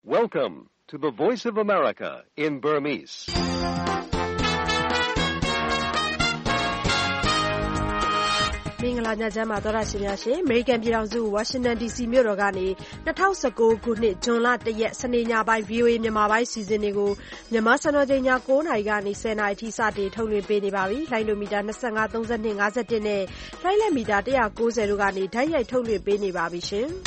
Welcome to the Voice of America in Burmese. ။မင်္ဂလာညချမ်းပါသောတာရှင်များရှင်။ American ပြည်ထောင်စု Washington DC မြို့တော်ကနေ2019ခုနှစ်ဇွန်လ1ရက်စနေညပိုင်း VOA မြန်မာပိုင်းစီစဉ်တွေကိုမြန်မာစံတော်ချိန်ည9:00နာရီကနေ10:00နာရီထိစတင်ထုတ်လွှင့်ပေးနေပါပြီ။လိုင်းလိုမီတာ25 32 51နဲ့လိုင်းလက်မီတာ190တို့ကနေဓာတ်ရိုက်ထုတ်လွှင့်ပေးနေပါပြီရှင်။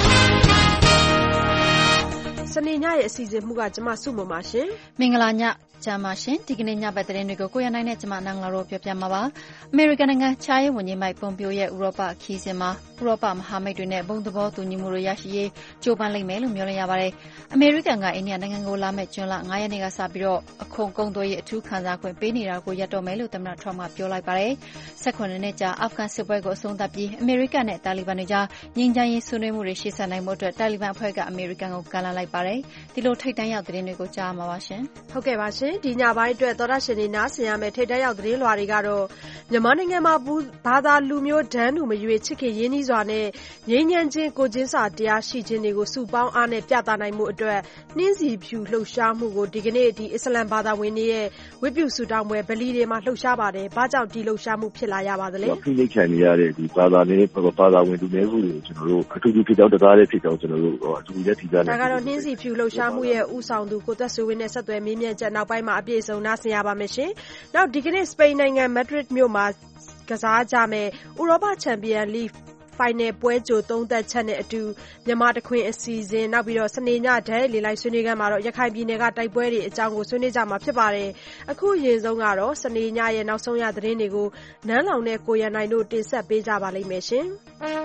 စနေညရဲ့အစီအစဉ်မှုကကျမစုမပါရှင်။မင်္ဂလာညချမ်းပါရှင်။ဒီကနေ့ညဘက်သတင်းတွေကိုကိုရနိုင်နဲ့ကျမနန်းလာတို့ပြောပြမှာပါ။အမေရိကန်နိုင်ငံခြားရေးဝန်ကြီးမိုက်ပွန်ပီယိုရဲ့ဥရောပခီးစဉ်မှာဥရောပမဟာမိတ်တွေနဲ့ဘုံသဘောတူညီမှုတွေရရှိရေးကြိုးပမ်းလိမ့်မယ်လို့မျှော်လင့်ရပါတယ်။အမေရိကန်ကအိန္ဒိယနိုင်ငံကိုလာမယ့်ဇွန်လ9ရက်နေ့ကစပြီးတော့အခွန်ကုန်သွယ်ရေးအထူးခံစားခွင့်ပေးနေတာကိုရပ်တော့မယ်လို့သမ္မတထရမ့်ကပြောလိုက်ပါတယ်။18နှစ်ကြာအာဖဂန်စစ်ပွဲကိုအဆုံးသတ်ပြီးအမေရိကန်နဲ့တာလီဘန်တွေကြားငြိမ်းချမ်းရေးဆွေးနွေးမှုတွေရှေ့ဆက်နိုင်ဖို့အတွက်တာလီဘန်အဖွဲ့ကအမေရိကန်ကိုကမ်းလှမ်းလိုက်ပါတယ်။ဒီလိုထိပ်တန်းရောက်သတင်းတွေကိုကြားမှာပါရှင်။ဟုတ်ကဲ့ပါရှင်။ဒီညပိုင်းအတွက်သောတာရှင်တွေနားဆင်ရမယ့်ထိပ်တန်းရောက်သတင်းလွှာတွေကတော့မြန်မာနိုင်ငံမှာဘာသာလူမျိုးဒန်းတူမရွေးချစ်ခင်ရင်းနှီးစွာနဲ့ငြိမ်းချမ်းခြင်းကိုချင်းစာတရားရှိခြင်းတွေကိုစုပေါင်းအားနဲ့ပြသနိုင်မှုအတွက်နှင်းစီဖြူလှုပ်ရှားမှုကိုဒီကနေ့အစ္စလမ်ဘာသာဝင်တွေရဲ့ဝတ်ပြုဆုတောင်းပွဲဗလီတွေမှာလှုပ်ရှားပါတယ်။ဘာကြောင့်ဒီလှုပ်ရှားမှုဖြစ်လာရပါသလဲ။ဖိနှိပ်ခံနေရတဲ့ဒီဘာသာဝင်လူမျိုးစုတွေကိုကျွန်တော်တို့အထူးဖြစ်ကြောင်းတရားလေးဖြစ်ကြောင်းကျွန်တော်တို့အထူးလက်ထီးကြတယ်။ဒါကတော့နှင်းစီဖြူလှုပ်ရှားမှုရဲ့ဥဆောင်သူကိုသက်ဆွေဝင်းနဲ့ဆက်သွယ်မေးမြန်းချက်နောက်ပိုင်းမှာအပြည့်အစုံနားဆင်ရပါမယ်ရှင်။နောက်ဒီကနေ့စပိန်နိုင်ငံမက်ဒရစ်မြို့မှာကစားကြမယ်ဥရောပချန်ပီယံလိဖိုင်နယ်ပွဲကြိုသုံးသက်ချက်နဲ့အတူမြန်မာတခွင်အစီအစဉ်နောက်ပြီးတော့စနေညဓာတ်လေလိုက်ဆွေးနွေးခန်းမှာတော့ရခိုင်ပြည်နယ်ကတိုက်ပွဲတွေအကြောင်းကိုဆွေးနွေးကြမှာဖြစ်ပါတယ်။အခုအရင်ဆုံးကတော့စနေညရဲ့နောက်ဆုံးရသတင်းတွေကိုနန်းလောင်နဲ့ကိုရန်နိုင်တို့တင်ဆက်ပေးကြပါလိမ့်မယ်ရှင်။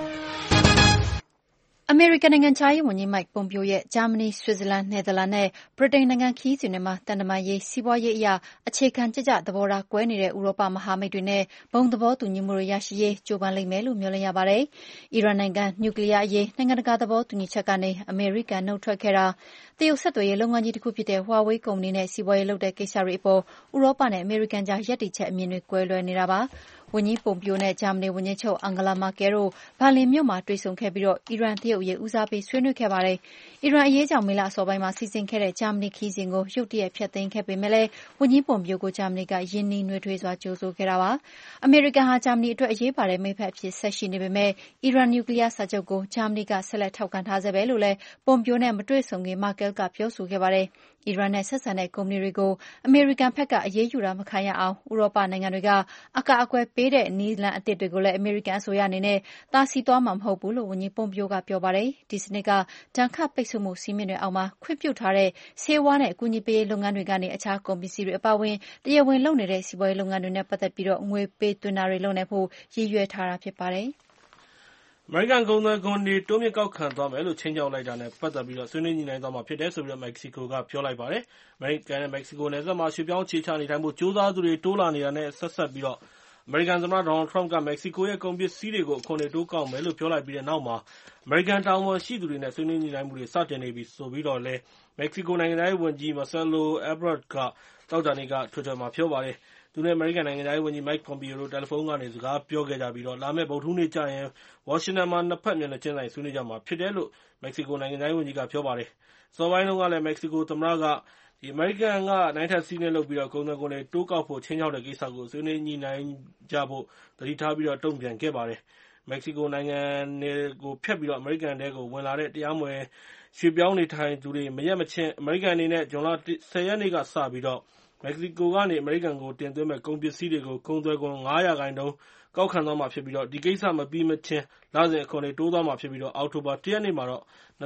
အမေရိကန်နိုင်ငံခြားရေးဝန်ကြီးမိုက်ပွန်ပီယိုရဲ့ဂျာမနီ၊ဆွစ်ဇာလန်၊နယ်သာလန်နဲ့ဗြိတိန်နိုင်ငံခရီးစဉ်တွေမှာသံတမန်ရေး၊စီးပွားရေးအရအခြေခံကျကျသဘောထားကွဲနေတဲ့ဥရောပမဟာမိတ်တွေနဲ့ဘုံသဘောတူညီမှုတွေရရှိရေးကြိုးပမ်းလိမ့်မယ်လို့မျှော်လင့်ရပါတယ်။အီရန်နိုင်ငံနျူကလီးယားအရေးနိုင်ငံတကာသဘောတူညီချက်ကနေအမေရိကန်နုတ်ထွက်ခဲ့တာတရုတ်ဆက်သွယ်ရေးလုပ်ငန်းကြီးတစ်ခုဖြစ်တဲ့ Huawei ကုမ္ပဏီနဲ့စီးပွားရေးလုပ်တဲ့ကိစ္စတွေအပေါ်ဥရောပနဲ့အမေရိကန်ကြားရပ်တည်ချက်အမြင်တွေကွဲလွဲနေတာပါ။ဝန်ကြီးပွန်ပီယိုနဲ့ဂျာမနီဝန်ကြီးချုပ်အန်ဂလာမာကဲတို့ဘာလင်မြို့မှာတွေ့ဆုံခဲ့ပြီးအီရန်တရုတ်အရေးဦးစားပေးဆွေးနွေးခဲ့ပါတယ်။အီရန်အရေးကြောင့်မေလအစောပိုင်းမှာစီစဉ်ခဲ့တဲ့ဂျာမနီခရီးစဉ်ကိုရုတ်တရက်ဖျက်သိမ်းခဲ့ပေမဲ့လည်းဝန်ကြီးပွန်ပီယိုကိုဂျာမနီကရင်းနှီးနွေးထွေးစွာကြိုဆိုခဲ့တာပါ။အမေရိကန်ဟာဂျာမနီအတွက်အရေးပါတဲ့မိတ်ဖက်အဖြစ်ဆက်ရှိနေပေမဲ့အီရန်နျူကလီးယားစာချုပ်ကိုဂျာမနီကဆက်လက်ထောက်ခံထားဆဲပဲလို့လည်းပွန်ပီယိုနဲ့မတွေ့ဆုံခင်မာကဲကပြောဆိုခဲ့ပါတယ်။အီရန်နဲ့ဆက်ဆံတဲ့ကုမ္ပဏီတွေကိုအမေရိကန်ဘက်ကအရေးယူတာမခံရအောင်ဥရောပနိုင်ငံတွေကအကာအကွယ်ပေးတဲ့နည်းလမ်းအသစ်တွေကိုလည်းအမေရိကန်အစိုးရအနေနဲ့တားဆီးသွားမှာမဟုတ်ဘူးလို့ဝန်ကြီးပွန်ပီယိုကပြောပါတယ်။ဒီစနစ်ကဒဏ်ခတ်ပိတ်ဆို့မှုစည်းမျဉ်းတွေအောက်မှာခွင့်ပြုထားတဲ့ဆေးဝါးနဲ့အကူအညီပေးရေးလုပ်ငန်းတွေကနေအခြားကုန်ပစ္စည်းတွေအပါအဝင်တရားဝင်လုပ်နေတဲ့စီးပွားရေးလုပ်ငန်းတွေနဲ့ပတ်သက်ပြီးငွေပေးသွင်းတာတွေလုပ်နိုင်ဖို့ရည်ရွယ်ထားတာဖြစ်ပါတယ်။အမေရိကန်ကုန်သွယ်ခွန်တွေတိုးမြှင့်ကောက်ခံသွားမယ်လို့ခြိမ်းခြောက်လိုက်တာနဲ့ပတ်သက်ပြီးဆွေးနွေးညှိနှိုင်းသွားမှာဖြစ်တယ်ဆိုပြီးမက္ကဆီကိုကပြောလိုက်ပါတယ်။အမေရိကန်နဲ့မက္ကဆီကိုနယ်စပ်မှာရွှေ့ပြောင်းအခြေချနေထိုင်ဖို့ကြိုးစားသူတွေတိုးလာနေတာနဲ့ဆက်စပ်ပြီးအမေရိကန်သမ္မတဒေါ်နယ်လ်ထရမ့်ကမက္ကဆီကိုရဲ့ကုန်ပစ္စည်းတွေကိုအခွန်တွေတိုးကောက်မယ်လို့ပြောလိုက်ပြီးတဲ့နောက်မှာအမေရိကန်တာဝန်ရှိသူတွေနဲ့ဆွေးနွေးညှိနှိုင်းမှုတွေစတင်နေပြီဆိုပြီးတော့လည်းမက္ကဆီကိုနိုင်ငံသားရေးဝန်ကြီး Marcelo Ebrard ကသောကြာနေ့က Twitter မှာပြောပါတယ်။သူနဲ့အမေရိကန်နိုင်ငံသားရေးဝန်ကြီး Mike Pompeo တို့တယ်လီဖုန်းကနေစကားပြောခဲ့ကြပြီးလာမယ့်ဗုဒ္ဓဟူးနေ့ကျရင်ဝါရှင်တန်မှာနှစ်ဖက်မျက်နှာချင်းဆိုင်ဆွေးနွေးကြမှာဖြစ်တယ်လို့မက္ကဆီကိုနိုင်ငံသားရေးဝန်ကြီးကပြောပါတယ်။အစောပိုင်းတုန်းကလည်းမက္ကဆီကိုသမ္မတက အမေရိကန်ကနိုင်ထက်စီးနှင်းလုပ်ပြီးကုန်သွယ်ခွန်တွေတိုးကောက်ဖို့ခြိမ်းခြောက်တဲ့ကိစ္စကိုဆွေးနွေးညှိနှိုင်းကြဖို့သတိထားပြီးတုံ့ပြန်ခဲ့ပါတယ်။မက္ကဆီကိုနိုင်ငံကိုဖြတ်ပြီးအမေရိကန်ထဲကိုဝင်လာတဲ့တရားမဝင်ရွှေ့ပြောင်းနေထိုင်သူတွေမရက်မချင်းအမေရိကန်အနေနဲ့ဇွန်လ10 ရက်နေ့ကစပြီးမက္ကဆီကိုကနေအမေရိကန်ကိုတင်သွင်းမဲ့ကုန်ပစ္စည်းတွေကိုကုန်သွယ်ခွန်9%ကောက်ခံသွားမှာဖြစ်ပြီးဒီကိစ္စမပြီးမချင်းလစဉ်အခွန်တွေတိုးသွားမှာဖြစ်ပြီးအောက်တိုဘာ1 ရက်နေ့မှာတော့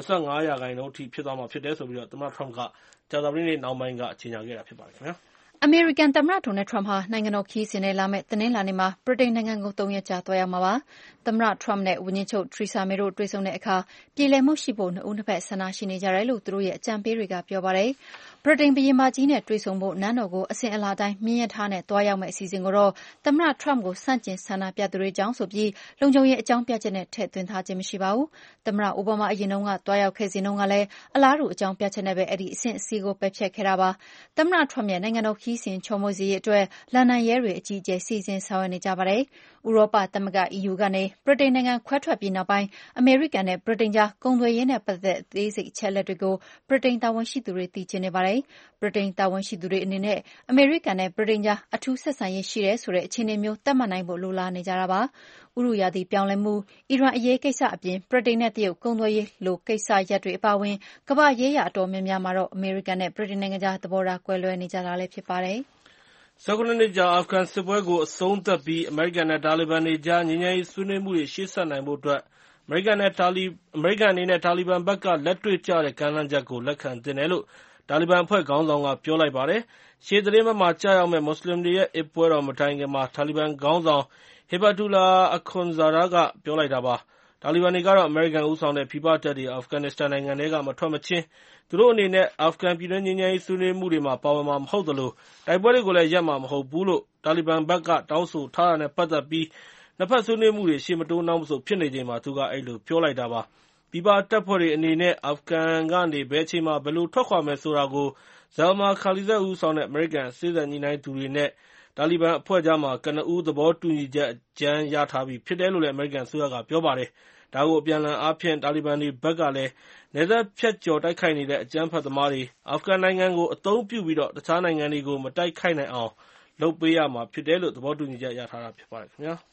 25%အထိဖြစ်သွားမှာဖြစ်တယ်လို့သမ္မတထရမ့်ကကြာသပတေးနေ့နှောင်းပိုင်းကကြေညာခဲ့တာဖြစ်ပါတယ်ခင်ဗျာ။အမေရိကန်သမ္မတဒေါ်နယ်ထရမ့်ဟာနိုင်ငံတော်ခရီးစဉ်နဲ့လာမယ့်တနင်္လာနေ့မှာဗြိတိန်နိုင်ငံကို3 ရက်ကြာသွားရောက်မှာပါ။သမ္မတထရမ့်နဲ့ဝန်ကြီးချုပ်ထရီဆာမေတို့တွေ့ဆုံတဲ့အခါပြေလည်မှုရှိဖို့နှစ်ဦးနှစ်ဖက်ဆန္ဒရှိနေကြတယ်လို့သူတို့ရဲ့အကြံပေးတွေကပြောပါတယ်။ဗြိတိန်ဘုရင်မကြီးနဲ့တွေ့ဆုံဖို့နန်းတော်ကိုအစဉ်အလာတိုင်းမြင်းရထားနဲ့သွားရောက်မယ့်အစီအစဉ်ကိုတော့သမ္မတထရမ့်ကိုဆန့်ကျင်ဆန္ဒပြသူတွေကြောင့်ဆိုပြီးလုံခြုံရေးအကြောင်းပြချက်နဲ့ထည့်သွင်းထားခြင်းမရှိပါဘူး။သမ္မတအိုဘားမားအရင်တုန်းကသွားရောက်ခဲ့စဉ်တုန်းကလည်းအလားတူအကြောင်းပြချက်နဲ့ပဲအဲဒီအဆင့်အစည်းကိုပယ်ဖျက်ခဲ့တာပါ။သမ္မတထရမ့်ရဲ့နိုင်ငံတော်ခရီးစဉ်ချောမွေ့စေရေးအတွက်လန်ဒန်ရဲတွေအကြီးအကျယ်စီစဉ်ဆောင်ရွက်နေကြပါတယ်။ဥရောပသမဂ္ဂ EU ကနေဗြိတိန်နိုင်ငံခွဲထွက်ပြီးနောက်ပိုင်းအမေရိကန်နဲ့ဗြိတိန်ကြားကုန်သွယ်ရေးနဲ့ပတ်သက်တဲ့သေးစိတ်အချက်အလက်တွေကိုဗြိတိန်တာဝန်ရှိသူတွေသိချင်နေပါတယ်။ဗြိတိန်တာဝန်ရှိသူတွေအနေနဲ့အမေရိကန်နဲ့ဗြိတိန်ကြားအထူးဆက်ဆံရေးရှိတယ်ဆိုတဲ့အခြေအနေမျိုးသတ်မှတ်နိုင်ဖို့လိုလားနေကြတာပါ။ဥတုရာသီပြောင်းလဲမှု၊အီရန်အရေးကိစ္စအပြင်ဗြိတိန်နဲ့တရုတ်ကုန်သွယ်ရေးလိုကိစ္စရပ်တွေအပါအဝင်ကမ္ဘာ့ရေးရာအတော်များများမှာတော့အမေရိကန်နဲ့ဗြိတိန်နိုင်ငံကြားသဘောထားကွဲလွဲနေကြတာလည်းဖြစ်ပါတယ်။ 19 နှစ်ကြာအာဖဂန်စစ်ပွဲကိုအဆုံးသတ်ပြီးအမေရိကန်နဲ့တာလီဘန်တွေကြားငြိမ်းချမ်းရေးဆွေးနွေးမှုတွေရှေ့ဆက်နိုင်ဖို့အတွက်အမေရိကန်အနေနဲ့တာလီဘန်ဘက်ကလက်တွေ့ကျတဲ့ကမ်းလှမ်းချက်ကိုလက်ခံသင့်တယ်လို့တာလီဘန်အဖွဲ့ခေါင်းဆောင်ကပြောလိုက်ပါတယ်။ရှေ့သီတင်းပတ်မှာကျရောက်မယ့်မွတ်စလင်တွေရဲ့အစ်ပွဲတော်မတိုင်ခင်မှာတာလီဘန်ခေါင်းဆောင် Hibatullah Akhundzada ကပြောလိုက်တာပါ။တာလီဘန်တွေကတော့အမေရိကန်ဦးဆောင်တဲ့ပြည်ပတပ်တွေအာဖဂန်နစ္စတန်နိုင်ငံထဲကမထွက်မချင်းသူတို့အနေနဲ့အာဖဂန်ပြည်တွင်းငြိမ်းချမ်းရေးဆွေးနွေးမှုတွေမှာပါဝင်မှာမဟုတ်သလိုတိုက်ပွဲတွေကိုလည်းရပ်မှာမဟုတ်ဘူးလို့တာလီဘန်ဘက်ကတောင်းဆိုထားတာနဲ့ပတ်သက်ပြီးနှစ်ဖက်ဆွေးနွေးမှုတွေရှေ့မတိုးနောက်မဆုတ်ဖြစ်နေချိန်မှာသူကအဲဒီလိုပြောလိုက်တာပါ။ပြည်ပတပ်ဖွဲ့တွေအနေနဲ့အာဖဂန်ကနေဘယ်အချိန်မှာဘယ်လိုထွက်ခွာမယ်ဆိုတာကိုZalmay Khalilzad ဦးဆောင်တဲ့အမေရိကန်စေ့စပ်ညှိနှိုင်းသူတွေနဲ့တာလီဘန်အဖွဲ့ကြားမှာကနဦးသဘောတူညီချက်အကြမ်းရထားပြီးဖြစ်တယ်လို့လည်းအမေရိကန်အစိုးရကပြောပါတယ်။ဒါကိုအပြန်အလှန်အားဖြင့်တာလီဘန်တွေဘက်ကလည်းနယ်စပ်ဖြတ်ကျော်တိုက်ခိုက်နေတဲ့အကြမ်းဖက်သမားတွေအာဖဂန်နိုင်ငံကိုအသုံးပြုပြီးတခြားနိုင်ငံတွေကိုမတိုက်ခိုက်နိုင်အောင်လုပ်ပေးရမှာဖြစ်တယ်လို့သဘောတူညီချက်ရထားတာဖြစ်ပါတယ်ခင်ဗျာ။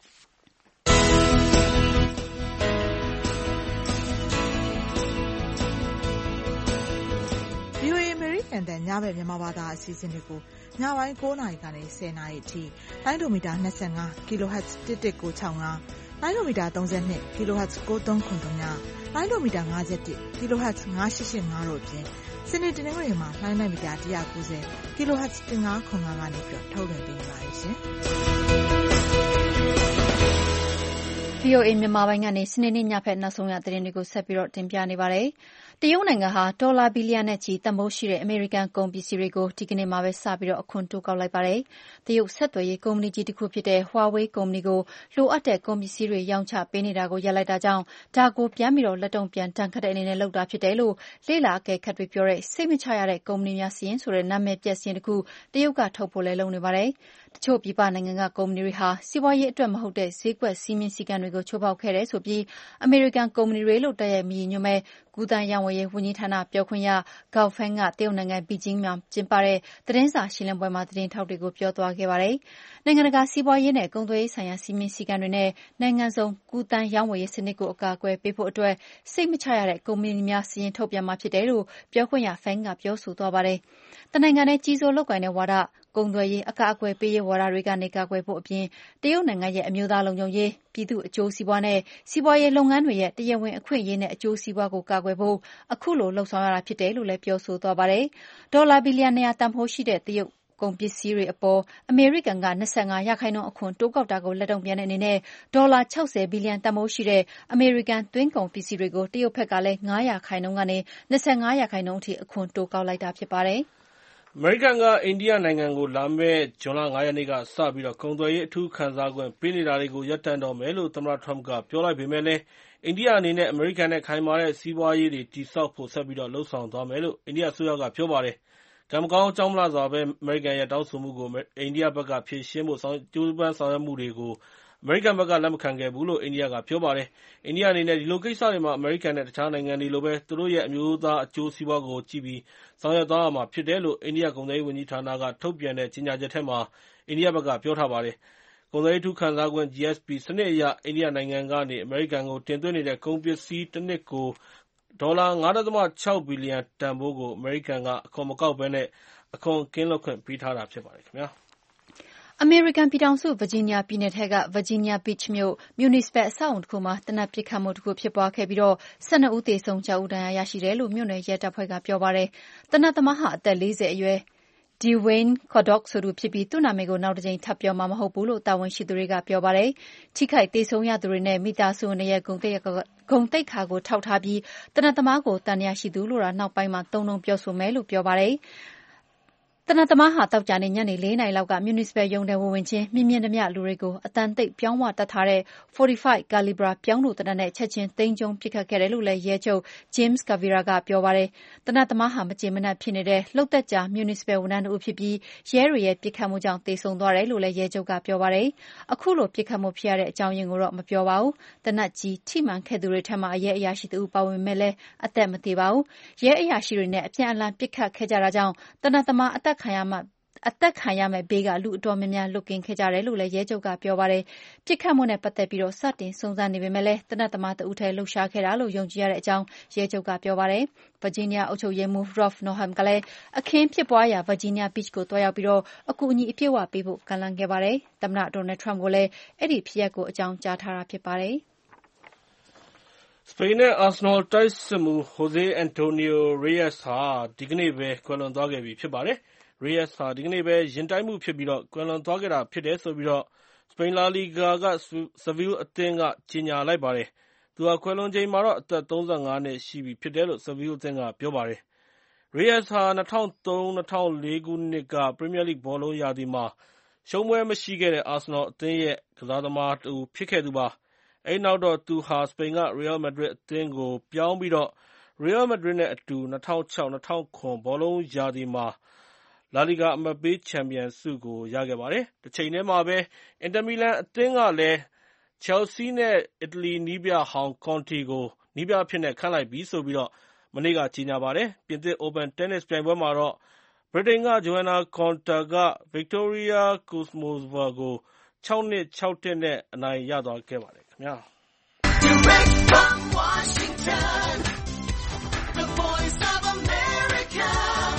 VOA အမေရိကန်တန်ညဘက်မြန်မာဘာသာအစီအစဉ်တွေကိုညပိုင်း9နာရီကနေ10နာရီအထိလိုင်းဒိုမီတာ25 kHz 1165လိုင်းဒိုမီတာ32 kHz 9393လိုင်းဒိုမီတာ51 kHz 9885တို့အပြင်စနေတနင်္ဂနွေမှာလိုင်းမီတာ190 kHz 1505ကနေပြီးထုတ်လွှင့်ပေးနေပါတယ်ရှင်။ VOA မြန်မာပိုင်းကနေစနေနေ့ညဖက်နောက်ဆုံးရသတင်းတွေကိုဆက်ပြီးတင်ပြနေပါတယ်။တရုတ်နိုင်ငံဟာဒေါ်လာဘီလီယံနဲ့ချီတန်ဖိုးရှိတဲ့အမေရိကန်ကုန်ပစ္စည်းတွေကိုဒီကနေ့မှာပဲစပြီးအခွန်တိုးကောက်လိုက်ပါတယ်။တရုတ်ဆက်သွယ်ရေးကုမ္ပဏီကြီးတစ်ခုဖြစ်တဲ့ Huawei ကုမ္ပဏီကိုလိုအပ်တဲ့ကုန်ပစ္စည်းတွေရောင်းချပေးနေတာကိုရပ်လိုက်တာကြောင့်ဒါကိုပြန်ပြီးလက်တုံ့ပြန်ဒဏ်ခတ်တဲ့အနေနဲ့လုပ်တာဖြစ်တယ်လို့လေ့လာအကဲခတ်တွေပြောတဲ့စိတ်မချရတဲ့ကုမ္ပဏီများစာရင်းဆိုတဲ့နာမည်ပျက်စာရင်းတစ်ခုတရုတ်ကထုတ်ဖို့လည်းလုပ်နေပါတယ်။တချို့ပြည်ပနိုင်ငံကကုမ္ပဏီတွေဟာစီးပွားရေးအတွက်မဟုတ်တဲ့ဈေးကွက်စည်းမျဉ်းစည်းကမ်းတွေကိုချိုးဖောက်ခဲ့တယ်ဆိုပြီးအမေရိကန်ကုမ္ပဏီတွေလို့တိုက်ရိုက်မရည်ညွှန်းမဲ့ကူးသန်းရောင်းဝယ်ရေးဝန်ကြီးဌာနပြောခွင့်ရ Gao Feng ကတရုတ်နိုင်ငံဘီဂျင်းမှာကျင်းပတဲ့သတင်းစာရှင်းလင်းပွဲမှာသတင်းထောက်တွေကိုပြောသွားခဲ့ပါတယ်။နိုင်ငံတကာစီးပွားရေးနဲ့ကုန်သွယ်ရေးဆိုင်ရာစည်းမျဉ်းစည်းကမ်းတွေနဲ့နိုင်ငံစုံကူးသန်းရောင်းဝယ်ရေးစနစ်ကိုအကာအကွယ်ပေးဖို့အတွက်စိတ်မချရတဲ့ကုမ္ပဏီများစာရင်းထုတ်ပြန်မှာဖြစ်တယ်လို့ပြောခွင့်ရ Feng ကပြောဆိုသွားပါတယ်။တနိုင်ငံနဲ့ကြီးစိုးလုပ်ကိုင်တဲ့ဝါဒကုန်သွယ်ရေးအကာအကွယ်ပေးရေးဝါဒတွေကနေကာကွယ်ဖို့အပြင်တရုတ်နိုင်ငံရဲ့အမျိုးသားလုံခြုံရေးပြည်သူ့အကျိုးစီးပွားနဲ့စီးပွားရေးလုပ်ငန်းတွေရဲ့တရားဝင်အခွင့်အရေးနဲ့အကျိုးစီးပွားကိုကာကွယ်ဖို့အခုလိုလှုံ့ဆော်ရတာဖြစ်တယ်လို့လည်းပြောဆိုသွားပါတယ်။ဒေါ်လာဘီလီယံ200တန်ဖိုးရှိတဲ့တရုတ်ကုန်ပစ္စည်းတွေအပေါ်အမေရိကန်က25%အခွန်တိုးကောက်တာကိုလက်တုံ့ပြန်တဲ့အနေနဲ့ဒေါ်လာ60ဘီလီယံတန်ဖိုးရှိတဲ့အမေရိကန်သွင်းကုန်ပစ္စည်းတွေကိုတရုတ်ဘက်ကလည်း5%ကနေ25%အထိအခွန်တိုးကောက်လိုက်တာဖြစ်ပါတယ်။အမေရိကန်ကအိန္ဒိယနိုင်ငံကိုလာမယ့်ဇွန်လ5 ရက်နေ့ကစပြီးကုန်သွယ်ရေးအထူးခံစားခွင့်ပေးနေတာတွေကိုရပ်တန့်တော့မယ်လို့သမ္မတ Trump ကပြောလိုက်ပေမယ့်လည်းအိန္ဒိယအနေနဲ့အမေရိကန်နဲ့ခိုင်မာတဲ့စီးပွားရေးတွေတည်ဆောက်ဖို့ဆက်ပြီးလုပ်ဆောင်သွားမယ်လို့အိန္ဒိယအစိုးရကပြောပါတယ်။ကံမကောင်းအကြောင်းမလှစွာဘဲအမေရိကန်ရဲ့တောင်းဆိုမှုကိုအိန္ဒိယဘက်ကဖြေရှင်းဖို့ကြိုးပမ်းဆောင်ရွက်မှုတွေကိုအမေရိကန်ဘက်ကလက်မခံခဲ့ဘူးလို့အိန္ဒိယကပြောပါတယ်။အိန္ဒိယအနေနဲ့ဒီလိုကိစ္စတွေမှာအမေရိကန်နဲ့တခြားနိုင်ငံတွေလိုပဲသူတို့ရဲ့အမျိုးသားအကျိုးစီးပွားကိုကြည့်ပြီးဆောင်ရွက်သွားရမှာဖြစ်တယ်လို့အိန္ဒိယကုန်သွယ်ရေးဝန်ကြီးဌာနကထုတ်ပြန်တဲ့ကြေညာချက်ထဲမှာအိန္ဒိယဘက်ကပြောထားပါတယ်။ကုန်သွယ်ရေးအထူးခံစားခွင့် GSP စနစ်အရအိန္ဒိယနိုင်ငံကနေအမေရိကန်ကိုတင်သွင်းနေတဲ့ကုန်ပစ္စည်းတစ်နှစ်ကိုဒေါ်လာ 5.6 ဘီလီယံတန်ဖိုးကိုအမေရိကန်ကအခွန်မကောက်ဘဲအခွန်ကင်းလွတ်ခွင့်ပေးထားတာဖြစ်ပါတယ်ခင်ဗျာ။အမေရိကန်ပြည်ထောင်စုဗာဂျီးနီးယားပြည်နယ်ထဲက Virginia Beach မြို့ Municipal အဆောက်အအုံတစ်ခုမှာသေနတ်ပစ်ခတ်မှုတစ်ခုဖြစ်ပွားခဲ့ပြီး12ဦးသေဆုံး6ဦးဒဏ်ရာရရှိတယ်လို့မြို့နယ်ရဲတပ်ဖွဲ့ကပြောပါတယ်။သေနတ်သမားဟာအသက်40အရွယ် Dwayne Cuddock ဆိုသူဖြစ်ပြီးသူ့နာမည်ကိုနောက်တစ်ကြိမ်ထပ်ပြောမှာမဟုတ်ဘူးလို့တာဝန်ရှိသူတွေကပြောပါတယ်။ထိခိုက်သေဆုံးရသူတွေနဲ့မိသားစုဝင်တွေရဲ့ဂုဏ်သိက္ခာကိုထောက်ထားပြီးသေနတ်သမားကိုသံသယရှိသူလို့နောက်ပိုင်းမှာသုံးနှုန်းပြောဆိုမယ်လို့ပြောပါတယ်။သေနတ်သမားဟာသောကြာနေ့ညနေ 4 နာရီလောက်က Municipal ရုံးထဲဝင်ချင်းမြင်သမျှလူတွေကိုအသံတိတ်ပြောင်းဝတပ်ထားတဲ့ .45 caliber ပြောင်းတိုသေနတ်နဲ့ချက်ချင်းသိမ်းကျုံးပစ်ခတ်ခဲ့တယ်လို့လည်းရဲချုပ် James Kavira ကပြောပါတယ်။သေနတ်သမားဟာမကျေမနပ်ဖြစ်နေတဲ့လုပ်သက်ကြာ Municipal ဝန်ထမ်းတဦးဖြစ်ပြီးရဲတွေရဲ့ပစ်ခတ်မှုကြောင့်သေဆုံးသွားတယ်လို့လည်းရဲချုပ်ကပြောပါတယ်။အခုလိုပစ်ခတ်မှုဖြစ်ရတဲ့အကြောင်းရင်းကိုတော့မပြောပါဘူး။သေနတ်ကြီးထိမှန်ခဲ့သူတွေထဲမှာရဲအရာရှိတဦးပါဝင်ပေမဲ့လည်းအသက်မသေပါဘူး။ရဲအရာရှိတွေနဲ့အပြန်အလှန်ပစ်ခတ်ခဲ့ကြတာကြောင့်သေနတ်သမားအသက်ခံရမယ့်ဘေးကလူအတော်များများလွတ်ကင်းခဲ့ကြတယ်လို့လည်းရဲချုပ်ကပြောပါတယ်။ပစ်ခတ်မှုနဲ့ပတ်သက်ပြီးစတင်စုံစမ်းနေပေမဲ့လည်းသေနတ်သမားတဦးထဲလှုပ်ရှားခဲ့တာလို့ယုံကြည်ရတဲ့အကြောင်းရဲချုပ်ကပြောပါတယ်။ Virginia အုပ်ချုပ်ရေးမှူး Ralph Northam ကလည်းအခင်းဖြစ်ပွားရာ Virginia Beach ကိုသွားရောက်ပြီးအကူအညီအပြည့်အဝပေးဖို့ကမ်းလှမ်းခဲ့ပါတယ်။သမ္မတ Donald Trump ကိုလည်းအဲဒီဖြစ်ရပ်ကိုအကြောင်းကြားထားတာဖြစ်ပါတယ်။စပိန်နဲ့အာဆနယ်တိုက်စစ်မှူး Jose Antonio Reyes ဟာဒီကနေ့ပဲကွယ်လွန်သွားခဲ့ပြီဖြစ်ပါတယ်။ Reyes ဟာဒီကနေ့ပဲရင်တိုက်မှုဖြစ်ပြီးကွယ်လွန်သွားခဲ့တာဖြစ်တယ်ဆိုပြီးစပိန်လာလီဂါက Seville အသင်းကကြေညာလိုက်ပါတယ်။သူဟာကွယ်လွန်ချိန်မှာအသက် 35 နှစ်ရှိပြီဖြစ်တယ်လို့ Seville အသင်းကပြောပါတယ်။ Reyes ဟာ 2003-2004 ခုနှစ်က ပရီးမီးယားလိဂ်ဘောလုံးရာသီမှာရှုံးပွဲမရှိခဲ့တဲ့အာဆနယ်အသင်းရဲ့ကစားသမားတဦးဖြစ်ခဲ့သူပါ။ အဲဒီနောက်သူဟာ စပိန်က Real Madrid အသင်းကိုပြောင်းပြီးReal Madrid နဲ့အတူ 2006-2007 ဘောလုံးရာသီမှာ လာလီဂါအမှတ်ပေးချန်ပီယံဆုကိုရခဲ့ပါတယ်။ တချိန်တည်းမှာပဲ အင်တာမီလန်အသင်းကလည်း Chelsea နဲ့ အီတလီနည်းပြဟောင်း Conte ကိုနည်းပြအဖြစ်ခန့်လိုက်ပြီလို့ မနေ့ကကြေညာပါတယ်။ ပြင်သစ် Open တင်းနစ်ပြိုင်ပွဲမှာတော့ ဗြိတိန်က Johanna Konta က Victoria Kuznetsova ကို 6-2, 6-1 နဲ့ အနိုင်ရသွားခဲ့ပါတယ်။ Direct from Washington, the voice of America,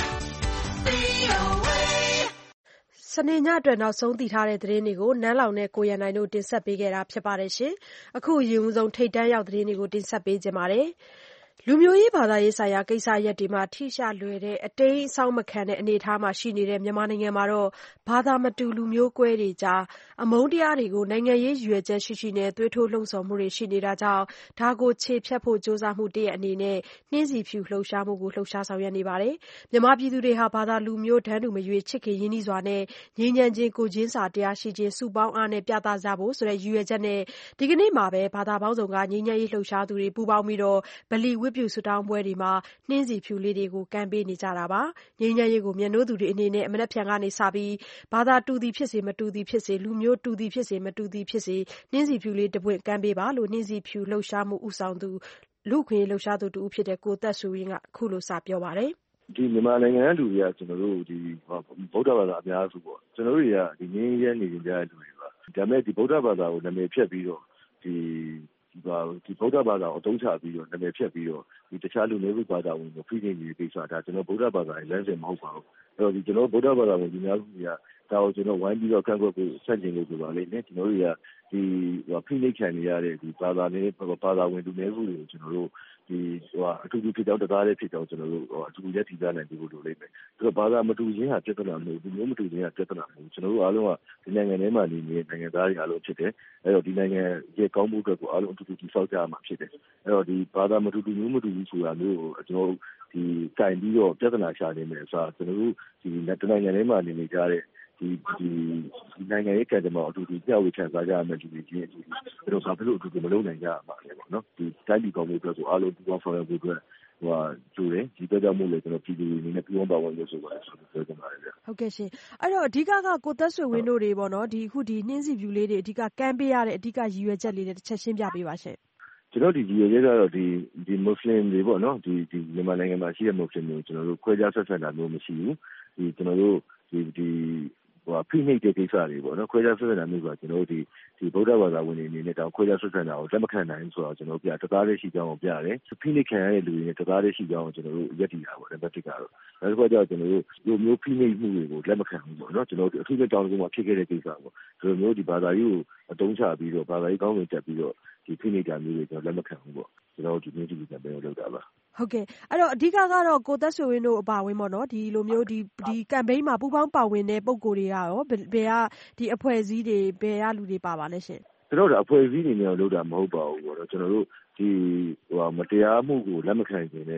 VOA. စနေညအတွက်နောက်ဆုံးသိထားတဲ့သတင်းတွေကိုနန်းလောင်နဲ့ကိုရန်နိုင်တို့တင်ဆက်ပေးခဲ့တာဖြစ်ပါတယ်။အခုအရင်ဆုံးထိပ်တန်းရောက်သတင်းတွေကိုတင်ဆက်ပေးကြပါမယ်။ လူမျိုးရေးဘာသာရေးဆိုင်ရာကိစ္စရပ်တွေမှာထိရှလွယ်တဲ့အတိမ်းအစောင်းမခံတဲ့အနေအထားမှာရှိနေတဲ့မြန်မာနိုင်ငံမှာဘာသာမတူလူမျိုးကွဲတွေကြားအမုန်းတရားတွေကိုနိုင်ငံရေးရည်ရွယ်ချက်ရှိရှိသွေးထိုးလှုံ့ဆော်မှုတွေရှိနေတာကြောင့်ဒါကိုချေဖျက်ဖို့ကြိုးစားမှုတရပ်အနေနဲ့နှင်းဆီဖြူလှုပ်ရှားမှုကိုလှုပ်ရှားဆောင်ရွက်နေပါတယ်။မြန်မာပြည်သူတွေဟာဘာသာလူမျိုးတန်းတူမရွေးချစ်ခင်ရင်းနှီးစွာနဲ့ငြိမ်းချမ်းခြင်းကိုယ်ချင်းစာတရားရှိခြင်းစုပေါင်းအားနဲ့ပြသကြဖို့ဆိုတဲ့ရည်ရွယ်ချက်နဲ့ဒီကနေ့မှာပဲဘာသာပေါင်းစုံကငြိမ်းချမ်းရေးလှုပ်ရှားသူတွေပူးပေါင်းပြီးဗလီဝတ်ပြုဆုတောင်းပွဲတွေမှာနှင်းဆီဖြူလေးတွေကိုကမ်းပေးနေကြတာပါ။ငြိမ်းချမ်းရေးကိုမြတ်နိုးသူတွေအနေနဲ့မနက်ဖြန်ကစပြီးဘာသာတူသည်ဖြစ်စေမတူသည်ဖြစ်စေလူမျိုးတူသည်ဖြစ်စေမတူသည်ဖြစ်စေနှင်းဆီဖြူလေးတပွင့်ကမ်းပေးပါလို့နှင်းဆီဖြူလှုပ်ရှားမှုဦးဆောင်သူလူ့အခွင့်အရေးလှုပ်ရှားသူတဦးဖြစ်တဲ့ကိုသက်ဆွေဝင်းကအခုလိုစပြောပါတယ်။ဒီမြန်မာနိုင်ငံကလူတွေကကျွန်တော်တို့ဒီဗုဒ္ဓဘာသာအများစုပေါ့ကျွန်တော်တို့တွေကဒီငြိမ်းချမ်းနေကြတဲ့လူတွေပါဒါပေမဲ့ဒီဗုဒ္ဓဘာသာကိုနာမည်ဖျက်ပြီးတော့ဒီဗုဒ္ဓဘာသာကိုအသုံးချပြီးတော့နာမည်ဖျက်ပြီးတော့ဒီတခြားလူမျိုးစုဘာသာဝင်ကိုဖိနှိပ်နေတဲ့ကိစ္စဒါကျွန်တော်ဗုဒ္ဓဘာသာရဲ့လမ်းစဉ်မဟုတ်ပါဘူးအဲ့တော့ဒီကျွန်တော်ဗုဒ္ဓဘာသာဝင်ဒီများစုတွေကဒါကိုကျွန်တော်ဝိုင်းပြီးတော့ကန့်ကွက်ဖို့ဆက်ကျင်လို့ဆိုပါလိမ့်မယ်ကျွန်တော်တို့တွေကဒီဖိနှိပ်ခံနေရတဲ့ဒီဘာသာဝင်လူမျိုးစုတွေကိုကျွန်တော်တို့ဒီအထူးဖြစ်တော့တရားလေးဖြစ်တော့ကျွန်တော်တို့အထူးရက်တည်ကြနိုင်ပြီလို့လိမ့်မယ်ဆိုတော့ဘာသာမတူခြင်းဟာပြဿနာမဟုတ်ဘူးမျိုးမတူခြင်းဟာပြဿနာမဟုတ်ကျွန်တော်တို့အားလုံးကဒီနိုင်ငံထဲမှာနေနေတဲ့နိုင်ငံသားတွေအားလုံးဖြစ်တယ်အဲ့တော့ဒီနိုင်ငံရဲ့ကောင်းမှုအတွက်ကိုအားလုံးအတူတူတည်ဆောက်ကြရမှာဖြစ်တယ်အဲ့တော့ဒီဘာသာမတူမျိုးမတူဘူးဆိုတာမျိုးကိုကျွန်တော်တို့ဒီကင်ပြီးတော့ပြဿနာရှာနေမယ်အစားကျွန်တော်တို့ဒီနိုင်ငံထဲမှာနေကြတဲ့ဒီနိုင်ငံရေးကံကြမ္မာအတူတူကြောက်ဝေခံစားကြရမယ်လူတွေချင်းအတူတူဒါတော့ဘာဖြစ်လို့အတူတူမလုပ်နိုင်ကြမှာလဲပေါ့နော်ဒီတိုင်းပြည်ကောင်းမှုအတွက်ကိုအားလုံးပူးပေါင်းဆောင်ရွက်ဖို့အတွက်ကျိုးတယ်ဒီအတွက်ကြောင့်မို့လဲကျွန်တော်ပြည်သူတွေအနေနဲ့ပူးပေါင်းပါဝင်လို့ဆိုပါတယ်ဆိုတော့ပြောချင်ပါတယ်ဗျဟုတ်ကဲ့ရှင်အဲ့တော့အဓိကကိုသက်ဆွေဝင်းတို့တွေပေါ့နော်ဒီအခုဒီနှင်းစီဖြူလေးတွေအဓိကကမ်းပေးရတဲ့အဓိကရည်ရွယ်ချက်လေးတွေတစ်ချက်ရှင်းပြပေးပါရှင်ကျွန်တော်ဒီရည်ရွယ်ချက်ကတော့ဒီမွတ်စလင်တွေပေါ့နော်ဒီမြန်မာနိုင်ငံမှာရှိတဲ့မွတ်စလင်တွေကျွန်တော်တို့ခွဲခြားဆက်ဆံတာမျိုးမရှိဘူးဒီကျွန်တော်တို့ဒီဖိနှိပ်တဲ့ကိစ္စတွေပေါ့နော်ခွဲခြားဆက်ဆံတာမျိုးဆိုတာကျွန်တော်တို့ဒီဗုဒ္ဓဘာသာဝင်တွေအနေနဲ့တောင်ခွဲခြားဆက်ဆံတာကိုလက်မခံနိုင်ဘူးဆိုတော့ကျွန်တော်တို့တရားရရှိကြောင်းကိုပြရတယ်ဖိနှိပ်ခံရတဲ့လူတွေနဲ့တရားရရှိကြောင်းကိုကျွန်တော်တို့ရက်တည်တာပေါ့နံပါတ်1ကတော့နောက်တစ်ခါကျတော့ကျွန်တော်တို့လူမျိုးဖိနှိပ်မှုတွေကိုလက်မခံဘူးပေါ့နော်ကျွန်တော်တို့အထူးသဖြင့်တောင်တကူမှာဖြစ်ခဲ့တဲ့ကိစ္စပေါ့ကျွန်တော်တို့ဒီဘာသာရေးကိုအသုံးချပြီးတော့ဘာသာရေးကောင်းဝင်တက်ပြီးတော့ဒီဖိနှိပ်တာမျိုးတွေကျွန်တော်လက်မခံဘူးပေါ့ကျွန်တော်တို့ဒီမျိုးဒီကံပဲလုပ်တာပါဟုတ်ကဲ့အဲ့တော့အဓိကကတော့ကိုသက်ဆွေဝင်းတို့အပါဝင်ပေါ့နော်ဒီလိုမျိုးဒီကမ်ပိန်းမှာပူးပေါင်းပါဝင်တဲ့ပုံကိုယ်တွေကရောဘယ်ကဒီအဖွဲ့အစည်းတွေဘယ်ကလူတွေပါပါလဲရှင်ကျွန်တော်တို့အဖွဲ့အစည်းတွေနဲ့လုပ်တာမဟုတ်ပါဘူးပေါ့နော်ကျွန်တော်တို့ဒီမတရားမှုကိုလက်မခံခြင်းနဲ့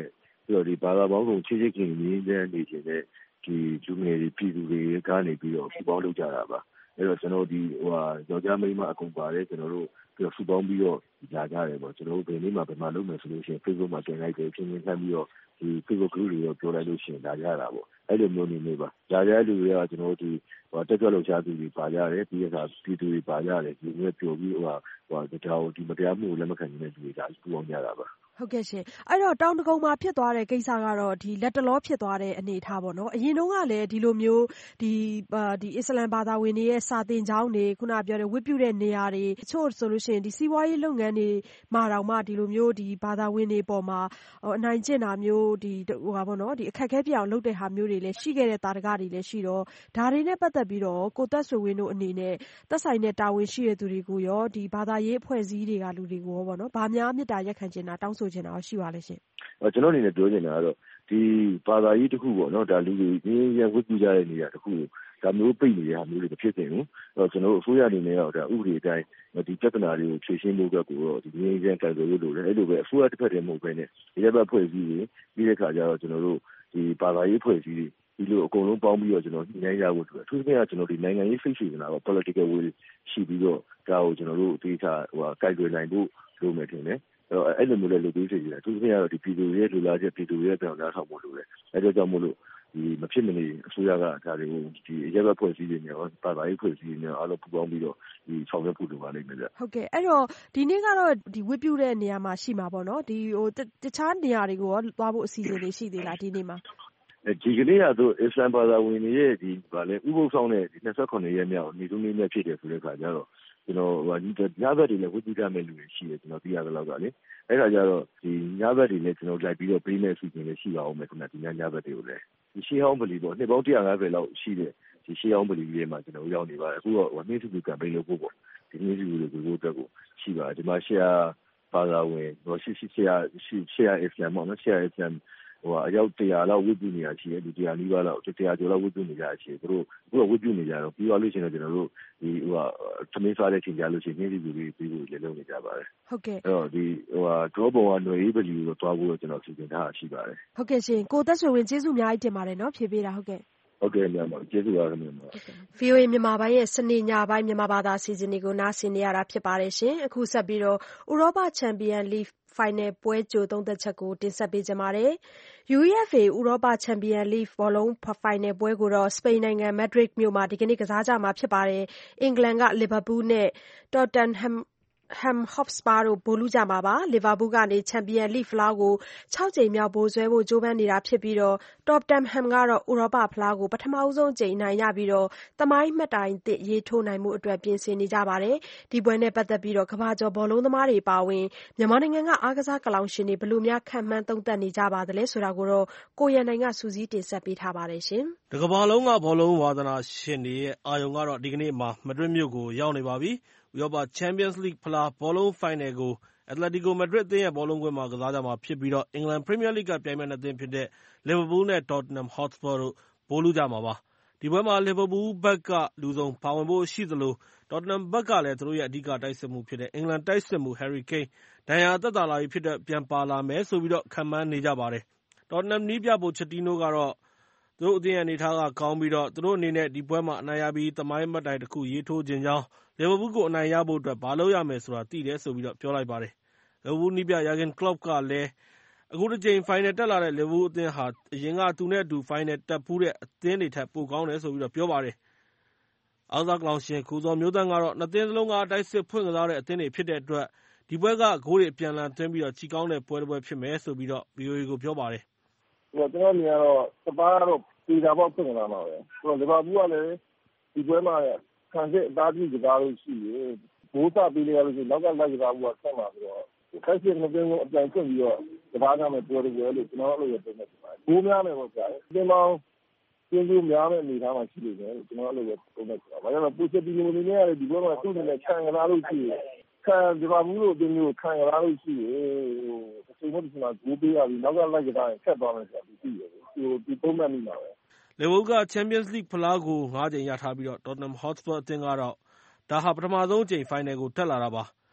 ပြီးတော့ဒီဘာသာပေါင်းစုံချစ်ချစ်ခင်ခင်ငြိမ်းချမ်းနေခြင်းနဲ့ဒီလူငယ်တွေပြည်သူတွေကနေပြီးတော့စုပေါင်းလုပ်ကြတာပါအဲ့တော့ကျွန်တော်ဒီယောက်ျားမိန်းမအကုန်ပါတယ်ကျွန်တော်တို့ပြီးတော့စုပေါင်းပြီးတော့လာကြတယ်ပေါ့ကျွန်တော်တို့ဘယ်နေ့မှဘယ်မှာလုပ်မယ်ဆိုလို့ရှိရင် Facebook မှာတင်လိုက်တယ်ချင်းချင်းထပ်ပြီးတော့ဒီ Facebook group တွေရောပြောလိုက်လို့ရှိရင်လာကြတာပေါ့အဲ့လိုမျိုးနေနေပါလာကြတဲ့လူတွေကကျွန်တော်တို့ဒီတက်ကြွလှုပ်ရှားသူတွေပါကြတယ်ပြီးတော့ပြည်သူတွေပါကြတယ်ဒီမျိုးပြောပြီးဒီမတရားမှုကိုလက်မခံနေတဲ့လူတွေကပူပေါင်းကြတာပါဟုတ်ကဲ့ရှင်အဲ့တော့တောင်တကုံမှာဖြစ်သွားတဲ့ကိစ္စကတော့ဒီလက်တလောဖြစ်သွားတဲ့အနေအထားပေါ့နော်အရင်တုန်းကလည်းဒီလိုမျိုးဒီအစ္စလမ်ဘာသာဝင်တွေရဲ့စာသင်ကျောင်းတွေခုနပြောတဲ့ဝတ်ပြုတဲ့နေရာတွေတချို့ဆိုလို့ရှိရင်ဒီစီးပွားရေးလုပ်ငန်းတွေမှာတောင်မှဒီလိုမျိုးဒီဘာသာဝင်တွေပေါ်မှာအနိုင်ကျင့်တာမျိုးဒီပေါ့နော်ဒီအခက်အခဲပြအောင်လုပ်တဲ့ဟာမျိုးတွေလည်းရှိခဲ့တဲ့တာတကတွေလည်းရှိတော့ဒါတွေနဲ့ပတ်သက်ပြီးတော့ကိုသက်ဆွေဝင်းတို့အနေနဲ့သက်ဆိုင်တဲ့တာဝန်ရှိတဲ့သူတွေကိုရောဒီဘာသာရေးအဖွဲ့အစည်းတွေကလူတွေကိုရောပေါ့နော်ဗာများမေတ္တာရက်ခံချင်တာတောင်းဆိုချင်တာရှိပါလဲရှင်ကျွန်တော်အနေနဲ့ပြောချင်တာကတော့ဒီဘာသာရေးတစ်ခုပေါ့နော်ဒါလူတွေရင်းရဝတ်ပြုကြတဲ့နေရာတစ်ခုဒါမျိုးပိတ်နေတဲ့ဟာမျိုးတွေမဖြစ်သင့်ဘူးကျွန်တော်တို့အစိုးရအနေနဲ့တော့ဒါဥပဒေအတိုင်းဒီပြဿနာတွေကိုဖြေရှင်းဖို့အတွက်ကိုတော့ဒီရင်းရကိုင်တွယ်လို့လိုတယ်အဲ့လိုပဲအစိုးရတစ်ဖက်တည်းမဟုတ်ဘဲနဲ့ဒီရပ်ဘက်ဖွဲ့စည်းတွေပြီးတဲ့ခါကျတော့ကျွန်တော်တို့ဒီဘာသာရေးဖွဲ့စည်းတွေဒီလိုအကုန်လုံးပေါင်းပြီးတော့ကျွန်တော်ညှိနှိုင်းရဖို့အတွက်အထူးသဖြင့်ကျွန်တော်ဒီနိုင်ငံရေးစိတ်ရှိနေတာပေါ့ political will ရှိပြီးတော့ဒါကိုကျွန်တော်တို့အသေးချာကိုင်တွယ်နိုင်ဖို့လိုမယ်ထင်တယ်အဲ့လိုမျိုးလည်းလုပ်ပေးစေချင်တယ်သူတို့ကတော့ဒီပြည်သူတွေရဲ့လူလာချက်ပြည်သူတွေရဲ့ပြောင်းလဲထောက်ဖို့လိုတယ်အဲ့ဒါကြောင့်မို့လို့ဒီမဖြစ်မနေအစိုးရကဒါတွေကိုဒီရပ်ဘက်ဖွဲ့စည်းတွေနဲ့ဘာသာရေးဖွဲ့စည်းတွေနဲ့အားလုံးပူးပေါင်းပြီးတော့ဒီဆောင်ရွက်ဖို့လိုပါလိမ့်မယ်ဗျဟုတ်ကဲ့အဲ့တော့ဒီနေ့ကတော့ဒီဝတ်ပြုတဲ့နေရာမှာရှိမှာပေါ့နော်ဒီတခြားနေရာတွေကိုရောသွားဖို့အစီအစဉ်တွေရှိသေးလားဒီနေ့မှာဒီကနေ့ကတော့အစ္စလမ်ဘာသာဝင်တွေရဲ့ဒီဗာလဲဥပုသ်ဆောင်တဲ့ဒီ28ရက်မြောက်နေ့ทุ่งနေ့မြတ်ဖြစ်တယ်ဆိုတဲ့အခါကျတော့ကျွန်တော်ညဘက်တွေလည်းဝတ်ပြုကြမဲ့လူတွေရှိတယ်ကျွန်တော်သိရတဲ့လောက်ကလေအဲ့ဒါကြတော့ဒီညဘက်တွေလည်းကျွန်တော်လိုက်ပြီးတော့ပေးမဲ့အစီအစဉ်တွေရှိပါအောင်မယ်ခင်ဗျဒီညဘက်တွေကိုလည်းဒီရှေးဟောင်းဗလီပေါ့နှစ်ပေါင်း150လောက်ရှိတဲ့ဒီရှေးဟောင်းဗလီတွေမှာကျွန်တော်ရောက်နေပါတယ်အခုတော့နှင်းစုကမ်ပိန်းလုပ်ဖို့ပေါ့ဒီနှင်းစုတွေကိုအတွက်ကိုရှိပါတယ်ဒီမှာရှေးဘာသာဝင်ရှေးအစ္စလမ်ပေါ့နော်ရှေးအစ္စလမ်အယောက်100လောက်ဝတ်ပြုနေတာရှိတယ်ဒီ100နီးပါးလောက်100ကျော်လောက်ဝတ်ပြုနေကြရှိတယ်သူတို့အခုတော့ဝတ်ပြုနေကြတော့ပြီးသွားလို့ရှိရင်ကျွန်တော်တို့ဒီသမင်းစားတဲ့ချိန်ကြလို့ရှိရင်နေ့စီပြီးပြီးလည်းလုပ်နေကြပါတယ်ဟုတ်ကဲ့အဲ့တော့ဒီဒေါ်ဘောကຫນွေရေးပလီကိုသွားဖို့ကျွန်တော်စီစဉ်ထားတာရှိပါတယ်ဟုတ်ကဲ့ရှင်ကိုသက်ဆွေဝင်းကျေးဇူးအများကြီးတင်ပါတယ်နော်ဖြေပေးတာဟုတ်ကဲ့ဟုတ်ကဲ့မြန်မာကျေးဇူးပါခင်ဗျာ VOA မြန်မာပိုင်းရဲ့စနေညပိုင်းမြန်မာဘာသာအစီအစဉ်တွေကိုနားဆင်နေရတာဖြစ်ပါတယ်ရှင်အခုဆက်ပြီးတော့ဥရောပချန်ပီယံလိဖိုင်နယ်ပွဲကြိုသုံးသက်ချက်ကိုတင်ဆက်ပေးကြပါမယ်။ UEFA ဥရောပချန်ပီယံလိဘောလုံးဖိုင်နယ်ပွဲကိုတော့စပိန်နိုင်ငံမက်ဒရစ်မြို့မှာဒီကနေ့ကစားကြမှာဖြစ်ပါတယ်။အင်္ဂလန်ကလီဗာပူးနဲ့တော့တန်ဟမ်ဟော့စပါတို့ဗိုလ်လုကြမှာပါ။လီဗာပူးကနေချန်ပီယံလိဖလားကို6ကြိမ်မြောက်ဗိုလ်စွဲဖို့ကြိုးပမ်းနေတာဖြစ်ပြီးတော့တန်ဟမ်ကတော့ဥရောပဖလားကိုပထမဆုံးအကြိမ်အနိုင်ရပြီးတော့သမိုင်းမှတ်တိုင်သစ်ရေးထိုးနိုင်မှုအတွက်ပြင်ဆင်နေကြပါတယ်။ဒီပွဲနဲ့ပတ်သက်ပြီးတော့ကမ္ဘာကျော်ဘောလုံးသမားတွေအပါအဝင်မြန်မာနိုင်ငံကအားကစားကလောင်ရှင်တွေဘယ်လိုများခန့်မှန်းသုံးသပ်နေကြပါသလဲဆိုတာကိုတော့ကိုရန်နိုင်ကစူးစီးတင်ဆက်ပေးထားပါတယ်ရှင်။တကမ္ဘာလုံးကဘောလုံးဝါသနာရှင်တွေရဲ့အာရုံကတော့ဒီကနေ့မှာမက်ဒရစ်မြို့ကိုရောက်နေပါပြီ။ဥရောပချန်ပီယံလိဖလားဘောလုံးဖိုင်နယ်ကိုအက်တလက်တီကိုမက်ဒရစ်အသင်းရဲ့ဘောလုံးကွင်းမှာကစားကြမှာဖြစ်ပြီးတော့အင်္ဂလန်ပရီးမီးယားလိဂ်ကပြိုင်ဘက်နှစ်သင်းဖြစ်တဲ့လီဗာပူးနဲ့တော့တင်ဟမ်ဟော့စပါတို့ဗိုလ်လုကြမှာပါ။ဒီပွဲမှာလီဗာပူးဘက်ကလူစုံပါဝင်ဖို့ရှိသလိုတော့တင်ဟမ်ဘက်ကလည်းသူတို့ရဲ့အဓိကတိုက်စစ်မှုဖြစ်တဲ့အင်္ဂလန်တိုက်စစ်မှုဟယ်ရီကိန်းဒဏ်ရာသက်သာလာပြီဖြစ်တဲ့ပြန်ပါလာမယ်ဆိုပြီးတော့ခန့်မှန်းနေကြပါတယ်။တော့တင်ဟမ်နည်းပြပိုချက်တီနိုကတော့သူတို့အသင်းရဲ့အနေအထားကကောင်းပြီးတော့သူတို့အနေနဲ့ဒီပွဲမှာအနိုင်ရပြီးသမိုင်းမှတ်တိုင်တစ်ခုရေးထိုးခြင်းကြောင်းလီဗာပူးကိုအနိုင်ရဖို့အတွက်ဘာလုပ်ရမယ်ဆိုတာသိတယ်ဆိုပြီးတော့ပြောလိုက်ပါတယ်။လီဗာပူးနည်းပြယာဂင်ကလော့ပ်ကလည်းအခုတစ်ကြိမ်ဖိုင်နယ်တက်လာတဲ့လီဗာပူးအသင်းဟာအရင်ကသူနဲ့အတူဖိုင်နယ်တက်ဖူးတဲ့အသင်းတွေထက်ပိုကောင်းတယ်ဆိုပြီးတော့ပြောပါတယ်။အားကစားကလောင်ရှင်ခူဇော်မျိုးသန့်ကတော့နှစ်သင်းစလုံးကတိုက်စစ်ဖွင့်ကစားတဲ့အသင်းတွေဖြစ်တဲ့အတွက်ဒီပွဲကဂိုးတွေအပြန်အလှန်သွင်းပြီးတော့ချီကောင်းတဲ့ပွဲတစ်ပွဲဖြစ်မယ်ဆိုပြီးတော့ VOA ကိုပြောပါတယ်။ကျွန်တော်မြင်ကတော့စပါးကတော့ပေတာပေါက်ဖွင့်ကစားမှာပဲ။လီဗာပူးကလည်းဒီပွဲမှာခံစစ်အသားကြီးကစားလို့ရှိရင်ဘိုးစားပေးလိုက်ရလို့ရှိရင်နောက်ကလိုက်ကစားမှုကဆက်မှာပြီးတော့ခိုက်စစ်နှစ်သင်းလုံးအပြန်ဖွင့်ပြီးတော့ကစားကြမယ်ပွဲတွေလို့ကျွန်တော်တို့လည်းပြောနေပါတယ်။ဘိုးများမယ်ပေါ့ဗျာ။ဒီမောင်ကျင်းကျများမဲ့အနေထားမှာရှိနေတယ်ကျွန်တော်တို့လည်းပြောနေပါတယ်။ဘာကြောင့်လဲပူချက်တီလိုနေနေရတယ်ဒီပွဲမှာသူ့အနေနဲ့ခံကစားလို့ရှိရင်ခံဒီပါဘူးလို့အတင်းမျိုးခံကစားလို့ရှိရင်အချိန်မှဒီမှာဂိုးပေးရပြီးနောက်ကလိုက်ကစားရင်ဆက်သွားမယ်ဆိုတာသိရတယ်။ဒီပုံမှန်နေမှာပဲ။လီဗာပူးကချန်ပီယံလိဖလားကို9ကြိမ်ရထားပြီးတော့တော့တင်ဟမ်ဟော့စပါအသင်းကတော့ဒါဟာပထမဆုံးအကြိမ်ဖိုင်နယ်ကိုတက်လာတာပါ။ ဒီ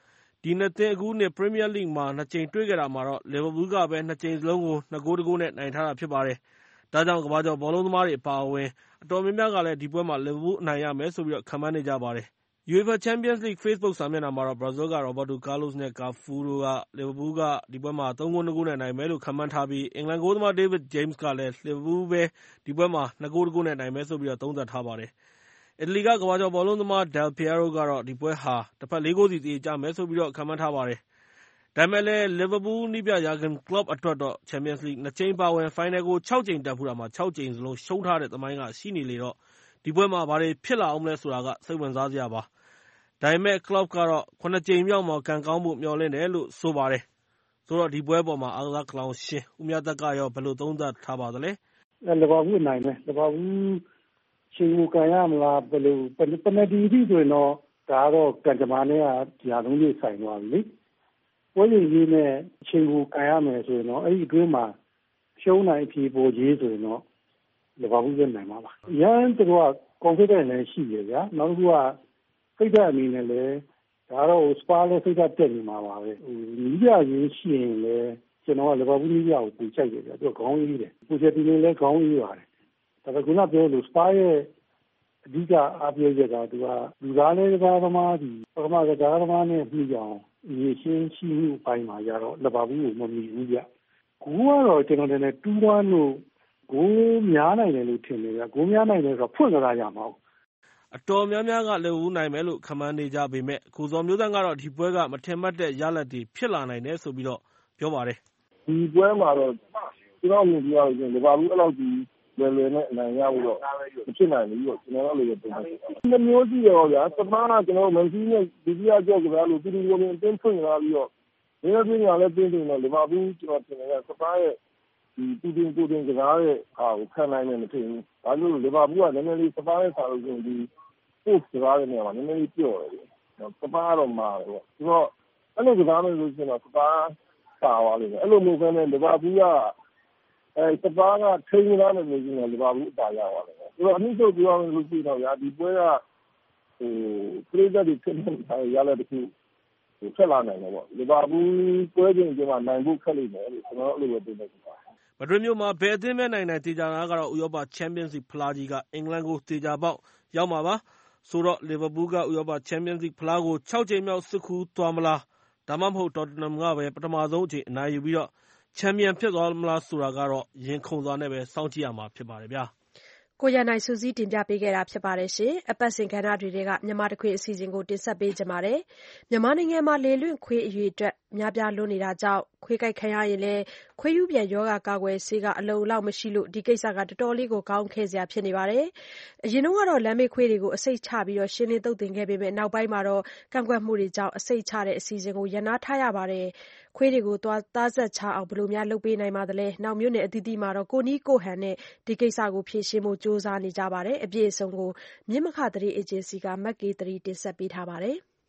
ဒီနှစ်သင်းအခုနှစ် Premier League မှာ 2 ကြိမ်တွေ့ခဲ့တာမှာတော့ Liverpool ကပဲ 2 ကြိမ်စလုံးကို 2 ဂိုး 1 ဂိုးနဲ့နိုင်ထားတာဖြစ်ပါတယ်။ဒါကြောင့်ကမ္ဘာကျော်ဘောလုံးသမားတွေအပါအဝင်အတော်များများကလည်းဒီပွဲမှာ Liverpool အနိုင်ရမယ်ဆိုပြီးခန့်မှန်းနေကြပါတယ်။ UEFA Champions League Facebook စာမျက်နှာမှာတော့ Brazil က Roberto Carlos နဲ့ Cafu တို့က Liverpool ကဒီပွဲမှာ 3 ဂိုး 2 ဂိုးနဲ့နိုင်မယ်လို့ခန့်မှန်းထားပြီး အင်္ဂလန်ဂိုးသမား David James ကလည်း Liverpool ပဲဒီပွဲမှာ 2 ဂိုး 1 ဂိုးနဲ့နိုင်မယ်ဆိုပြီးသုံးသပ်ထားပါတယ်။ အီတလီကကမ္ဘာကျော်ဘောလုံးသမား Del Piero ကတော့ဒီပွဲဟာတဘက် 4 ဂိုးစီသရေကျမယ်ဆိုပြီးခန့်မှန်းထားပါတယ်။ဒါပေမဲ့လည်း Liverpool နည်းပြ Jurgen Klopp အတွက်တော့ Champions League 2 ကြိမ်အပါအဝင် ဖိုင်နယ်ကို 6 ကြိမ်တက်ဖူးတာမှာ 6 ကြိမ်စလုံးရှုံးထားတဲ့သမိုင်းကရှိနေလေတော့ဒီပွဲမှာဘာတွေဖြစ်လာဦးမလဲဆိုတာကစိတ်ဝင်စားစရာပါ။ဒါပေမဲ့ Klopp ကတော့ 7 ကြိမ်မြောက်မှာကံကောင်းဖို့မျှော်လင့်တယ်လို့ဆိုပါတယ်။ဆိုတော့ဒီပွဲပေါ်မှာအားကစားကလောင်ရှင်ဦးမြတ်သက်ကရောဘယ်လိုသုံးသပ်ထားပါသလဲ။လီဗာပူးနိုင်မယ်။လီဗာပူးချိန်ကိုကန်ရမလားဘယ်လိုပယ်နယ်တီထိဆိုရင်တော့ဒါကတော့ကံကြမ္မာနဲ့ဒီဟာလုံးကြီးဆိုင်သွားပြီလေ။ပွဲရည်ကြီးနဲ့ချိန်ကိုကန်ရမယ်ဆိုရင်တော့အဲ့ဒီအတွင်းမှာရှုံးနိုင်ဖြေပေါ်ကြီးဆိုရင်တော့လီဗာပူးပဲနိုင်မှာပါ။ရန်တို့က confidence လည်းရှိရဗျာ။နောက်တစ်ခုကစိတ်ဓာတ်အနေနဲ့လည်းဒါတော့စပါလည်းစိတ်ဓာတ်တက်နေမှာပါပဲ။နီးပြရင်းရှိရင်လည်းကျွန်တော်ကလီဗာပူးနီးပြကိုပူချိုက်တယ်ဗျာ။သူကခေါင်းကြီးတယ်။ပူချက်တီနေလည်းခေါင်းကြီးပါတယ်။ဒါပေမဲ့ခုနပြောလို့စပါရဲ့အဓိကအားပြည့်ချက်ကသူကလူသားလေးကစားသမားဒီပထမကစားသမားနဲ့ပြီးအောင်ရေရှင်းရှိမှုအပိုင်းမှာရတော့လီဗာပူးကိုမမီဘူးဗျ။ဂိုးကတော့ကျွန်တော်တင်2-1လို့ဂိုးများနိုင်တယ်လို့ထင်တယ်ဗျ။ဂိုးများနိုင်တယ်ဆိုတော့ဖွင့်ကစားရမှာ။အတော်များများကလီဗာပူးနိုင်မယ်လို့ခန့်မှန်းနေကြပေမဲ့ကိုဇော်မျိုးသန့်ကတော့ဒီပွဲကမထင်မှတ်တဲ့ရလဒ်တွေဖြစ်လာနိုင်တယ်ဆိုပြီးပြောပါတယ်။ဒီပွဲမှာတော့ကျွန်တော်မြင်ပြရရင်လီဗာပူးအဲ့လောက်ကြီးလွယ်လွယ်နဲ့အနိုင်ရဖို့တော့မဖြစ်နိုင်ဘူးပေါ့ကျွန်တော်တို့လည်းပြောတယ်။နှစ်မျိုးရှိရောဗျာ။သမားကကျွန်တော်မန်စီးနဲ့ဒီပြကြောက်ကစားလို့တူတူကိုအတင်းဖွင့်လာပြီးတော့ဒီလိုပြင်ရလဲပြင်နေတော့လီဗာပူးကျွန်တော်ထင်တယ်ကစပါးရဲ့ဒီတူတင်ကစားတဲ့ဟာကိုခံနိုင်မယ်မထင်ဘူး။ဒါလို့လီဗာပူးကနည်းနည်းလေးစပါးရဲ့ဆာလို့ဒီပို့ကစားတဲ့နေရာမှာနည်းနည်းလေးပြော့တယ်။စပါးတော့မှာတော့ဆိုတော့အဲ့လိုကစားမယ်လို့ကျွန်တော်စပါးပါသွားလိမ့်မယ်။အဲ့လိုမျိုးပဲလီဗာပူးကစပါးကထိန်းထားတယ်လို့ကျွန်တော်လီဗာပူးအတားရသွားတယ်။ဆိုတော့အနည်းဆုံးပြောရမယ်လို့ရှိတော့ဗျာဒီပွဲကပရိသတ်တွေဖြစ်နေတာရလဲတခုဆက်လာနိုင်တယ်ပေါ့လီဗာပူးပွဲချင်းကျမှနိုင်ဖို့ခက်လိမ့်မယ်လို့ကျွန်တော်အဲ့လိုပဲပြောနေပါတယ်မဒရစ်မြို့မှာဘယ်အသင်းပဲနိုင်တေချာတာကတော့ဥရောပချန်ပီယံလိဖလားကြီးကအင်္ဂလန်ကိုတေချာပေါက်ရောက်မှာပါဆိုတော့လီဗာပူးကဥရောပချန်ပီယံလိဖလားကို6 ကြိမ်မြောက်စစ်ခူးသွားမလားဒါမှမဟုတ်တော်တနမ်ကပဲပထမဆုံးအချိန်အနိုင်ယူပြီးတော့ချန်ပီယံဖြစ်သွားမလားဆိုတာကတော့ရင်ခုန်စွာနဲ့ပဲစောင့်ကြည့်ရမှာဖြစ်ပါတယ်ဗျာကိုရနိုင်စူးစီးတင်ပြပေးခဲ့တာဖြစ်ပါတယ်ရှင်။အပတ်စဉ်ကဏ္ဍတွေထဲကမြန်မာတခွေအစီအစဉ်ကိုတင်ဆက်ပေးကြပါမယ်။မြန်မာနိုင်ငံမှာလေလွင့်ခွေးအရေးအတွက်များပြားလွန်းနေတာကြောင့်ခွေးကိုက်ခံရရင်လည်းခွေးယူပြန်ရောဂါကာကွယ်ဆေးကအလုံအလောက်မရှိလို့ဒီကိစ္စကတော်တော်လေးကိုခေါင်းခဲစရာဖြစ်နေပါတယ်။အရင်ကတော့လမ်းမေးခွေးတွေကိုအစိတ်ချပြီးရှင်းလင်းသုတ်သင်ခဲ့ပေမဲ့နောက်ပိုင်းမှာတော့ကန့်ကွက်မှုတွေကြောင့်အစိတ်ချတဲ့အစီအစဉ်ကိုရပ်နားထားရပါတယ်။ခွေးတွေကိုသားဆက်ချအောင်ဘယ်လိုများလုပ်ပေးနိုင်ပါသလဲ။နောက်မြို့နယ်အသီးသီးမှာတော့ကိုနီးကိုဟန်နဲ့ဒီကိစ္စကိုဖြေရှင်းဖို့ကြိုးစားနေကြပါတယ်။အပြည့်အစုံကိုမြင့်မခသတင်းအေဂျင်စီကမက်ကီသတီတင်ဆက်ပေးထားပါတယ်။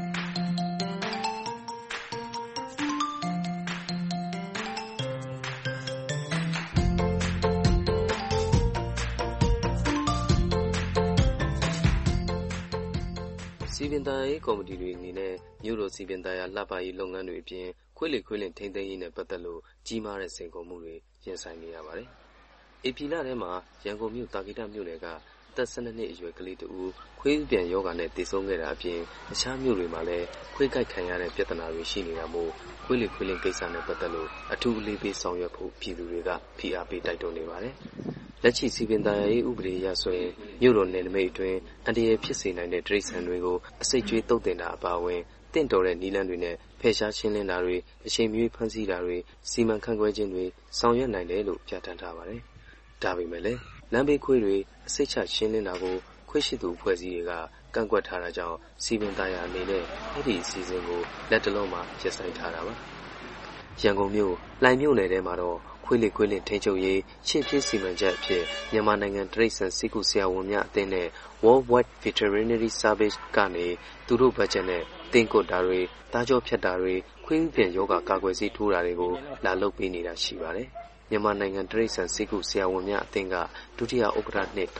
စီပင်သားရေးကော်မတီတွေအနေနဲ့မြို့တော်စီပင်သားရလှပရေးလုပ်ငန်းတွေအပြင်ခွေးလင်ထိန်းသိမ်းရေးနဲ့ပတ်သက်လို့ကြီးမားတဲ့စိန်ခေါ်မှုတွေရင်ဆိုင်နေရပါတယ်။ဧပြီလထဲမှာရန်ကုန်မြို့တာဂီတမြို့နယ်ကအသက်12နှစ်အရွယ်ကလေးတဦးခွေးပြန်ရောဂါနဲ့သေဆုံးခဲ့တာအပြင်အခြားမြို့တွေမှာလည်းခွေးကိုက်ခံရတဲ့ပြဿနာတွေရှိနေတာမို့ခွေးလင်ကိစ္စနဲ့ပတ်သက်လို့အထူးအလေးပေးဆောင်ရွက်ဖို့ပြည်သူတွေကဖိအားပေးတိုက်တွန်းနေပါတယ်။လက်ရှိစီပင်သားရေးဥပဒေအရဆိုရင်မြို့တော်နယ်နိမိတ်အတွင်းအန္တရာယ်ဖြစ်စေနိုင်တဲ့တိရစ္ဆာန်တွေကိုအစိတ်ကျွေးသုတ်သင်တာအပါအဝင်တင့်တော်တဲ့နည်းလမ်းတွေနဲ့ဖယ်ရှားရှင်းလင်းတာတွေအချိန်မရွေးဖမ်းဆီးတာတွေစီမံခန့်ခွဲခြင်းတွေဆောင်ရွက်နိုင်တယ်လို့ပြဋ္ဌာန်းထားပါတယ်။ဒါပေမဲ့လည်းလမ်းဘေးခွေးတွေအစိတ်ချရှင်းလင်းတာကိုခွေးရှိသူအဖွဲ့အစည်းတွေကကန့်ကွက်ထားတာကြောင့်စီပင်သားရအနေနဲ့အဲ့ဒီအစီအစဉ်ကိုလက်တလုံးမှာရပ်ဆိုင်းထားတာပါ။ရန်ကုန်မြို့လှိုင်မြို့နယ်ထဲမှာတော့ခွေးလင်ထိန်းချုပ်ရေးရှေ့ပြေးစီမံချက်အဖြစ်မြန်မာနိုင်ငံတိရစ္ဆာန်စိတ်ကူဆရာဝန်များအသင်းနဲ့ Worldwide Veterinary Service ကနေသူတို့ဘတ်ဂျက်နဲ့တင်ကွတ်တာတွေတားကြောဖြတ်တာတွေခွေးပြန်ယောဂကာကွယ်ဆေးထိုးတာတွေကိုလာလုပ်ပေးနေတာရှိပါတယ်။မြန်မာနိုင်ငံတိရစ္ဆာန်စိတ်ကူဆရာဝန်များအသင်းကဒုတိယဥက္ကဋ္ဌနဲ့ဒေါက်တာစိုးမင်းကခုလိုပြောပါတယ်။ကျွန်တော်တို့အခုလုပ်တာကအဲ့ခွေးတွေပြန်ရောဂါကာကွယ်ဆေးထိုးတာပေါ့နော်။အဲ့ဒီခွေးတွေပြန်ရောဂါကာကွယ်ဆေးထိုးတာက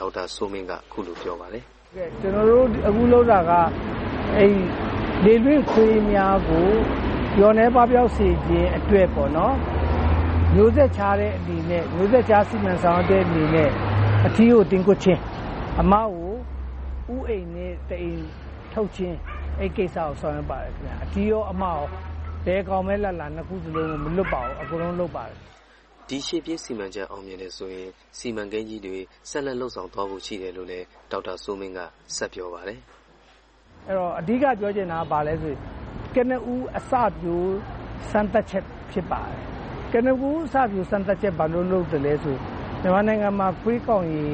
လေလွင့်ခွေးများကိုလျော်နှဲပပျောက်စေခြင်းအတွက်ပေါ့နော်မျိုးဆက်ချတဲ့အနေနဲ့မျိုးဆက်ချစီမံဆောင်တဲ့အနေနဲ့အထီးကိုတင်ကွတ်ခြင်းအမကိုဥအိမ်နဲ့တိမ်ထုတ်ခြင်းအဲ့ကိစ္စကိုဆောင်ရွက်ပါတယ်ခင်ဗျာအထီးရောအမရောဘယ်ကောင်မဲလက်လာနှစ်ခုစလုံးကိုမလွတ်ပါဘူးအကုန်လုံးလုပ်ပါတယ်ဒီရှေ့ပြေးစီမံချက်အောင်မြင်နေဆိုရင်စီမံကိန်းကြီးတွေဆက်လက်လှုပ်ဆောင်သွားဖို့ရှိတယ်လို့လည်းဒေါက်တာစိုးမင်းကဆက်ပြောပါတယ်အဲ့တော့အဓိကပြောချင်တာကဘာလဲဆိုရင်ကနဦးအစပြိုးစံတက်ချက်ဖြစ်ပါတယ်ကနဦးအစပြိုးစံတက်ချက်ဘာလို့လုပ်တယ်လဲဆိုမြန်မာနိုင်ငံမှာခွေးကောင်ကြီး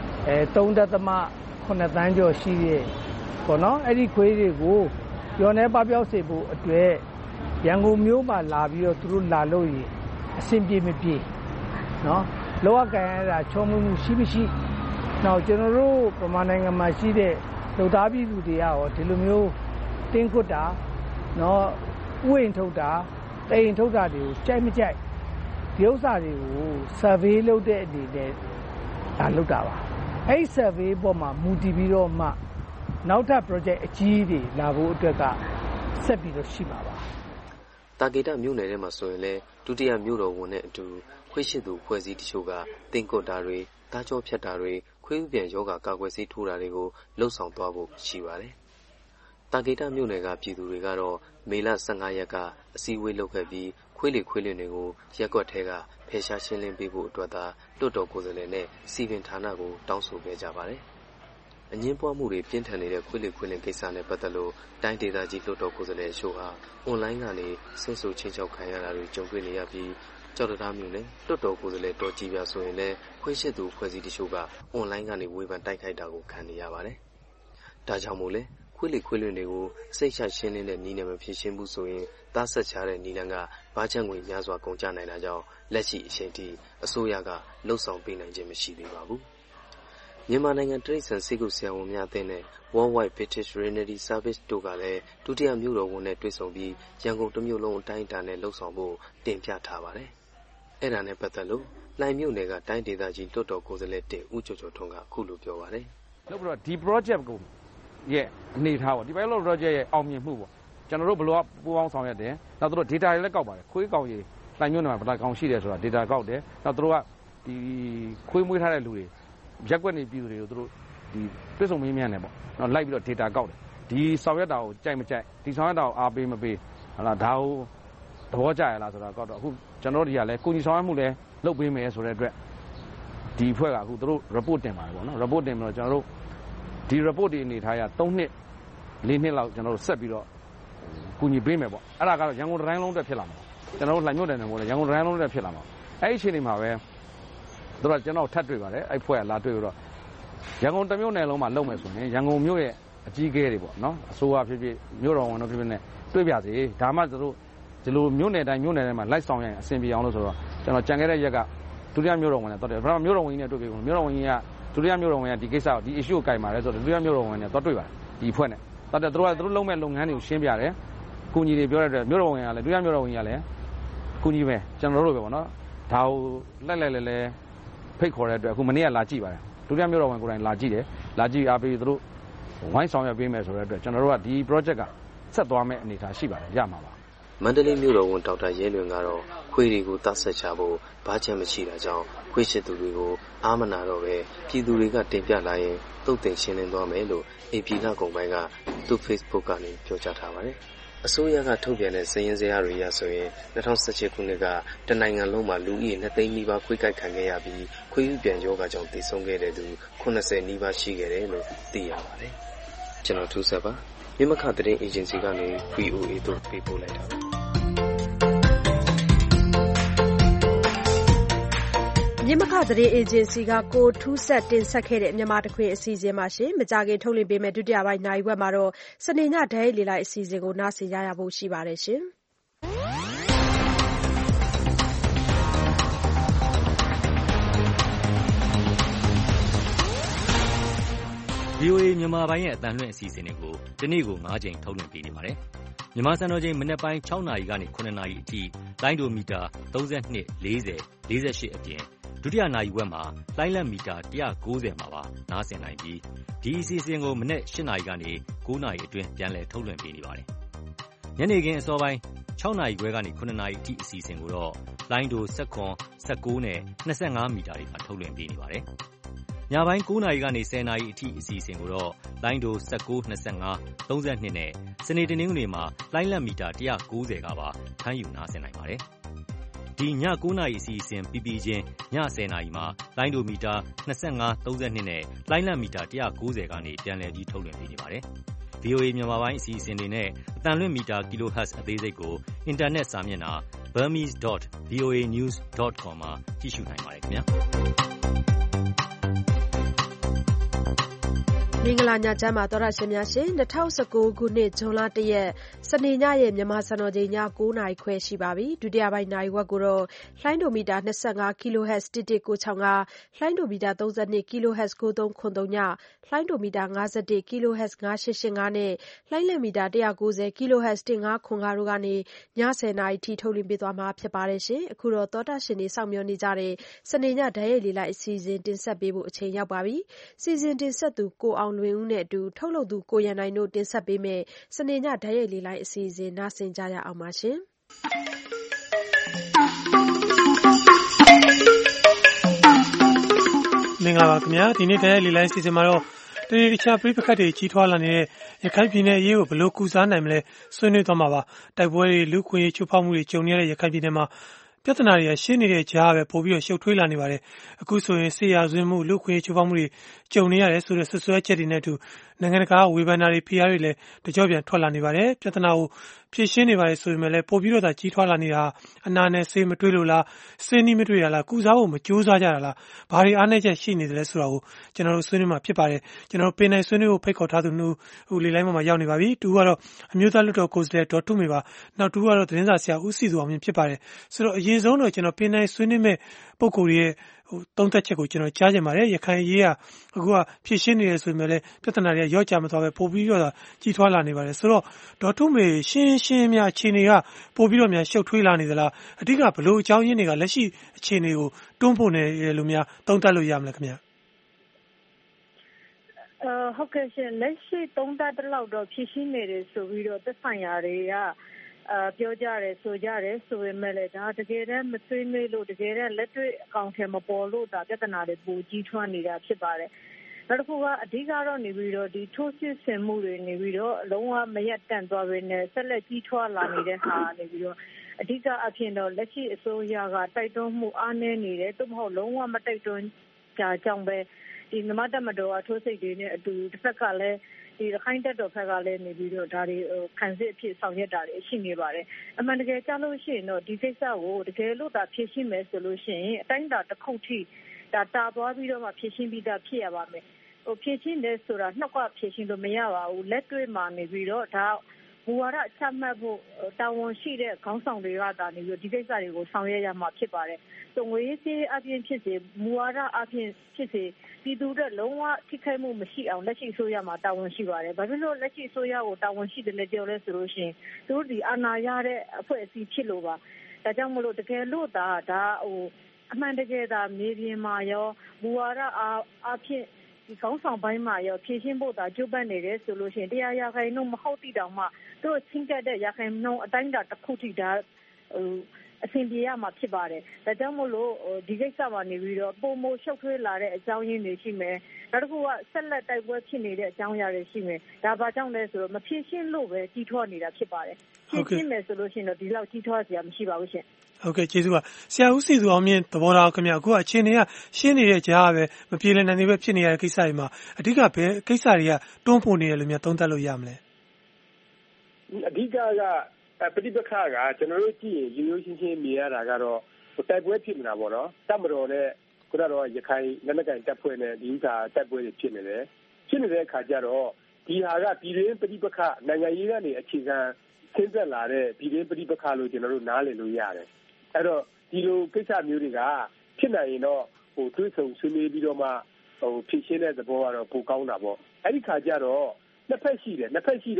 3.8 သန်းကျော်ရှိရဲ့ပေါ့နော်အဲ့ဒီခွေးတွေကိုရော်နေပပျောက်စေဖို့အတွက်ရန်ကုန်မြို့မှာလာပြီးတော့သူတို့လာလို့ရအဆင်ပြေမပြေနော်လောကကန်ရတာချုံမှုရှိမရှိနောက်ကျွန်တော်တို့ဗမာနိုင်ငံမှာရှိတဲ့လူသားပြည်သူတွေရောဒီလိုမျိုးတင်းကွတ်တာနော်ဥယျာဉ်ထုတ်တာတိမ်ထုတ်တာတွေကိုကြိုက်မကြိုက်ဒီဥစ္စာတွေကို survey လုပ်တဲ့အနေနဲ့ဒါလုပ်တာပါအဲ့ survey ပေါ်မှာမူတည်ပြီးတော့မှနောက်ထပ် project အကြီးတွေလာဖို့အတွက်ကဆက်ပြီးတော့ရှိပါပါတာဂေတမြို့နယ်ထဲမှာဆိုရင်လည်းဒုတိယမြို့တော်ဝန်နဲ့အတူခွေးရှိသူဖွဲ့စည်းတချို့ကတင်ကွတ်တာတွေတားကြောဖြတ်တာတွေခွေးဥပြန်ယောဂကာကွယ်ဆေးထိုးတာတွေကိုလှုပ်ဆောင်သွားဖို့ရှိပါတယ်တာဂေတမြို့နယ်ကပြည်သူတွေကတော့မေလ15ရက်ကအစည်းအဝေးလုပ်ခဲ့ပြီးခွေးလွင်တွေကိုရက်ကွက်ထဲကဖယ်ရှားရှင်းလင်းပေးဖို့အတွက်သာလွှတ်တော်ကိုယ်စားလှယ်နဲ့စီပင်ဌာနကိုတောင်းဆိုခဲ့ကြပါတယ်အငင်းပွားမှုတွေပြင်းထန်နေတဲ့ခွေးလင်ကိစ္စနဲ့ပတ်သက်လို့တိုင်းဒေသကြီးလွှတ်တော်ကိုယ်စားလှယ်အချို့ဟာအွန်လိုင်းကနေဆင့်ဆိုချင်းချောက်ခံရတာတွေကြုံတွေ့နေရပြီးကြောက်တရားမျိုးနဲ့လွှတ်တော်ကိုယ်စားလှယ်တော်ကြည်ပြဆိုရင်လည်းခွေးရှိသူဖွဲ့စည်းတချို့ကအွန်လိုင်းကနေဝေဖန်တိုက်ခိုက်တာကိုခံနေရပါတယ်။ဒါကြောင့်မို့လဲခွေးလွင်တွေကိုစိတ်ချရှင်းလင်းတဲ့နည်းနဲ့မဖြစ်ရှင်းဘူးဆိုရင်သားဆက်ချတဲ့နည်းလမ်းကဘာချံငွေများစွာကုန်ကျနိုင်တာကြောင့်လက်ရှိအချိန်ထိအစိုးရကလှုပ်ဆောင်ပေးနိုင်ခြင်းမရှိသေးပါဘူး။မြန်မာနိုင်ငံတရိတ်ဆန်စိတ်ကူဆရာဝန်များအသင်းနဲ့ Worldwide British Veterinary Service တို့ကလည်းဒုတိယမြို့တော်ဝန်နဲ့တွေ့ဆုံပြီးရန်ကုန်တစ်မြို့လုံးအတိုင်းအတာနဲ့လှုပ်ဆောင်ဖို့တင်ပြထားပါတယ်။အဲ့ဒါနဲ့ပတ်သက်လို့လှိုင်မြို့နယ်ကတိုင်းဒေသကြီးလွှတ်တော်ကိုယ်စားလှယ်ဦးကျော်ထွန်းကအခုလိုပြောပါတယ်။လို့ပြီးတော့ဒီ project ကိုရဲ့အနေထားပေါ့ဒီ pilot project ရဲ့အောင်မြင်မှုပေါ့ကျွန်တော်တို့ဘယ်လိုပူးပေါင်းဆောင်ရွက်တယ်။နောက်တို့ data တွေလည်းကောက်ပါတယ်။ခွေးကောင်ကြီးလှိုင်မြို့နယ်မှာဘယ်လောက်ကောင်ရှိတယ်ဆိုတာ data ကောက်တယ်။နောက်တို့ကဒီခွေးမွေးထားတဲ့လူတွေရက်ွက်နေပြည်သူတွေကိုတို့ဒီတွဲဆုံမင်းများနေပေါ့နော်လိုက်ပြီးတော့ data ကောက်တယ်ဒီဆောင်ရွက်တာကိုကြိုက်မကြိုက်ဒီဆောင်ရွက်တာကိုအားပေးမပေးဟုတ်လားဒါကိုသဘောကျရလားဆိုတာကောက်တော့အခုကျွန်တော်တို့ဒီကလည်းကိုကြီးဆောင်ရွက်မှုလည်းလုပ်ပေးမယ်ဆိုတဲ့အတွက်ဒီအဖွဲ့ကအခုတို့ report တင်ပါတယ်ပေါ့နော် report တင်ပြီးတော့ကျွန်တော်တို့ဒီ report တွေအနေထားရ3နှစ်4နှစ်လောက်ကျွန်တော်တို့ဆက်ပြီးတော့ကူညီပေးမယ်ပေါ့အဲ့ဒါကတော့ရန်ကုန်တိုင်းလုံးတက်ဖြစ်လာမှာကျွန်တော်တို့လှိုင်မြို့နယ်နယ်မို့လဲရန်ကုန်တိုင်းလုံးတက်ဖြစ်လာမှာအဲ့ဒီအချိန်ဒီမှာပဲတို့ကကျွန်တော်ထပ်တွေ့ပါတယ်အဲ့ဖွဲ့ကလာတွေ့ပြီးတော့ရန်ကုန်တစ်မြို့နယ်လုံးမှာလုပ်မယ်ဆိုရင်ရန်ကုန်မြို့ရဲ့အကြီးအကဲတွေပေါ့နော်အစိုးရဖြစ်ဖြစ်မြို့တော်ဝန်တို့ဖြစ်ဖြစ်နဲ့တွေ့ပြစေဒါမှတို့ဒီလိုမြို့နယ်တိုင်းမှာလိုက်ဆောင်ရရင်အဆင်ပြေအောင်လို့ဆိုတော့ကျွန်တော်ကြံခဲ့တဲ့ရက်ကဒုတိယမြို့တော်ဝန်နဲ့တော့တယ်ပထမမြို့တော်ဝန်ကြီးနဲ့တွေ့ပြီးမြို့တော်ဝန်ကြီးကဒုတိယမြို့တော်ဝန်ကဒီကိစ္စကိုဒီ issue ကိုကင်ပါတယ်ဆိုတော့ဒုတိယမြို့တော်ဝန်နဲ့တော့တွေ့ပါတယ်ဒီအဖွဲ့နဲ့တော့တယ်တို့လုံးမဲ့လုပ်ငန်းတွေကိုရှင်းပြတယ်ကုညီတွေပြောတဲ့အတွက်မြို့တော်ဝန်ကလည်းဒုတိယမြို့တော်ဝန်ကြီးကလည်းကုညီပဲကျွန်တော်တို့ပဲပေါ့နော်ဒါကိုလဲဖိတ်ခေါ်တဲ့အတွက်အခုမနေ့ကလာကြည့်ပါတယ်ဒုတိယမြို့တော်ဝန်ကိုယ်တိုင်လာကြည့်တယ်လာကြည့်အားပေးသူတို့ဝိုင်းဆောင်ရွက်ပေးမယ်ဆိုတဲ့အတွက်ကျွန်တော်တို့ကဒီ project ကဆက်သွားမယ့်အနေအထားရှိပါတယ်ရမှာပါမန္တလေးမြို့တော်ဝန်ဒေါက်တာရဲလွင်ကတော့ခွေးတွေကိုတတ်ဆက်ချဖို့ဘာချက်မရှိတာကြောင့်ခွေးရှိသူတွေကိုအားမနာတော့ပဲပြည်သူတွေကတင်ပြလာရင်တုတ်တင်ရှင်းလင်းသွားမယ်လို့APလကုန်ပိုင်းကသူ့ Facebook ကနေပြောကြားထားပါတယ်အစိုးရကထုတ်ပြန်တဲ့စာရင်းဇယားတွေအရဆိုရင်2017ခုနှစ်ကတနိုင်ငံလုံးမှာလူဦးရေ2သိန်းနီးပါးခွေးကိုက်ခံခဲ့ရပြီးခွေးဥပြန်ရောဂါကြောင့်သေဆုံးခဲ့တဲ့သူ80နီးပါးရှိခဲ့တယ်လို့သိရပါတယ်။ကျွန်တော်ထူးဆပ်ပါမြမခသတင်းအေဂျင်စီကနေ VOA တို့ပေးပို့လိုက်တာပါမြမခသတင်းအေဂျင်စီကကိုထူးဆက်တင်ဆက်ခဲ့တဲ့မြန်မာတခွင်အစီအစဉ်မှာရှင်မကြခင်ထုတ်လွှင့်ပေးမယ့်ဒုတိယပိုင်းနိုင်ဝက်မှာတော့စနေညဓာတ်ရိုက်လေလိုက်အစီအစဉ်ကိုနားဆင်ကြရဖို့ရှိပါတယ်ရှင် VOA မြန်မာပိုင်းရဲ့အတန်လွှင့်အစီအစဉ်တွေကိုဒီနေ့ကို9ချိန်ထုတ်လွှင့်ပေးနေပါတယ်မြန်မာစံတော်ချိန်မနက်ပိုင်း6နာရီကနေ9နာရီအထိလိုင်းဒိုမီတာ32 40 48အပြင်ဒုတိယနာရီဝက်မှာလိုင်းလက်မီတာ190မှာပါနားဆင်နိုင်ပြီးဒီအစီအစဉ်ကိုမနက်8နာရီကနေ9နာရီအတွင်းပြန်လည်ထုတ်လွှင့်ပေးနေပါတယ်။ညနေခင်းအစောပိုင်း6နာရီခွဲကနေ9နာရီအထိအစီအစဉ်ကိုတော့လိုင်းဒို19 19နဲ့25မီတာတွေမှာထုတ်လွှင့်ပေးနေပါတယ်။ညပိုင်း9နာရီကနေ10နာရီအထိအစီအစဉ်ကိုတော့လိုင်းဒို19 25 32နဲ့စနေတနင်္ဂနွေမှာလိုင်းလက်မီတာ190ကပါဖမ်းယူနားဆင်နိုင်ပါတယ်။ဒီည9နာရီအစီအစဉ်ပြီးပြီးချင်းည10နာရီမှာလိုင်းဒိုမီတာ25 32နဲ့လိုင်းလက်မီတာ190ကနေပြန်လည်ပြီးထုတ်လွှင့်ပေးနေပါတယ်။ VOA မြန်မာပိုင်းအစီအစဉ်တွေနဲ့အသံလွှင့်မီတာ kHz အသေးစိတ်ကိုအင်တာနက်စာမျက်နှာ burmese.voanews.com မှာကြည့်ရှုနိုင်ပါတယ်ခင်ဗျာ။မင်္ဂလာညချမ်းပါသောရရှင်များရှင်2019ခုနှစ်ဇွန်လ1ရက်စနေညရဲ့မြန်မာစံတော်ချိန်ည9နာရီခွဲရှိပါပြီဒုတိယပိုင်းနိုင်ဝက်ကိုတော့လှိုင်းဒိုမီတာ25 kHz 1195လှိုင်းဒိုမီတာ32 kHz 9393ညလှိုင်းဒိုမီတာ51 kHz 9885နဲ့လှိုင်းလက်မီတာ190 kHz 1505တို့ကနေည10နာရီထိထုတ်လွှင့်ပေးသွားမှာဖြစ်ပါတယ်ရှင်အခုတော့သောတာရှင်တွေစောင့်မျှော်နေကြတဲ့စနေညဓာတ်ရိုက်လေးလိုက်အစီအစဉ်တင်ဆက်ပေးဖို့အချိန်ရောက်ပါပြီစီစဉ်တင်ဆက်သူကိုအောင်လွင်ဦးနဲ့အတူထုတ်လုပ်သူကိုရန်နိုင်တို့တင်ဆက်ပေးမယ့်စနေညဓာတ်ရိုက်လေးလိုက်အစီအစဉ်နားဆင်ကြရအောင်ပါရှင်။မင်္ဂလာပါခင်ဗျာဒီနေ့ဓာတ်ရိုက်လေးလိုက်အစီအစဉ်မှာတော့တနေ့တခြားပြိပခတ်တွေကြီးထွားလာနေတဲ့ရခိုင်ပြည်နယ်အရေးကိုဘယ်လိုကုစားနိုင်မလဲဆွေးနွေးသွားမှာပါတိုက်ပွဲတွေလူခွင့်ရေးချိုးဖောက်မှုတွေကြုံနေရတဲ့ရခိုင်ပြည်နယ်မှာပြဿနာတွေကရှင်းနေတဲ့ကြားပဲပို့ပြီးတော့ရှုပ်ထွေးလာနေပါတယ်အခုဆိုရင်ဆေးရသွင်းမှုလူခွင့်ရေးချိုးဖောက်မှုတွေကြုံနေရတယ်ဆိုတဲ့ဆွဆွဲချက်တွေနဲ့အတူနိုင်ငံတကာဝေဖန်တာတွေဖိအားတွေလည်းတကြောပြန်ထွက်လာနေပါတယ်ပြဿနာကိုဖြေရှင်းနေပါတယ်ဆိုပေမဲ့လည်းပို့ပြီးတော့ကြီးထွားလာနေတာအနာနဲ့ဆေးမတွေ့လို့လားဆေးနီးမတွေ့ရလားကုစားဖို့မကြိုးစားကြတာလားဘာတွေအားနည်းချက်ရှိနေတယ်လဲဆိုတာကိုကျွန်တော်တို့ဆွေးနွေးမှာဖြစ်ပါတယ်ကျွန်တော်တို့ပင်နိုင်ဆွေးနွေးဖို့ဖိတ်ခေါ်ထားသူဟိုလေလိုင်းမှာရောက်နေပါပြီတူကတော့အမျိုးသားလွှတ်တော်ကိုယ်စားလှယ်ဒေါ်ထုမေပါနောက်တူကတော့သတင်းစာဆရာဦးစီသူအောင်မြင့်ဖြစ်ပါတယ်ဆိုတော့အရင်ဆုံးတော့ကျွန်တော်ပင်နိုင်ဆွေးနွေးမဲ့ပုံကိုယ်ရဲ့သုံးသက်ချက်ကိုကျွန်တော်ကြားချင်ပါတယ်ရခိုင်ရေးကအခုကဖြည့်ရှင်းနေရဆိုပေမဲ့လည်းပြဿနာတွေကရော့ကြမသွားပဲပို့ပြီးတော့ကြီးထွားလာနေပါတယ်ဆိုတော့ဒေါ်ထုမေရှင်းများအခြေအနေကပို့ပြီးတော့များရှုပ်ထွေးလာနေသလားအဓိကဘလို့အကြောင်းရင်းတွေကလက်ရှိအခြေအနေကိုတွန်းပို့နေရလို့များသုံးသပ်လို့ရမလားခင်ဗျဟုတ်ကဲ့ရှင်လက်ရှိသုံးသပ်တဲ့လောက်တော့ဖြည့်ရှင်းနေတယ်ဆိုပြီးတော့သက်ဆိုင်ရာတွေကပြောကြတယ်ဆိုကြတယ်ဆိုပေမဲ့လည်းဒါတကယ်တမ်းမဆွေးနွေးလို့တကယ်တမ်းလက်တွေ့အကောင့်ထဲမပေါ်လို့ဒါပြဿနာတွေပိုကြီးထွားနေတာဖြစ်ပါတယ်နောက်တစ်ခုကအဓိကတော့နေပြီးတော့ဒီထိုးစစ်ဆင်မှုတွေနေပြီးတော့လုံးဝမရက်တန့်သွားပဲနဲ့ဆက်လက်ကြီးထွားလာနေတဲ့ဟာနေပြီးတော့အဓိကအဖြစ်တော့လက်ရှိအစိုးရကတိုက်တွန်းမှုအားနည်းနေတယ်သို့မဟုတ်လုံးဝမတိုက်တွန်းကြကြောင်းပဲဒီနမတမတော်အထိုးစိတ်တွေနဲ့အတူတစ်ဖက်ကလည်းဒီခိုင်းတက်တော်ဖက်ကလည်းနေပြီးတော့ဒါတွေခံစစ်အဖြစ်ဆောင်ရွက်တာတွေရှိနေပါတယ်အမှန်တကယ်ကြားလို့ရှိရင်တော့ဒီကိစ္စကိုတကယ်လို့ဒါဖြည့်ရှင်းမယ်ဆိုလို့ရှိရင်အတိုင်းအတာတစ်ခုထိဒါတာသွားပြီးတော့မှဖြည့်ရှင်းပြီးသားဖြစ်ရပါမယ်ဖြည့်ရှင်းတယ်ဆိုတာနှောက်ကဖြည့်ရှင်းလို့မရပါဘူးလက်တွေ့မှာနေပြီးတော့ဒါမူဝါဒချမှတ်ဖို့တာဝန်ရှိတဲ့ခေါင်းဆောင်တွေကဒါနေပြီးဒီကိစ္စတွေကိုဆောင်ရွက်ရမှာဖြစ်ပါတယ်ဆိုငွေရေးကြေးအပြင်ဖြစ်စေမူဝါဒအပြင်ဖြစ်စေပြည်သူတွေလုံးဝထိခိုက်မှုမရှိအောင်လက်ရှိအစိုးရမှာတာဝန်ရှိပါတယ်ဘာဖြစ်လို့လက်ရှိအစိုးရကိုတာဝန်ရှိတယ်လဲပြောလဲဆိုလို့ရှိရင်သူတို့ဒီအာဏာရတဲ့အဖွဲ့အစည်းဖြစ်လို့ပါဒါကြောင့်မလို့တကယ်လို့ဒါအမှန်တကယ်ဒါမြေပြင်မှာရောမူဝါဒအဖြစ်ဒီခေါင်းဆောင်ပိုင်းမှာရောဖြည့်ရှင်းဖို့ဒါကြိုးပမ်းနေတယ်ဆိုလို့ရှိရင်တရားရခိုင်နှုန်းမဟုတ်တိတောင်မှသူတို့ချင်းကတဲ့ရခိုင်နှုန်းအတိုင်းအတာတစ်ခုထိဒါအဆင်ပြေရမှာဖြစ်ပါတယ်ဒါကြောင့်မို့လို့ဒီကိစ္စမှာနေပြီးတော့ပုံမရှုပ်ထွေးလာတဲ့အကြောင်းရင်းတွေရှိမယ်နောက်တစ်ခုကဆက်လက်တိုက်ပွဲဖြစ်နေတဲ့အကြောင်းအရာတွေရှိမယ်ဒါဘာကြောင့်လဲဆိုတော့မဖြည့်ရှင်းလို့ပဲကြီးထွားနေတာဖြစ်ပါတယ်ဖြည့်ရှင်းမယ်ဆိုလို့ရှိရင်တော့ဒီလောက်ကြီးထွားစရာမရှိပါဘူးရှင်ဟုတ်ကဲ့ကျေးဇူးပါဆရာဦးစီသူအောင်မြင့်သဘောထားခင်ဗျအခုအခြေအနေကရှင်းနေတဲ့ကြားပဲမပြေလည်နိုင်သေးပဲဖြစ်နေရတဲ့ကိစ္စတွေမှာအဓိကဘယ်ကိစ္စတွေကတွန်းပို့နေတယ်လို့များသုံးသပ်လို့ရမလဲအဓိကပဋိပက္ခကကျွန်တော်တို့ကြည့်ရင်ရိုးရိုးရှင်းရှင်းမြင်ရတာကတော့တိုက်ပွဲဖြစ်နေတာပေါ့နော်တပ်မတော်နဲ့ခုနကတော့ရခိုင်လက်နက်ကိုင်တပ်ဖွဲ့နဲ့ဒီဥစ္စာတိုက်ပွဲတွေဖြစ်နေတယ်ဖြစ်နေတဲ့အခါကျတော့ဒီဟာကပြည်တွင်းပဋိပက္ခနိုင်ငံရေးကနေအခြေခံဆင်းသက်လာတဲ့ပြည်တွင်းပဋိပက္ခလို့ကျွန်တော်တို့နားလည်လို့ရတယ်အဲ့တော့ဒီလိုကိစ္စမျိုးတွေကဖြစ်နိုင်ရင်တော့တွေးဆုံဆွေးနွေးပြီးတော့မှဖြည့်ရှင်းတဲ့သဘောကတော့ပိုကောင်းတာပေါ့အဲ့ဒီခါကျတော့နှစ်ဖက်ရှိတယ်နှစ်ဖက်ရှိတော့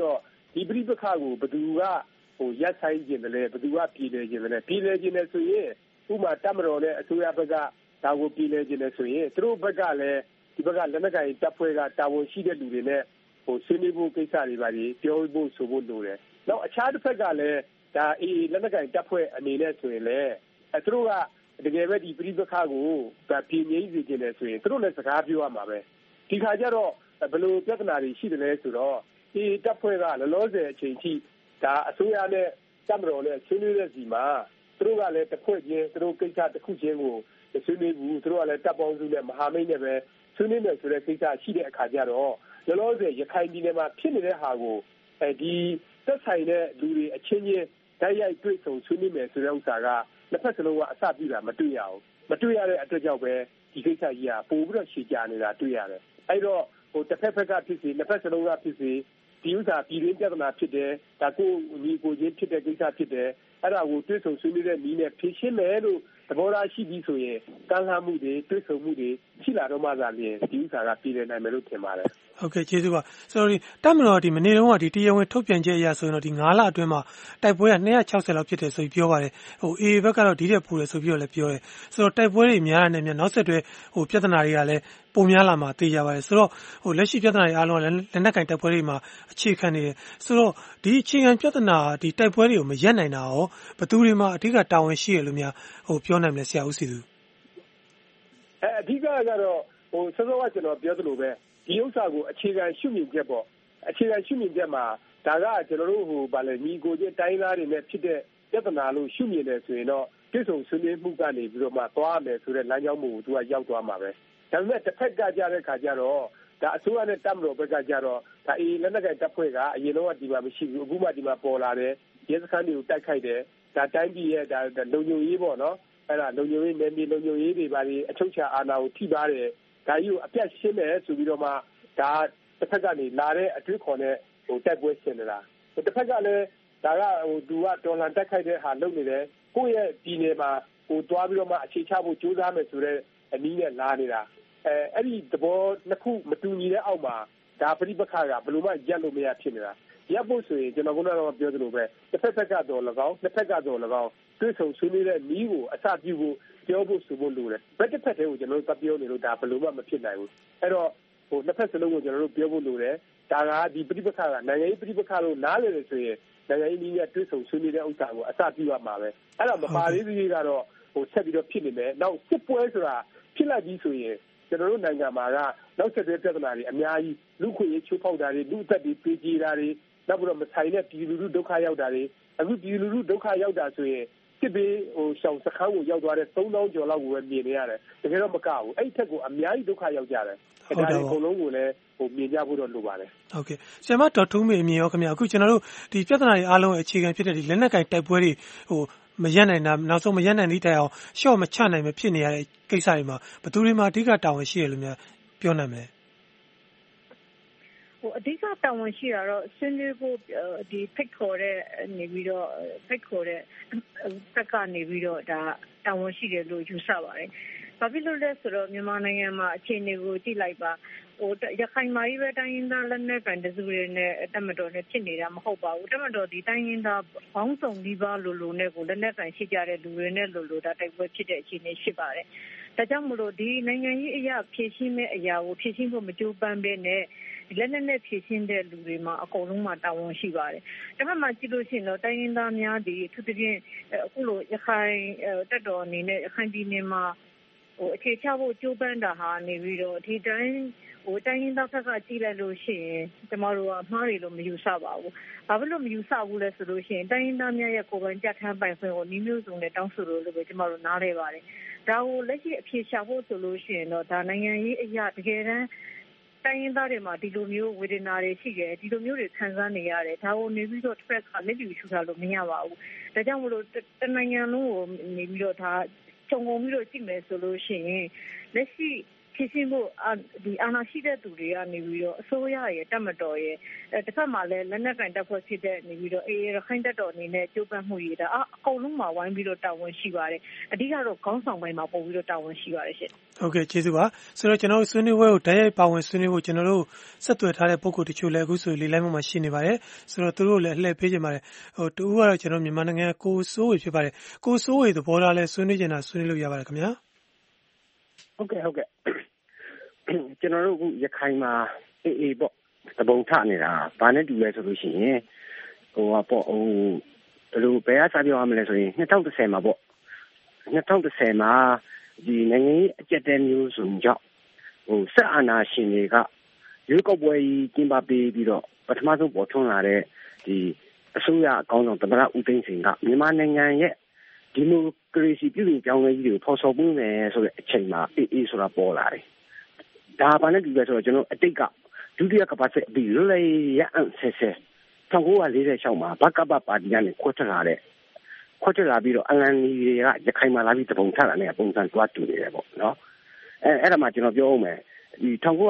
ဒီပရိပခါကိုဘယ်သူကရပ်ဆိုင်ခြင်းတယ်လဲဘယ်သူကပြည်လဲခြင်းတယ်လဲပြည်လဲခြင်းတယ်ဆိုရင်ဥပမာတပ်မတော်နဲ့အစိုးရဘက်ကဒါကိုပြည်လဲခြင်းတယ်ဆိုရင်သူတို့ဘက်ကလည်းဒီဘက်ကလက်နက်ကိုင်တပ်ဖွဲ့ကတာဝန်ရှိတဲ့လူတွေနဲ့ဆွေးနွေးဖို့ကိစ္စတွေပါပြီးပြောဖို့ဆိုဖို့လိုတယ်။နောက်အခြားတစ်ဖက်ကလည်းဒါလက်နက်ကိုင်တပ်ဖွဲ့အနေနဲ့ဆိုရင်လည်းသူတို့ကတကယ်ပဲဒီပရိပခါကိုပြည်ငြိမ်းစေခြင်းတယ်ဆိုရင်သူတို့လည်းစကားပြောရမှာပဲ။ဒီခါကျတော့ဘယ်လိုပြဿနာတွေရှိတယ်လဲဆိုတော့တပ်ဖွဲ့ကလောလောဆယ်အချိန်ထိဒါအစိုးရနဲ့တပ်မတော်နဲ့ဆွေးနွေးတဲ့စီမှာသူတို့ကလည်းတစ်ဖွဲ့ချင်းသူတို့ကိစ္စတစ်ခုချင်းကိုဆွေးနွေးဘူးသူတို့ကလည်းတပ်ပေါင်းစုနဲ့မဟာမိတ်နဲ့ပဲဆွေးနွေးမယ်ဆိုတဲ့ကိစ္စရှိတဲ့အခါကျတော့လောလောဆယ်ရခိုင်ပြည်နယ်မှာဖြစ်နေတဲ့ဟာကိုဒီသက်ဆိုင်တဲ့လူတွေအချင်းချင်းတိုက်ရိုက်တွေ့ဆုံဆွေးနွေးမယ်ဆိုတဲ့ဥစ္စာကနှစ်ဖက်စလုံးကအစပြုတာမတွေ့ရဘူးမတွေ့ရတဲ့အတွက်ကြောင့်ပဲဒီကိစ္စကြီးကပိုပြီးတော့ရှည်ကြာနေတာတွေ့ရတယ်အဲ့တော့တစ်ဖက်ကဖြစ်စီနှစ်ဖက်စလုံးကဖြစ်စီဒီဥစ္စာပြည်ရင်းပြဿနာဖြစ်တယ်ဒါကိုညီကိုချင်းဖြစ်တဲ့ကိစ္စဖြစ်တယ်အဲ့ဒါကိုတွေ့ဆုံဆွေးနွေးတဲ့နည်းနဲ့ဖြေရှင်းမယ်လို့သဘောထားရှိပြီးဆိုရင်ကန့်လန့်မှုတွေတွေ့ဆုံမှုတွေရှိလာတော့မှသာလျှင်ဒီဥစ္စာကပြည်နေနိုင်မယ်လို့ထင်ပါတယ်ဟုတ်ကဲ့ကျေးဇူးပါဆိုတော့တပ်မတော်မနေ့တုန်းကတရားဝင်ထုတ်ပြန်ချက်အရဆိုရင်တော့9လအတွင်းမှာတိုက်ပွဲက260လောက်ဖြစ်တယ်ဆိုပြီးပြောပါတယ်AAဘက်ကတော့ဒီထက်ပိုတယ်ဆိုပြီးတော့လည်းပြောတယ်ဆိုတော့တိုက်ပွဲတွေများတာနဲ့များနောက်ဆက်တွဲပြဿနာတွေကလည်းပုံများလာမှာသိကြပါတယ်ဆိုတော့လက်ရှိပြဿနာတွေအားလုံးကလက်နက်ကင်တိုက်ပွဲတွေမှာအခြေခံနေတယ်ဆိုတော့ဒီအခြေခံပြဿနာဒီတိုက်ပွဲတွေကိုမရပ်နိုင်တာရောဘယ်သူတွေမှာအဓိကတာဝန်ရှိရလို့များပြောနိုင်မလဲဆရာဦးစီသူအဓိကကတော့စောစောကကျွန်တော်ပြောသလိုပဲဒီဥစ္စာကိုအခြေခံရှုမြင်ချက်ပေါ့အခြေခံရှုမြင်ချက်မှာဒါကကျွန်တော်တို့ညီကိုချင်းတိုင်းသားတွေနဲ့ဖြစ်တဲ့ပြဿနာလို့ရှုမြင်တယ်ဆိုရင်တော့ပြည့်စုံဆွေးနွေးမှုကနေပြီးတော့မှသွားမယ်ဆိုတဲ့လမ်းကြောင်းကိုသူကရောက်သွားမှာပဲဒါပေမဲ့တစ်ဖက်ကကြတဲ့ခါကျတော့ဒါအစိုးရနဲ့တပ်မတော်ဘက်ကကြတော့ဒါလက်နက်ကိုင်တပ်ဖွဲ့ကအရင်တော့ဒီမှာမရှိဘူးအခုမှဒီမှာပေါ်လာတယ်ရဲစခန်းတွေကိုတိုက်ခိုက်တယ်ဒါတိုင်းပြည်ရဲ့ဒါလုံခြုံရေးပေါ့နော်အဲ့ဒါလုံခြုံရေးနယ်မြေလုံခြုံရေးတွေပါအချုပ်ချာအာဏာကိုထိပါတယ်ဒါကြီးကိုအပြတ်ရှင်းတယ်ဆိုပြီးတော့မှဒါတစ်ဖက်ကနေလာတဲ့အတွေ့အခေါ်နဲ့တိုက်ပွဲရှင်းနေတာတစ်ဖက်ကလည်းဒါကသူကတော်လန်တိုက်ခိုက်တဲ့ဟာလုပ်နေတယ်ကိုယ့်ရဲ့ဒီနယ်မှာတွားပြီးတော့မှအခြေချဖို့ကြိုးစားမယ်ဆိုတဲ့အနည်းနဲ့လာနေတာအဲ့ဒီသဘောနှစ်ခုမတူညီတဲ့အောက်မှာဒါပရိပခါကဘယ်လိုမှရပ်လို့မရဖြစ်နေတာရပ်ဖို့ဆိုရင်ကျွန်တော်ကတော့ပြောသလိုပဲတစ်ဖက်ကတော့၎င်းနှစ်ဖက်ကတော့၎င်းတွေ့ဆုံဆွေးနွေးတဲ့နည်းကိုအစပြုဖို့ပြောဖို့ဆိုဖို့လိုတယ်ဘက်တစ်ဖက်တည်းကိုကျွန်တော်တို့ပြောနေလို့ဒါဘယ်လိုမှမဖြစ်နိုင်ဘူးအဲ့တော့နှစ်ဖက်စလုံးကိုကျွန်တော်တို့ပြောဖို့လိုတယ်ဒါကဒီပရိပခါကနိုင်ငံရေးပရိပခါလို့နားလည်တယ်ဆိုရင်နိုင်ငံရေးနည်းနဲ့တွေ့ဆုံဆွေးနွေးတဲ့ဥစ္စာကိုအစပြုရမှာပဲအဲ့တော့မပါသေးသေးကတော့ဆက်ပြီးတော့ဖြစ်နေမယ်နောက်စစ်ပွဲဆိုတာဖြစ်လိုက်ပြီးဆိုရင်ကျွန်တော်တို့နိုင်ငံမှာကနောက်ဆက်တွဲပြဿနာတွေအများကြီးလူခွင့်ရေးချိုးဖောက်တာတွေလူအသက်တွေပေးကြေးတာတွေနောက်ပြီးတော့မဆိုင်တဲ့ပြည်လူထုဒုက္ခရောက်တာတွေအခုပြည်လူထုဒုက္ခရောက်တာဆိုရင်စစ်ဘေးရှောင်စခန်းကိုရောက်သွားတဲ့3000ကျော်လောက်ကိုပဲမြင်နေရတယ်တကယ်တော့မကဘူးအဲ့ထက်ကိုအများကြီးဒုက္ခရောက်ကြတယ်ဒါတွေအကုန်လုံးကိုလည်းမြင်ကြဖို့တော့လိုပါတယ်ဟုတ်ကဲ့ဆရာမဒေါ်ထုံးမေအမြင်ရောခင်ဗျအခုကျွန်တော်တို့ဒီပြဿနာတွေအားလုံးအခြေခံဖြစ်တဲ့ဒီလက်နက်ကင်တိုက်ပွဲတွေမရပ်နိုင်တာနောက်ဆုံးမရပ်နိုင်သည့်တိုင်အောင်ရှော့မချနိုင်မဖြစ်နေရတဲ့ကိစ္စတွေမှာဘယ်သူတွေမှာအဓိကတာဝန်ရှိရလို့များပြောနိုင်မလဲအဓိကတာဝန်ရှိတာတော့ဆွေးနွေးဖို့ဒီဖိတ်ခေါ်တဲ့နေပြီးတော့ဖိတ်ခေါ်တဲ့ဘက်ကနေပြီးတော့ဒါတာဝန်ရှိတယ်လို့ယူဆပါတယ်။ဘာဖြစ်လို့လဲဆိုတော့မြန်မာနိုင်ငံမှာအခြေအနေကိုကြည့်လိုက်ပါရခိုင်မှာကြီးပဲတိုင်းရင်းသားလက်နက်ကန်တစုတွေနဲ့တပ်မတော်နဲ့ဖြစ်နေတာမဟုတ်ပါဘူးတပ်မတော်ဒီတိုင်းရင်းသားဘောင်းဆောင်ပြီးပါလိုနဲ့ကိုလက်နက်ကန်ရှိကြတဲ့လူတွေနဲ့လိုဒါတိုက်ပွဲဖြစ်တဲ့အခြေအနေရှိပါတယ်ဒါကြောင့်မလို့ဒီနိုင်ငံရေးအရာဖြည့်ရှင်းမဲ့အရာကိုဖြည့်ရှင်းဖို့မကြိုးပမ်းဘဲနဲ့လက်နက်နဲ့ဖြည့်ရှင်းတဲ့လူတွေမှာအကုန်လုံးမှာတာဝန်ရှိပါတယ်ဒါမှမှကြည့်လို့ရှိရင်တော့တိုင်းရင်းသားများဒီသူတည်းအခုလိုရခိုင်တပ်တော်အနေနဲ့ရခိုင်ပြည်နယ်မှာအခြေချဖို့ကြိုးပမ်းတာဟာနေပြီးတော့ဒီတိုင်းရင်းသားဘက်ကကြည့်လိုက်လို့ရှိရင်ကျမတို့ကအမှားတွေလို့မယူဆပါဘူး။ဘာဖြစ်လို့မယူဆဘူးလဲဆိုလို့ရှိရင်တိုင်းရင်းသားများရဲ့ကိုယ်ပိုင်ကြထမ်းပိုင်ခွင့်ကိုနှီးမျိုးစုံနဲ့တောင်းဆိုလို့ပဲကျမတို့နားလဲပါတယ်။ဒါကိုလက်ရှိအဖြေရှာဖို့ဆိုလို့ရှိရင်တော့ဒါနိုင်ငံရေးအရာတကယ်တမ်းတိုင်းရင်းသားတွေမှာဒီလိုမျိုးဝေဒနာတွေရှိတယ်ဒီလိုမျိုးတွေခံစားနေရတယ်ဒါကိုနေပြီးတော့တစ်ဖက်ကလက်ကျူရှုထားလို့မရပါဘူး။ဒါကြောင့်မလို့တနိုင်ငံလုံးကိုနေပြီးတော့ဒါခြုံငုံပြီးတော့ကြည့်မယ်ဆိုလို့ရှိရင်လက်ရှိဖြည့်ရှင်းဖို့ဒီအာဏာရှိတဲ့သူတွေကနေပြီးတော့အစိုးရရဲ့တပ်မတော်ရဲ့တစ်ဖက်မှာလည်းလက်နက်ကင်တပ်ဖွဲ့ဖြစ်တဲ့နေပြီးတော့အေးရခိုင်တပ်တော်အနေနဲ့ကြိုးပမ်းမှုတွေဒါအကုန်လုံးမှာဝိုင်းပြီးတော့တာဝန်ရှိပါတယ်အဓိကတော့ခေါင်းဆောင်ပိုင်းမှာပို့ပြီးတော့တာဝန်ရှိပါတယ်ရှင်ဟုတ်ကဲ့ကျေးဇူးပါဆိုတော့ကျွန်တော်ဆွေးနွေးပွဲကိုတိုက်ရိုက်ပါဝင်ဆွေးနွေးဖို့ကျွန်တော်တို့ဆက်သွယ်ထားတဲ့ပုံကိုတချို့လည်းအခုဆိုလေလိုင်းမှာရှိနေပါတယ်ဆိုတော့သူတို့လည်းလှည့်ပေးကြပါတယ်တူကတော့ကျွန်တော်မြန်မာနိုင်ငံကိုစိုးဝေဖြစ်ပါတယ်ကိုစိုးဝေသဘောထားလဲဆွေးနွေးနေတာဆွေးနွေးလို့ရပါတယ်ခင်ဗျာဟုတ်ကဲ့ကျွန်တော်တို့အခုရခိုင်မှာအေးပေါ့တပုံထနေတာဘာနဲ့တူလဲဆိုလို့ရှိရင်ဘယ်လိုဘယ်အစားပြောရမလဲဆိုရင်2010မှာပေါ့2010မှာဒီနိုင်ငံရေးအကြက်တဲမျိုးစုံကြောင့်ဆက်အာဏာရှင်တွေကရွေးကောက်ပွဲကြီးကျင်းပပေးပြီးတော့ပထမဆုံးပေါ်ထွန်းလာတဲ့ဒီအစိုးရအကောင်းဆုံးသမ္မတဦးသိန်းစိန်ကမြန်မာနိုင်ငံရဲ့ဒီမိုကရေစီပြုပြင်ပြောင်းလဲရေးတွေကိုဖော်ဆောင်ပေးမယ်ဆိုတဲ့အချိန်မှာအေးဆိုတာပေါ်လာတယ်ဒါဘာနဲ့တူလဲဆိုတော့ကျွန်တော်အတိတ်ကဒုတိယကမ္ဘာစစ်ပြီးလွတ်လပ်ရေးရအောင်ဆဲ1946မှာဘကပပါတီကနေခွတ်ထလာပြီးတော့အလန်နီတွေကရခိုင်မှာလာပြီးတပုံထလာတဲ့ပုံစံတွားတူနေတယ်ပေါ့နော်အဲ့ဒါမှကျွန်တော်ပြောအောင်မယ်ဒီ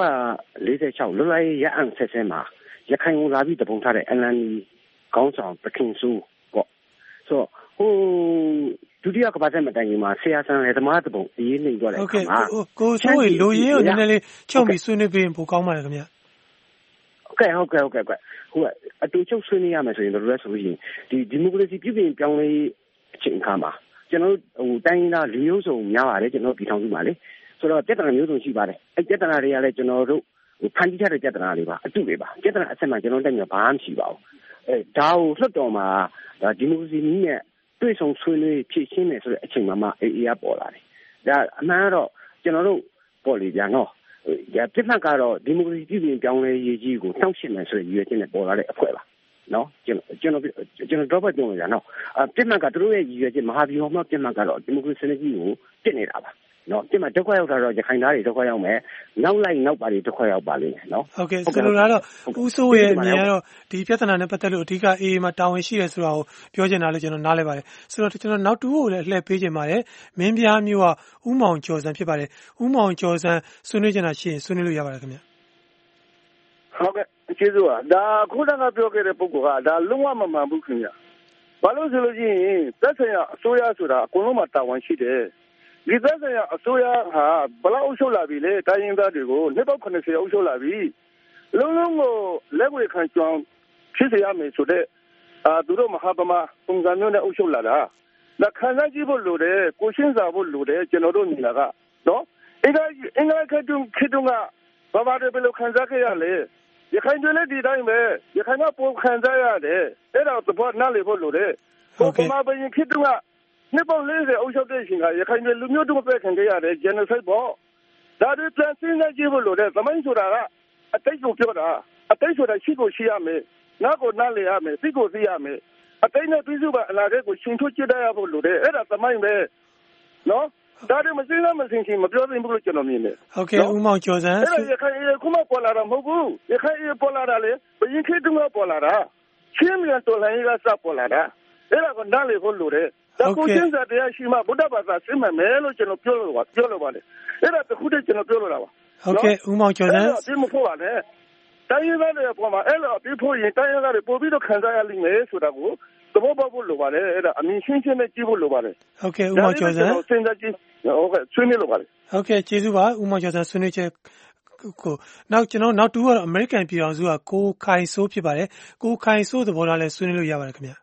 1946လွတ်လပ်ရေးရအောင်ဆဲမှာရခိုင်ကိုလာပြီးတပုံထတဲ့အလန်နီခေါင်းဆောင်ပခင်စုပေါ့ဆိုဒုတိယကမ္ဘာစစ်မတိုင်ခင်မှာဆရာဆန်လေသမားတပုံအေးနေတော့တယ်ဟုတ်ကဲ့ကိုစိုးဝေလိုရင်းကိုနည်းနည်းလေးချုပ်ပြီးဆွေးနွေးပေးရင်ပိုကောင်းပါတယ်ခင်ဗျဟုတ်ကဲ့အတူချုပ်ဆွေးနွေးရမယ်ဆိုရင်ဘယ်လိုလဲဆိုရင်ဒီမိုကရေစီပြုပြင်ပြောင်းလဲအချိန်အခါမှာကျွန်တော်တို့တိုင်းရင်းသားလူမျိုးစုံများပါတယ်ကျွန်တော်ပြည်ထောင်စုမှာလေဆိုတော့ပြဿနာမျိုးစုံရှိပါတယ်အဲ့ပြဿနာတွေကလည်းကျွန်တော်တို့ဖန်တီးထားတဲ့ပြဿနာတွေပါအတူတွေပါပြဿနာအဆက်မှာကျွန်တော်တက်မြဘာမှမရှိပါဘူးဒါကိုလွှတ်တော်မှာဒီမိုကရေစီနည်းနဲ့တွေ့ဆုံဆွေးနွေးဖြည့်ရှင်းမယ်ဆိုတဲ့အချိန်မှာအေးပေါ်လာတယ်ဒါအမှန်တော့ကျွန်တော်တို့ပေါ်လေပြန်တော့ပြဿနာကတော့ဒီမိုကရေစီပြည်ပြောင်းလဲရေးကြီးကိုနှောင့်ယှက်မယ်ဆိုတဲ့ရည်ရွယ်ချက်နဲ့ပေါ်လာတဲ့အဖွဲ့ပါနော်ကျွန်တော်တော့ပြောလို့ရနော်ပြဿနာကသူတို့ရဲ့ရည်ရွယ်ချက်မဟာဗျူဟာမှာပြဿနာကတော့ဒီမိုကရေစီစနစ်ကြီးကိုတက်နေတာပါနော်ပြဿနာဒုက္ခရောက်တာတော့ရခိုင်သားတွေဒုက္ခရောက်မယ်နောက်ပါတွေဒုက္ခရောက်ပါလိမ့်မယ်နော်ဟုတ်ကဲ့ဆိုလိုတာတော့ဦးစိုးရဲ့အမြင်ကတော့ဒီပြဿနာနဲ့ပတ်သက်လို့အဓိကအေးမှာတာဝန်ရှိတယ်ဆိုတာကိုပြောချင်တာလို့ကျွန်တော်နားလည်ပါတယ်ဆိုတော့ကျွန်တော်နောက်တူကိုလည်းလှည့်ပေးချင်ပါတယ်မင်းပြားမျိုးကဦးမောင်ကျော်စံဖြစ်ပါတယ်ဦးမောင်ကျော်စံဆွေးနွေးချင်တာရှိရင်ဆွေးနွေးလို့ရပါတယ်ခင်ဗျဟုတ်ကဲ့ကျေးဇူးပါဒါခုနကပြောခဲ့တဲ့ပုဂ္ဂိုလ်ကဒါလုံးဝမမှန်ဘူးခင်ဗျဘာလို့ဆိုလို့ရှိရင်သက်ဆိုင်ရာအစိုးရဆိုတာအကုန်လုံးမှာတာဝန်ရှိတယ်ဒီသက်ဆိုင်ရာအစိုးရဟာဘလောက်အုပ်ချုပ်လာပြီလဲတိုင်းရင်းသားတွေကိုနှစ်ပေါင်း80အုပ်ချုပ်လာပြီလုံးလုံးကိုလက်ဝဲခံကြောင်းဖြစ်စေရမယ်ဆိုတဲ့သူတို့မဟာဗမာပုံစံမျိုးနဲ့အုပ်ချုပ်လာတာဒါခံစားကြည့်ဖို့လိုတယ်ကိုရှင်းစာဖို့လိုတယ်ကျွန်တော်တို့ညီလာကနော်အင်္ဂါခေတ္တကဘာတွေဘယ်လိုခံစားခဲ့ရလဲရခိုင်တွေလည်းဒီတိုင်းပဲရခိုင်ကပုံခံစားရတယ်အဲ့ဒါသဘောနားလည်ဖို့လိုတယ်ဗမာပြည်ခေတ္တကနှစ်ပေါင်း40အုပ်ချုပ်တဲ့အချိန်ကရခိုင်တွေလူမျိုးတုံးပဲခံခဲ့ရတယ် genocide ပေါ့ဒါတွေပြန်စဉ်းစားကြည့်ဖို့လိုတယ်သမိုင်းဆိုတာကအတိတ်ကိုပြောတာအတိတ်ဆိုတာရှိကိုရှိရမယ်နောက်ကိုနားလည်ရမယ်သိကိုသိရမယ်အတိတ်နဲ့ပြည်စုပါအနာဂတ်ကိုရှင်ထုတ်ကြည့်ရဖို့လိုတယ်အဲ့ဒါသမိုင်းပဲနော်ဒါတွေမစဉ်းစားမစဉ်းမပြောသင့်ဘူးလို့ကျွန်တော်မြင်တယ်ဟုတ်ကဲ့ဦးမောင်ကျော်စံအဲ့ဒါရခိုင်ခုမှပေါ်လာတာမဟုတ်ဘူးရခိုင်ပေါ်လာတာလေဘရင်ခေတ္တကပေါ်လာတာချင်းမြန်တော်လှန်ရေးကစပေါ်လာတာအဲ့ဒါကနားလည်ဖို့လိုတယ်ဒါကိုရှင်းစာတရားရှိမှဗုဒ္ဓဘာသာသိမှမယ်လို့ကျွန်တော်ပြောလို့ပါလေအဲ့ဒါတခုတည်းကျွန်တော်ပြောလို့တာပါဟုတ်ကဲ့ဦးမောင်ကျော်စံဒီမဖို့ပါနဲ့တိုင်းရင်းသားတွေပေါ်မှာအဲ့လိုပြီးဖို့ရင်တိုင်းရင်းသားတွေပို့ပြီးတော့ခံစားရလိမ့်မယ်ဆိုတာကိုသဘောပေါက်ဖို့လိုပါတယ်အဲ့ဒါအမြင်ရှင်းရှင်းနဲ့ကြည့်ဖို့လိုပါတယ်ဟုတ်ကဲ့ဦးမောင်ကျော်စံစဉ်းစားကြည့်ဟုတ်ကဲ့ဆွေးနွေးလိုပါတယ်ဟုတ်ကဲ့ကျေးဇူးပါဦးမောင်ကျော်စံဆွေးနွေးချက်ကိုနောက်ကျွန်တော်နောက်တူကတော့အမေရိကန်ပြည်ထောင်စုကကိုခိုင်ဆိုးဖြစ်ပါတယ်ကိုခိုင်ဆိုးသဘောထားလဲဆွေးနွေးလို့ရပါတယ်ခင်ဗျ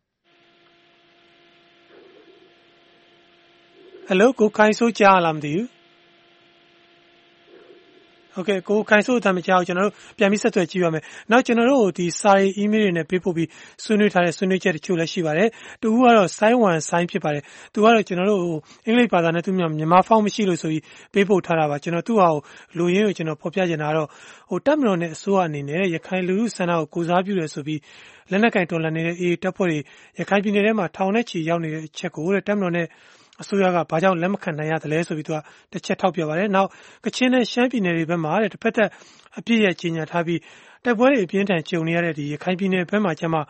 ဟယ်လိုကိုခိုင်ဆိုးကြားလားမသိဘူးဟုတ်ကဲ့ကိုခိုင်ဆိုးအတမ်းမကြောက်ကျွန်တော်တို့ပြန်ပြီးဆက်သွယ်ကြည့်ရမယ်။နောက်ကျွန်တော်တို့ဒီစာရေး email တွေနဲ့ပေးပို့ပြီးဆွေးနွေးထားတဲ့ဆွေးနွေးချက်တချို့လည်းရှိပါတယ်။တူကတော့ဆိုင်းဝမ်ဆိုင်းဖြစ်ပါတယ်။သူကတော့ကျွန်တော်တို့အင်္ဂလိပ်ဘာသာနဲ့သူမြန်မာဖောင်းမရှိလို့ဆိုပြီးပေးပို့ထားတာပါ။ကျွန်တော်သူ့ဟာကိုလူရင်းကိုကျွန်တော်ဖော်ပြချင်တာတော့တပ်မတော်နဲ့အစိုးရအနေနဲ့ရခိုင်လူထုဆန္ဒကိုကိုစားပြုတယ်ဆိုပြီးလက်နက်ကင်တော်လှန်နေတဲ့အေးတပ်ဖွဲ့တွေရခိုင်ပြည်နယ်ထဲမှာထောင်နဲ့ချီရောက်နေတဲ့အချက်ကိုတပ်မတော်နဲ့အစိုးရကဘာကြောင့်လက်မခံနိုင်ရသလဲဆိုပြီးသူကတစ်ချက်ထောက်ပြပါတယ်။နောက်ကချင်နဲ့ရှမ်းပြည်နယ်တွေဘက်မှာတစ်ဖက်သက်အပြည့်ရဲ့ကြီးညာထားပြီးတိုက်ပွဲတွေအပြင်းထန်ကြုံနေရတဲ့ဒီရခိုင်ပြည်နယ်ဘက်မှာကျမှ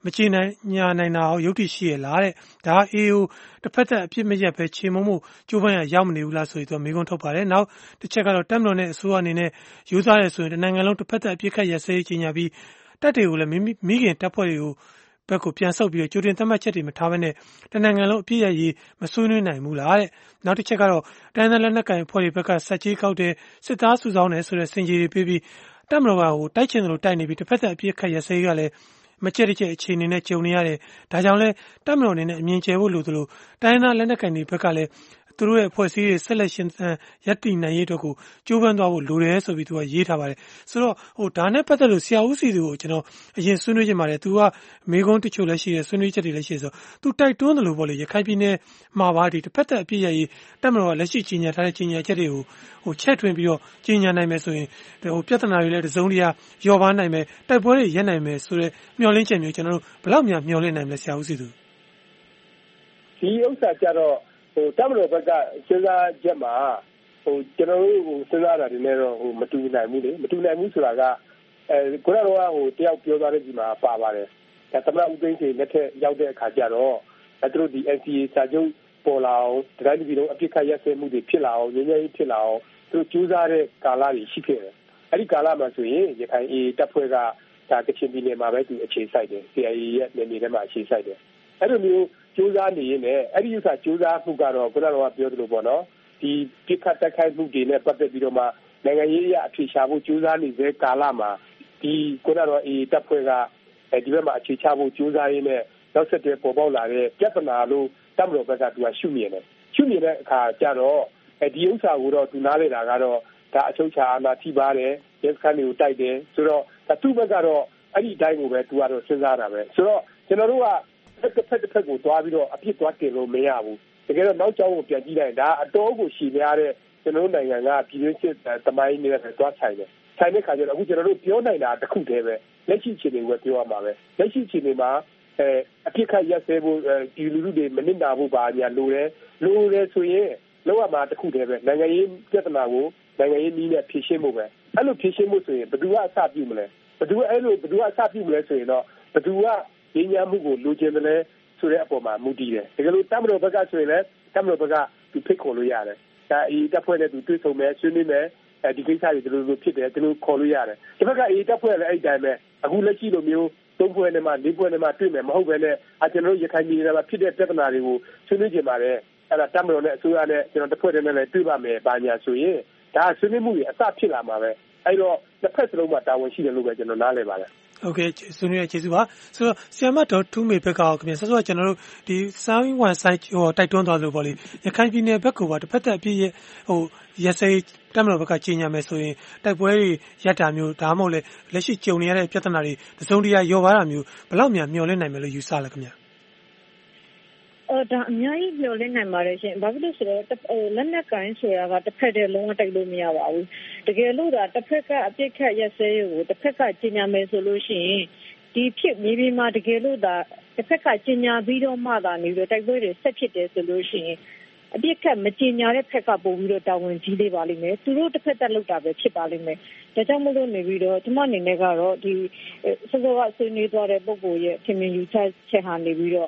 မကြေညာနိုင်တာရုပ်တည်ရှိရလားတဲ့ဒါ AO တစ်ဖက်သက်အပြစ်မရက်ပဲချေမှုန်းမှုကြိုးပမ်းရရောက်မနေဘူးလားဆိုပြီးသူကမေးခွန်းထုတ်ပါတယ်နောက်တစ်ချက်ကတော့တပ်မတော်နဲ့အစိုးရအနေနဲ့ယူဆရဲဆိုရင်တနိုင်ငံလုံးတစ်ဖက်သက်အပြစ်ခတ်ရစဲကြီးညာပြီးတပ်တွေကိုလည်းမိခင်တပ်ဖွဲ့တွေကိုဘက်ကိုပြန်ဆုပ်ပြီးကြိုတင်သတ်မှတ်ချက်တွေမထားဘဲနဲ့တနိုင်ငံလုံးအပြည့်ရရေးမဆွေးနွေးနိုင်ဘူးလားတဲ့နောက်တစ်ချက်ကတော့တိုင်းဒေသလက်နက်ကိုင်အဖွဲ့တွေဘက်ကစက်ကြီးကောက်တဲ့စစ်သားစုဆောင်းတယ်ဆိုတဲ့စင်ကြီးတွေပြီးတပ်မတော်ကတိုက်ချင်တယ်လို့တိုက်နေပြီးတစ်ဖက်သက်အပြည့်ခတ်ရစဲကလည်းမကျက်တဲ့အခြေအနေနဲ့ကြုံနေရတယ်ဒါကြောင့်လဲတပ်မတော်အနေနဲ့အမြင်ကျဖို့လိုသလိုတိုင်းဒေသလက်နက်ကိုင်တွေဘက်ကလည်းသူတို့ရဲ့အဖွဲ့အစည်းတွေဆက်လက်ရှင်ရပ်တည်နိုင်ရေးအတွက်ကိုကြိုးပမ်းသွားဖို့လိုတယ်ဆိုပြီးသူကရေးထားပါတယ်ဆိုတော့ဒါနဲ့ပတ်သက်လို့ဆရာဦးစီသူကိုကျွန်တော်အရင်ဆွေးနွေးချင်ပါတယ်သူကမေကွန်းတချို့လည်းရှိတယ်ဆွေးနွေးချက်တွေလည်းရှိတယ်ဆိုတော့သူတိုက်တွန်းတယ်လို့ပေါ့လေရခိုင်ပြည်နယ်မှာပါဒီတစ်ဖက်သက်အပြည့်ရရေးတပ်မတော်ကလက်ရှိကြီးညာထားတဲ့ကြီးညာချက်တွေကိုချက်ထွင်ပြီးတော့ကြီးညာနိုင်မယ်ဆိုရင်ပြဿနာတွေလည်းတစုံတရာရောပါနိုင်မယ်တိုက်ပွဲတွေရပ်နိုင်မယ်ဆိုတော့မျှော်လင့်ချက်မျိုးကျွန်တော်တို့ဘယ်လောက်များမျှော်လင့်နိုင်မလဲဆရာဦးစီသူဒီဥစ္စာကြတော့တပ်မတော်ဘက်ကစဉ်းစားချက်မှာကျွန်တော်တို့စဉ်းစားတာတွေနဲ့တော့မတူနိုင်ဘူးလေမတူနိုင်ဘူးဆိုတာကခုနကတော့တယောက်ပြောသွားတဲ့ဒီမှာပါပါတယ်ဒါသမရဦးသိန်းစိန်လက်ထက်ရောက်တဲ့အခါကျတော့သူတို့ဒီ NCA စာချုပ်ပေါ်လာအောင်တိုင်းပြည်လုံးအပြစ်ခတ်ရပ်စဲမှုတွေဖြစ်လာအောင်ငြိမ်းချမ်းရေးဖြစ်လာအောင်သူတို့ကြိုးစားတဲ့ကာလတွေရှိခဲ့တယ်အဲ့ဒီကာလမှာဆိုရင်ရခိုင် A တပ်ဖွဲ့ကဒါကချင်ပြည်နယ်မှာပဲသူအခြေစိုက်တယ် CIA ရဲ့နယ်မြေထဲမှာအခြေစိုက်တယ်အဲ့လိုမျိုးကြိုးစားနေရင်လည်းအဲ့ဒီဥစ္စာကြိုးစားမှုကတော့ခုနကပြောသလိုပေါ့နော်ဒီပြစ်ခတ်တိုက်ခိုက်မှုတွေနဲ့ပတ်သက်ပြီးတော့မှနိုင်ငံရေးအဖြေရှာဖို့ကြိုးစားနေတဲ့ကာလမှာဒီခုနကအေးတပ်ဖွဲ့ကဒီဘက်မှာအခြေချဖို့ကြိုးစားရင်းနဲ့နောက်ဆက်တွဲပေါ်ပေါက်လာတဲ့ပြဿနာလို့တပ်မတော်ဘက်ကသူကရှုမြင်တယ်ရှုမြင်တဲ့အခါကျတော့ဒီဥစ္စာကိုတော့သူနားလေတာကတော့ဒါအချုပ်ချာအာဏာထိပါတယ်ရဲစခန်းတွေကိုတိုက်တယ်ဆိုတော့သူ့ဘက်ကတော့အဲ့ဒီအတိုင်းကိုပဲသူကတော့စဉ်းစားတာပဲဆိုတော့ကျွန်တော်တို့ကတစ်ဖက်ကိုသွားပြီးတော့အပြစ်သွားတင်လို့မရဘူးတကယ်တော့နောက်ကျောင်းကိုပြန်ကြည့်လိုက်ဒါအတော်ကိုရှည်များတဲ့ကျွန်တော်တို့နိုင်ငံကပြည်တွင်းစစ်တမိုင်းနဲ့သွားဆိုင်တယ်ဆိုင်တဲ့ခါကျတော့အခုကျွန်တော်တို့ပြောနိုင်တာတစ်ခုတည်းပဲလက်ရှိအခြေအနေကိုပြောရမှာပဲလက်ရှိအခြေအနေမှာအပြစ်ခတ်ရပ်စဲဖို့ဒီလူလူတွေမနစ်နာဖို့ပါညာလိုတယ်ဆိုရင်လောက်ရမှာတစ်ခုတည်းပဲနိုင်ငံရေးပြဿနာကိုနိုင်ငံရေးနည်းနဲ့ဖြေရှင်းဖို့ပဲအဲ့လိုဖြေရှင်းဖို့ဆိုရင်ဘယ်သူကအစပြုမလဲဘယ်သူကအစပြုမလဲဆိုရင်တော့ဘယ်သူကရင်းနှီးမှုကိုလိုချင်တယ်လဲဆိုတဲ့အပေါ်မှာမူတည်တယ်တကယ်လို့တပ်မတော်ဘက်ကဆိုရင်လည်းတပ်မတော်ဘက်ကသူဖိတ်ခေါ်လို့ရတယ်ဒါအေးတပ်ဖွဲ့နဲ့သူတွေ့ဆုံမယ်ဆွေးနွေးမယ်ဒီကိစ္စတွေဒီလိုဖြစ်တယ်ဒီလိုခေါ်လို့ရတယ်ဒီဘက်ကအေးတပ်ဖွဲ့လည်းအဲ့တိုင်းပဲအခုလက်ရှိလိုမျိုးသုံးဖွဲ့နဲ့မှလေးဖွဲ့နဲ့မှတွေ့မယ်မဟုတ်ဘဲနဲ့ကျွန်တော်တို့ရခိုင်ပြည်နယ်မှာဖြစ်တဲ့ပြဿနာတွေကိုဆွေးနွေးကြပါတယ်အဲ့ဒါတပ်မတော်နဲ့အစိုးရနဲ့ကျွန်တော်တစ်ဖွဲ့တည်းနဲ့လည်းတွေ့ပါမယ်ဘာညာဆိုရင်ဒါဆွေးနွေးမှုတွေအစဖြစ်လာမှာပဲအဲ့တော့တစ်ဖက်စလုံးမှာတာဝန်ရှိတယ်လို့ပဲကျွန်တော်နားလည်ပါတယ်ဟုတ်ကဲ့ဆွေးနွေးရကျေးဇူးပါဆိုတော့ဆီယမဒေါ်ထူးမေဘက်ကခင်ဗျာဆက်စွာကျွန်တော်တို့ဒီစိုင်းဝန်ဆိုင်တိုက်တွန်းသွားလို့ပေါ့လေရခိုင်ပြည်နယ်ဘက်ကိုပါတစ်ဖက်သက်အပြည့်ရက်စဲတပ်မတော်ဘက်ကကြီးညာမယ်ဆိုရင်တိုက်ပွဲတွေရပ်တာမျိုးဒါမှမဟုတ်လေလက်ရှိကြုံနေရတဲ့ပြဿနာတွေတစုံတရာရောပါတာမျိုးဘယ်လောက်များမျှော်လင့်နိုင်မယ်လို့ယူဆလဲခင်ဗျာဒါအများကြီးမျှော်လင့်နိုင်ပါတယ်ရှင်ဘာဖြစ်လို့ဆိုတော့လက်နက်ကိုင်းဆိုတာကတစ်ဖက်တည်းလုံးဝတိုက်လို့မရပါဘူးတကယ်လို့ဒါတစ်ဖက်ကအပြစ်ခတ်ရက်စဲကိုတစ်ဖက်ကကြီးညာမယ်ဆိုလို့ရှိရင်ဒီဖြစ်မြေပြင်မှာတကယ်လို့ဒါတစ်ဖက်ကကြီးညာပြီးတော့မှသာနေပြီးတိုက်ပွဲတွေဆက်ဖြစ်တယ်ဆိုလို့ရှိရင်အပြစ်ခတ်မကြီးညာတဲ့ဖက်ကပို့ပြီးတော့တာဝန်ကြီးလေးပါလိမ့်မယ်သူတို့တစ်ဖက်တက်လောက်တာပဲဖြစ်ပါလိမ့်မယ်ဒါကြောင့်မလို့နေပြီးတော့ကျွန်မအနေနဲ့ကတော့ဒီစောစောကဆွေးနွေးသွားတဲ့ပုံကိုရဲ့ခင်မင်းယူချက်ဟာနေပြီးတော့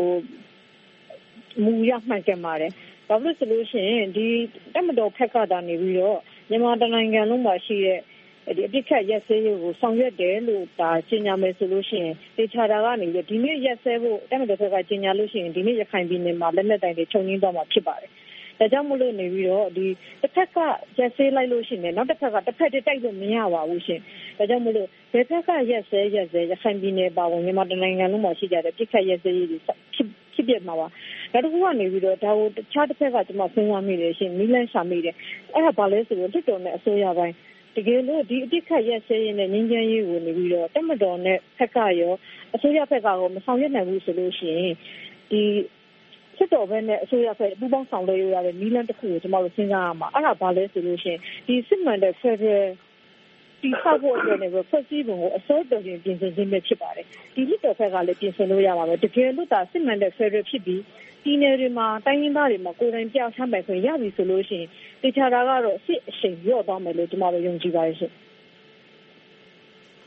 မူရမှန်ကန်ပါတယ်။ဘာလို့ဆိုလို့ရှိရင်ဒီတပ်မတော်ဖက်ကသာနေပြီးတော့မြန်မာနိုင်ငံလုံးမှာရှိတဲ့ဒီအပြစ်ခတ်ရက်စဲရေးကိုဆောင်ရွက်တယ်လို့ဒါကြေညာမယ်ဆိုလို့ရှိရင်တေချာတာကနေပြီးဒီနေ့ရက်စဲဖို့တပ်မတော်ဖက်ကကြေညာလို့ရှိရင်ဒီနေ့ရခိုင်ပြည်နယ်မှာလက်နက်တိုင်တွေချုပ်ငင်းသွားမှာဖြစ်ပါတယ်။ဒါကြောင့်မလို့နေပြီးတော့ဒီတစ်ဖက်ကရက်စဲလိုက်လို့ရှိရင်နောက်တစ်ဖက်ကတစ်ဖက်တည်းတိုက်လို့မရပါဘူးရှင်။ဒါကြောင့်မလို့ဘယ်ဖက်ကရက်စဲရခိုင်ပြည်နယ်ပါဝင်မြန်မာနိုင်ငံလုံးမှာရှိကြတဲ့ပြစ်ခတ်ရက်စဲရေးတွေဖြစ်ပြမှာပါဒါတခုကနေပြီးတော့ဒါကိုတခြားတစ်ဖက်ကကျွန်မစဉ်းစားမိတယ်ရှင်မိလန်းရှာမိတယ်အဲ့ဒါဘာလဲဆိုတော့တစ်တော်နဲ့အစိုးရပိုင်းတကယ်လို့ဒီအပြစ်ခတ်ရက်စဲရင်နဲ့ငြင်းချမ်းရေးကိုနေပြီးတော့တပ်မတော်နဲ့ဖက်ကရောအစိုးရဖက်ကရောမဆောင်ရွက်နိုင်ဘူးဆိုလို့ရှိရင်ဒီစစ်တော်ဘက်နဲ့အစိုးရဖက်ပူးပေါင်းဆောင်ရွက်ရတဲ့မိလန်းတစ်ခုကိုကျွန်တော်တို့စဉ်းစားရမှာအဲ့ဒါဘာလဲဆိုလို့ရှိရင်ဒီစစ်မှန်တဲ့ Federalဒီဆောက်ဖို့အတွက်လည်းဖွဲ့စည်းပုံကိုအစိုးရပြင်ဆင်ခြင်းပဲဖြစ်ပါတယ်ဒီစစ်တော်ဖက်ကလည်းပြင်ဆင်လို့ရပါမယ်တကယ်လို့ဒါစစ်မှန်တဲ့ Federal ဖြစ်ပြီးဒီနယ်တွေမှာတိုင်းရင်းသားတွေမှာကိုယ်တိုင်ပြောင်းဆမ်းပိုင်ခွင့်ရပြီဆိုလို့ရှိရင်တခြားတာကတော့စစ်အရှိန်ရော့သွားမယ်လို့ကျွန်တော်တို့ယုံကြည်ပါတယ်ရှင်ဟ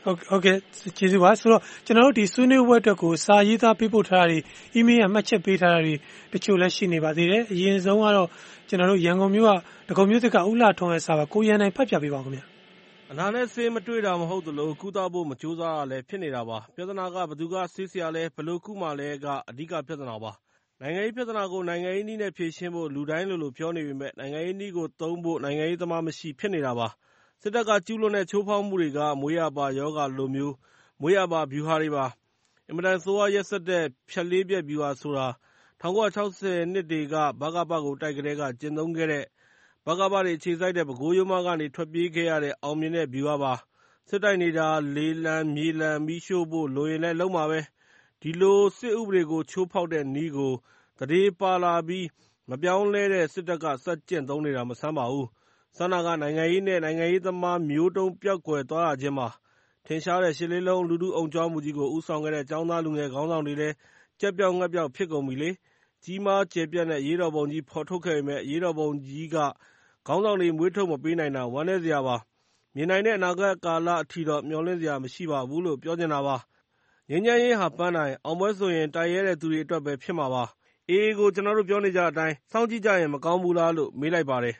ဟုတ်ကဲ့ကျေးဇူးပါဆိုတော့ကျွန်တော်တို့ဒီဆွေးနွေးပွဲအတွက်ကိုစာရေးသားပေးပို့ထားတာတွေအီးမေးလ်ကမှတ်ချက်ပေးထားတာတွေတချို့လည်းရှိနေပါသေးတယ်အရင်ဆုံးကတော့ကျွန်တော်တို့ရန်ကုန်မြို့ကဒဂုံမြို့သစ်ကဦးလှထွန်းရဲ့စာပါကိုရန်နိုင်ဖတ်ပြပေးပါဦးခင်ဗျာအနာနဲ့ဆေးမတွေ့တာမဟုတ်သလိုကုသဖို့မကြိုးစားရလည်းဖြစ်နေတာပါပြဿနာကဘယ်သူကဆေးဆရာလဲဘယ်လိုကုမှလဲကအဓိကပြဿနာပါနိုင်ငံရေးပြဿနာကိုနိုင်ငံရေးနည်းနဲ့ဖြေရှင်းဖို့လူတိုင်းလိုပြောနေပေမဲ့နိုင်ငံရေးနည်းကိုသုံးဖို့နိုင်ငံရေးသမားမရှိဖြစ်နေတာပါစစ်တပ်ကကျူးလွန်တဲ့ချိုးဖောက်မှုတွေကမွေးရာပါယောဂလိုမျိုးမွေးရာပါဗျူဟာတွေပါအင်မတန်ဆိုးဝါးရက်စက်တဲ့ဖြတ်လေးပြက်ဗျူဟာဆိုတာ1960နှစ်တွေကဗကပကိုတိုက်ကလေးကကျင့်သုံးခဲ့တဲ့ဗကပတွေအခြေစိုက်တဲ့ပဲခူးရိုးမကနေထွက်ပြေးခဲ့ရတဲ့အောင်မြင်တဲ့ဗျူဟာပါစစ်တိုက်နေတာလေလံမြေလံမီးရှို့ဖို့လိုရင်လည်းလုံးမှာပဲဒီလိုစစ်ဥပဒေကိုချိုးဖောက်တဲ့နည်းကိုတရေပါလာပြီးမပြောင်းလဲတဲ့စစ်တပ်ကစက်ကျင့်သုံးနေတာမဆန်းပါဘူးဆန္ဒကနိုင်ငံရေးနဲ့နိုင်ငံရေးသမားမျိုးတုံးပြောက်ကွယ်သွားတာချင်းပါထင်ရှားတဲ့ရှစ်လေးလုံးလူထုအုံကြွမှုကြီးကိုဥဆောင်ခဲ့တဲ့ကျောင်းသားလူငယ်ခေါင်းဆောင်တွေလည်းကြက်ပြောက်ငှက်ပြောက်ဖြစ်ကုန်ပြီလေကြီးမားကျယ်ပြန့်တဲ့ရေးတော်ပုံကြီးဖော်ထုတ်ခဲ့ပေမဲ့ရေးတော်ပုံကြီးကခေါင်းဆောင်တွေမွေးထုတ်မပေးနိုင်တာဝမ်းနည်းစရာပါမြင်နိုင်တဲ့အနာဂတ်ကာလအထိတော့မျှော်လင့်စရာမရှိပါဘူးလို့ပြောချင်တာပါငြိမ်းချမ်းရေးဟာပန်းနိုင်အောင်ပွဲဆိုရင်တိုက်ရဲတဲ့သူတွေအတွက်ပဲဖြစ်မှာပါအေးကိုကျွန်တော်တို့ပြောနေကြတဲ့အတိုင်းစောင့်ကြည့်ကြရင်မကောင်းဘူးလားလို့မေးလိုက်ပါတယ်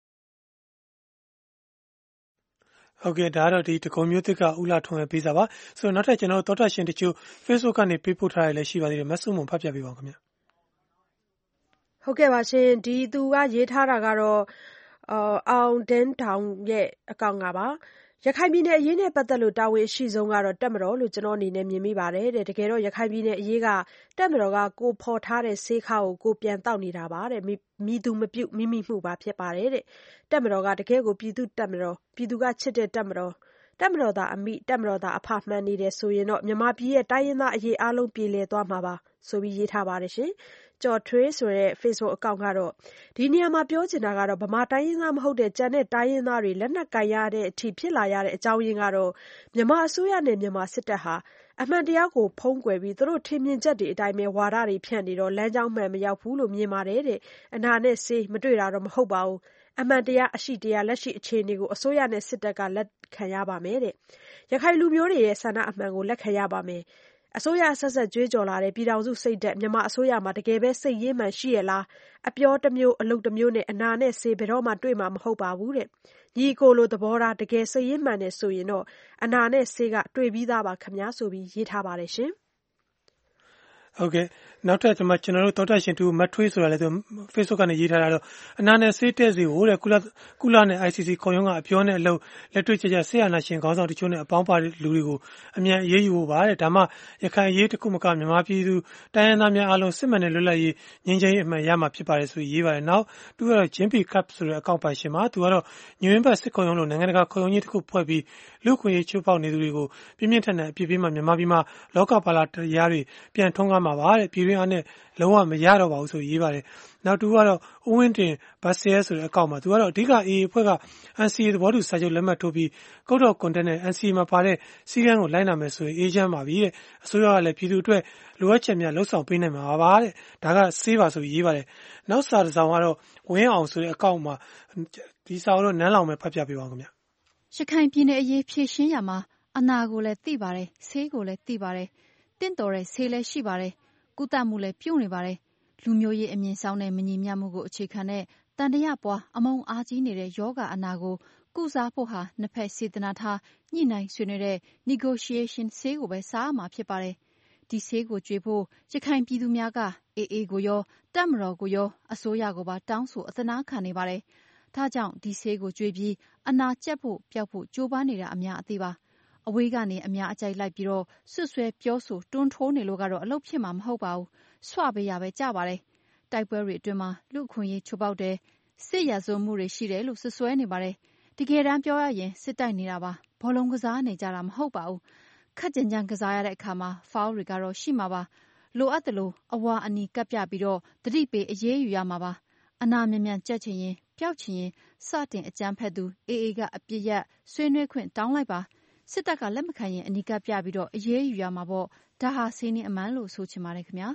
ဟုတ်ကဲ့ဒါကတော့ဒီဒဂုံမြို့သစ်ကဦးလှထွန်းရဲ့ပေးစာပါဆိုတော့နောက်ထပ်ကျွန်တော်တို့သောတာရှင်တချို့ Facebook ကနေပေးပို့ထားရလည်းရှိပါသေးတယ်မဆုမွန်ဖတ်ပြပေးပါဦးခင်ဗျာဟုတ်ကဲ့ပါရှင်ဒီသူကရေးထားတာကတော့အောင်ဒင်းတောင်ရဲ့အကောင့်ကပါရခိုင်ပြည်နယ်အရေးနဲ့ပတ်သက်လို့တာဝန်ရှိဆုံးကတော့တပ်မတော်လို့ကျွန်တော်အနေနဲ့မြင်မိပါတယ်တဲ့တကယ်တော့ရခိုင်ပြည်နယ်အရေးကတပ်မတော်ကကိုဖော်ထားတဲ့ဆေးခါကိုပြန်တောက်နေတာပါတဲ့မိသူမပြုတ်မိမိမှုပါဖြစ်ပါတယ်တဲ့တပ်မတော်ကတကယ်ကိုပြည်သူတပ်မတော်ပြည်သူကချစ်တဲ့တပ်မတော်သားအမိတပ်မတော်သားအဖမှန်နေတယ်ဆိုရင်တော့မြန်မာပြည်ရဲ့တိုင်းရင်းသားအရေးအလုံးပြည်လည်သွားမှာပါဆိုပြီးရေးထားပါတယ်ရှင်ကျော်ထွေးဆိုတဲ့ Facebook အကောင့်ကတော့ဒီနေရာမှာပြောချင်တာကတော့ဗမာတိုင်းရင်းသားမဟုတ်တဲ့ကြံတဲ့တိုင်းရင်းသားတွေလက်နက်ကင်ရတဲ့အထိဖြစ်လာရတဲ့အကြောင်းရင်းကတော့မြန်မာအစိုးရနဲ့မြန်မာစစ်တပ်ဟာအမှန်တရားကိုဖုံးကွယ်ပြီးသူတို့ထင်မြင်ချက်တွေအတိုင်းပဲဝါဒတွေဖြန့်နေတော့လမ်းကြောင်းမှန်မရောက်ဘူးလို့မြင်ပါတယ်တဲ့အနာနဲ့ဆေးမတွေ့တာတော့မဟုတ်ပါဘူးအမှန်တရားအရှိတရားလက်ရှိအခြေအနေကိုအစိုးရနဲ့စစ်တပ်ကလက်ခံရပါမယ်တဲ့ရခိုင်လူမျိုးတွေရဲ့ဆန္ဒအမှန်ကိုလက်ခံရပါမယ်အစိုးရဆက်ဆက်ကြွေးကြော်လာတဲ့ပြည်ထောင်စုစိတ်သက်မြန်မာအစိုးရမှာတကယ်ပဲစိတ်ရင်းမှန်ရှိရလားအပြောတစ်မျိုးအလုပ်တစ်မျိုးနဲ့အနာနဲ့ဆေးဘယ်တော့မှတွေ့မှာမဟုတ်ပါဘူးတဲ့ညီကိုလိုသဘောထားတကယ်စိတ်ရင်းမှန်တယ်ဆိုရင်တော့အနာနဲ့ဆေးကတွေ့ပြီးသားပါခင်ဗျာဆိုပြီးရေးထားပါတယ်ရှင်ဟုတ်ကဲ့နောက်ထပ်ကျွန်တော်တို့တောတာရှင်တူမထွေးဆိုတာလည်းသူ Facebook ကနေရေးထားတာတော့အနာနဲ့ဆေးတဲ့စီကိုတဲ့ကုလနဲ့ ICC ခေါ်ရုံးကအပြောနဲ့အလုပ်လက်တွေ့ကျကျဆေးအာဏာရှင်ခေါင်းဆောင်တချို့နဲ့အပေါင်းပါလူတွေကိုအမြန်အေးအေးယူဖို့ပါတဲ့ဒါမှရခိုင်ရေးတစ်ခုမကမြန်မာပြည်သူတိုင်းရင်းသားများအားလုံးစစ်မှန်တဲ့လွတ်လပ်ရေးငြိမ်းချမ်းရေးအမှန်ရမှာဖြစ်ပါတယ်ဆိုရေးပါတယ်နောက်သူကတော့ Jimmy Cup ဆိုတဲ့အကောင့်ပိုင်ရှင်မှာသူကတော့ညွှန်ဘတ်စစ်ခေါ်ရုံးလို့နိုင်ငံတကာခေါ်ရုံးကြီးတစ်ခုဖွဲ့ပြီးလူခွင့်ရေးချိုးဖောက်နေသူတွေကိုပြင်းပြင်းထန်ထန်အပြစ်ပေးမှမြန်မာပြည်မှာလောကပါလာတရားတွေပြန်ထွန်းကားမှာပါတဲ့ပြည်တွင်းအားနဲ့လုံးဝမရတော့ပါဘူးဆိုရေးပါတယ်နောက်တူကတော့ဦးဝင်းတင်ဘတ်ဆဲဆိုတဲ့အကောင့်မှာသူကတော့အဓိက AA အဖွဲ့က NCA သဘောတူစာချုပ်လက်မှတ်ထိုးပြီးကုတ်တော်ကွန်တက်နဲ့ NCA မှာပါတဲ့စီကံကိုလိုက်နာမယ်ဆိုရင်အေဂျင့်ပါပြီတဲ့အစိုးရကလည်းပြည်သူအတွက်လိုအပ်ချက်များလှုပ်ဆောင်ပေးနိုင်မှာပါတဲ့ဒါကစေးပါဆိုပြီးရေးပါတယ်နောက်စာတစ်စောင်ကတော့ဝင်းအောင်ဆိုတဲ့အကောင့်မှာဒီစာတော့နန်းလောင်ပဲဖတ်ပြပေးပါဦးခင်ဗျရခိုင်ပြည်နယ်အရေးဖြည့်ရှင်းရမှာအနာကိုလည်းသိပါတယ်ဆေးကိုလည်းသိပါတယ်တင့်တော်တဲ့ဆေးလည်းရှိပါတယ်ကုသမှုလည်းပြုနေပါတယ်လူမျိုးရေးအမြင်ဆောင်တဲ့မညီမျှမှုကိုအခြေခံတဲ့တန်တရားပွားအမုံအားကြီးနေတဲ့ယောဂအနာကိုကုစားဖို့ဟာနှစ်ဖက်စေတနာထားညှိနှိုင်းဆွေးနွေးတဲ့ negotiation ဆေးကိုပဲစားရမှာဖြစ်ပါတယ်ဒီဆေးကိုကြွေဖို့ရခိုင်ပြည်သူများကအေးအေးကိုရောတပ်မတော်ကိုရောအစိုးရကိုပါတောင်းဆိုအသနာခံနေပါတယ်ဒါကြောင့်ဒီဆေးကိုကြွေပြီးအနာကျက်ဖို့ပျောက်ဖို့ကြိုးပမ်းနေတာအများအသိပါအဝေးကနေအများအကြိုက်လိုက်ပြီးတော့ဆွဆွဲပြောဆိုတွန်းထိုးနေလို့ကတော့အလုပ်ဖြစ်မှာမဟုတ်ပါဘူးဆွပေးရပဲကြပါတယ်တိုက်ပွဲတွေအတွင်းမှာလူအခွင့်အရေးချိုးပေါက်တယ်စစ်ရာဇဝမှုတွေရှိတယ်လို့ဆွဆွဲနေပါတယ်တကယ်တမ်းပြောရရင်စစ်တိုက်နေတာပါဘောလုံးကစားနေကြတာမဟုတ်ပါဘူးခက်ကြံကြံကစားရတဲ့အခါမှာ foul တွေကတော့ရှိမှာပါလိုအပ်တယ်လို့အဝါအနီကပ်ပြပြီးတော့တတိပေးအရေးယူရမှာပါအနာမြန်မြန်ကြက်ချင်ရင်ပျောက်ချင်ရင်စတင်အကြမ်းဖက်သူအေးအေးကအပြစ်ရက်ဆွေးနွေးခွင့်တောင်းလိုက်ပါစစ်တပ်ကလက်မခံရင်အနီကပ်ပြပြီးတော့အရေးယူရမှာပေါ့ဒါဟာဆေးနှင်းအမှန်လို့ဆိုချင်ပါတယ်ခင်ဗျာ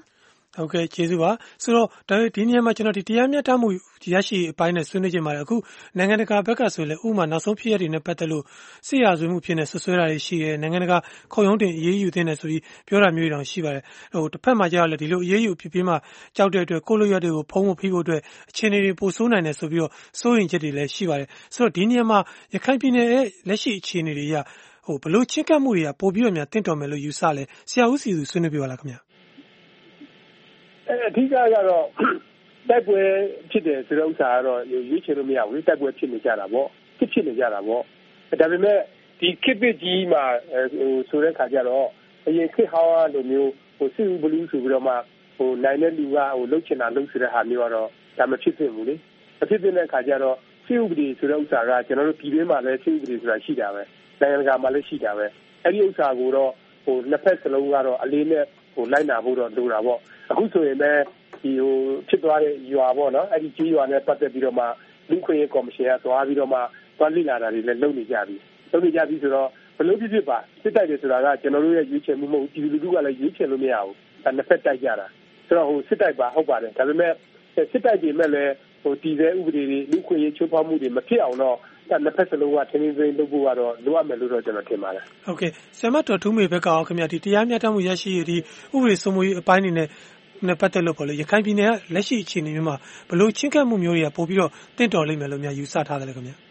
ဟုတ်ကဲ့ကျေးဇူးပါဆိုတော့ဒီနေရာမှာကျွန်တော်ဒီတရားမျှတမှုရရှိအပိုင်းနဲ့ဆွေးနွေးခြင်းပါတယ်အခုနိုင်ငံတကာဘက်ကဆိုလည်းဥပမာနောက်ဆုံးဖြစ်ရတဲ့နဲ့ပတ်သက်လို့စစ်ရာဇဝတ်မှုဖြစ်နေဆွဆွဲတာတွေရှိတယ်နိုင်ငံတကာခုံရုံးတင်အေးအေးယူတဲ့နဲ့ဆိုပြီးပြောတာမျိုးတွေတောင်ရှိပါတယ်တစ်ဖက်မှာကျတော့လည်းဒီလိုအေးအေးယူဖြစ်ပြီးမှကြောက်တဲ့အတွက်ကိုယ့်လိုရွက်တွေကိုဖုံးဖို့ဖိဖို့အတွက်အခြေအနေတွေပိုဆိုးနိုင်တယ်ဆိုပြီးတော့စိုးရိမ်ချက်တွေလည်းရှိပါတယ်ဆိုတော့ဒီနေရာမှာရခိုင်ပြည်နယ်ရဲ့လက်ရှိအခြေအနေတွေကဘလို့ချင်းကပ်မှုတွေကပို့ပြီးတော့များတင့်တော်မယ်လို့ယူဆလဲဆရာဦးစီသူဆွေးနွေးပြပါလားခင်ဗျာအဓိကကတော့တိုက်ပွဲဖြစ်တယ်ဆိုတဲ့ဥစ္စာကတော့ရွေးချယ်လို့မရဘူးတိုက်ပွဲဖြစ်နေကြတာပေါ့ဖြစ်နေကြတာပေါ့ဒါပေမဲ့ဒီခေတ်သစ်ကြီးမှာဆိုတဲ့ခါကျတော့အရင်ခေတ်ဟောင်းလိုမျိုးစစ်ဦးဘလူးဆိုပြီးတော့မှနိုင်တဲ့လူကလှုပ်ချင်တာလှုပ်ဆိုတဲ့ဟာမျိုးကတော့ဒါမဖြစ်သင့်ဘူးလေမဖြစ်သင့်တဲ့ခါကျတော့စစ်ဦးပဒေဆိုတဲ့ဥစ္စာကကျွန်တော်တို့ပြည်တွင်းမှာလည်းစစ်ဦးပဒေဆိုတာရှိတာပဲနိုင်ငံတကာမှာလည်းရှိတာပဲအဲ့ဒီဥစ္စာကိုတော့နှစ်ဖက်စလုံးကတော့အလေးနဲ့လိုက်နာဖို့တော့လိုတာပေါ့အခုဆိုရင်လည်းဒီဖြစ်သွားတဲ့ရွာပေါ့နော်အဲ့ဒီကြီးရွာနဲ့ပတ်သက်ပြီးတော့မှလူခွင့်ရေးကော်မရှင်ကသွားပြီးတော့မှသွားလိလာတာတွေလည်းလုပ်နေကြပြီဆိုတော့ဘလို့ဖြစ်ပါစစ်တိုက်တယ်ဆိုတာကကျွန်တော်တို့ရဲ့ရွေးချယ်မှုမဟုတ်ဘူးဒီလူထုကလည်းရွေးချယ်လို့မရဘူးဒါနှစ်ဖက်တိုက်ကြတာဆိုတော့စစ်တိုက်ပါဟုတ်ပါတယ်ဒါပေမဲ့စစ်တိုက်တွေမဲ့လည်းတည်ဆဲဥပဒေတွေလူခွင့်ရေးချိုးဖောက်မှုတွေမဖြစ်အောင်တော့နှစ်ဖက်စလုံးကထင်းထင်းသိမ်းလုပ်ဖို့ကတော့လိုအပ်မယ်လို့တော့ကျွန်တော်ထင်ပါတယ်ဟုတ်ကဲ့ဆရာမတော်ထူးမေဘက်ကရောခင်ဗျာဒီတရားမျှတမှုရရှိရဒီဥပဒေစိုးမိုးရေးအပိုင်းနဲ့ပတ်သက်လို့ပေါ့လေရခိုင်ပြည်နယ်ကလက်ရှိအခြေအနေမျိုးမှာဘလို့ချင်းကပ်မှုမျိုးတွေကပို့ပြီးတော့တင့်တော်လိမ့်မယ်လို့များယူဆထားတယ်လေခင်ဗျာ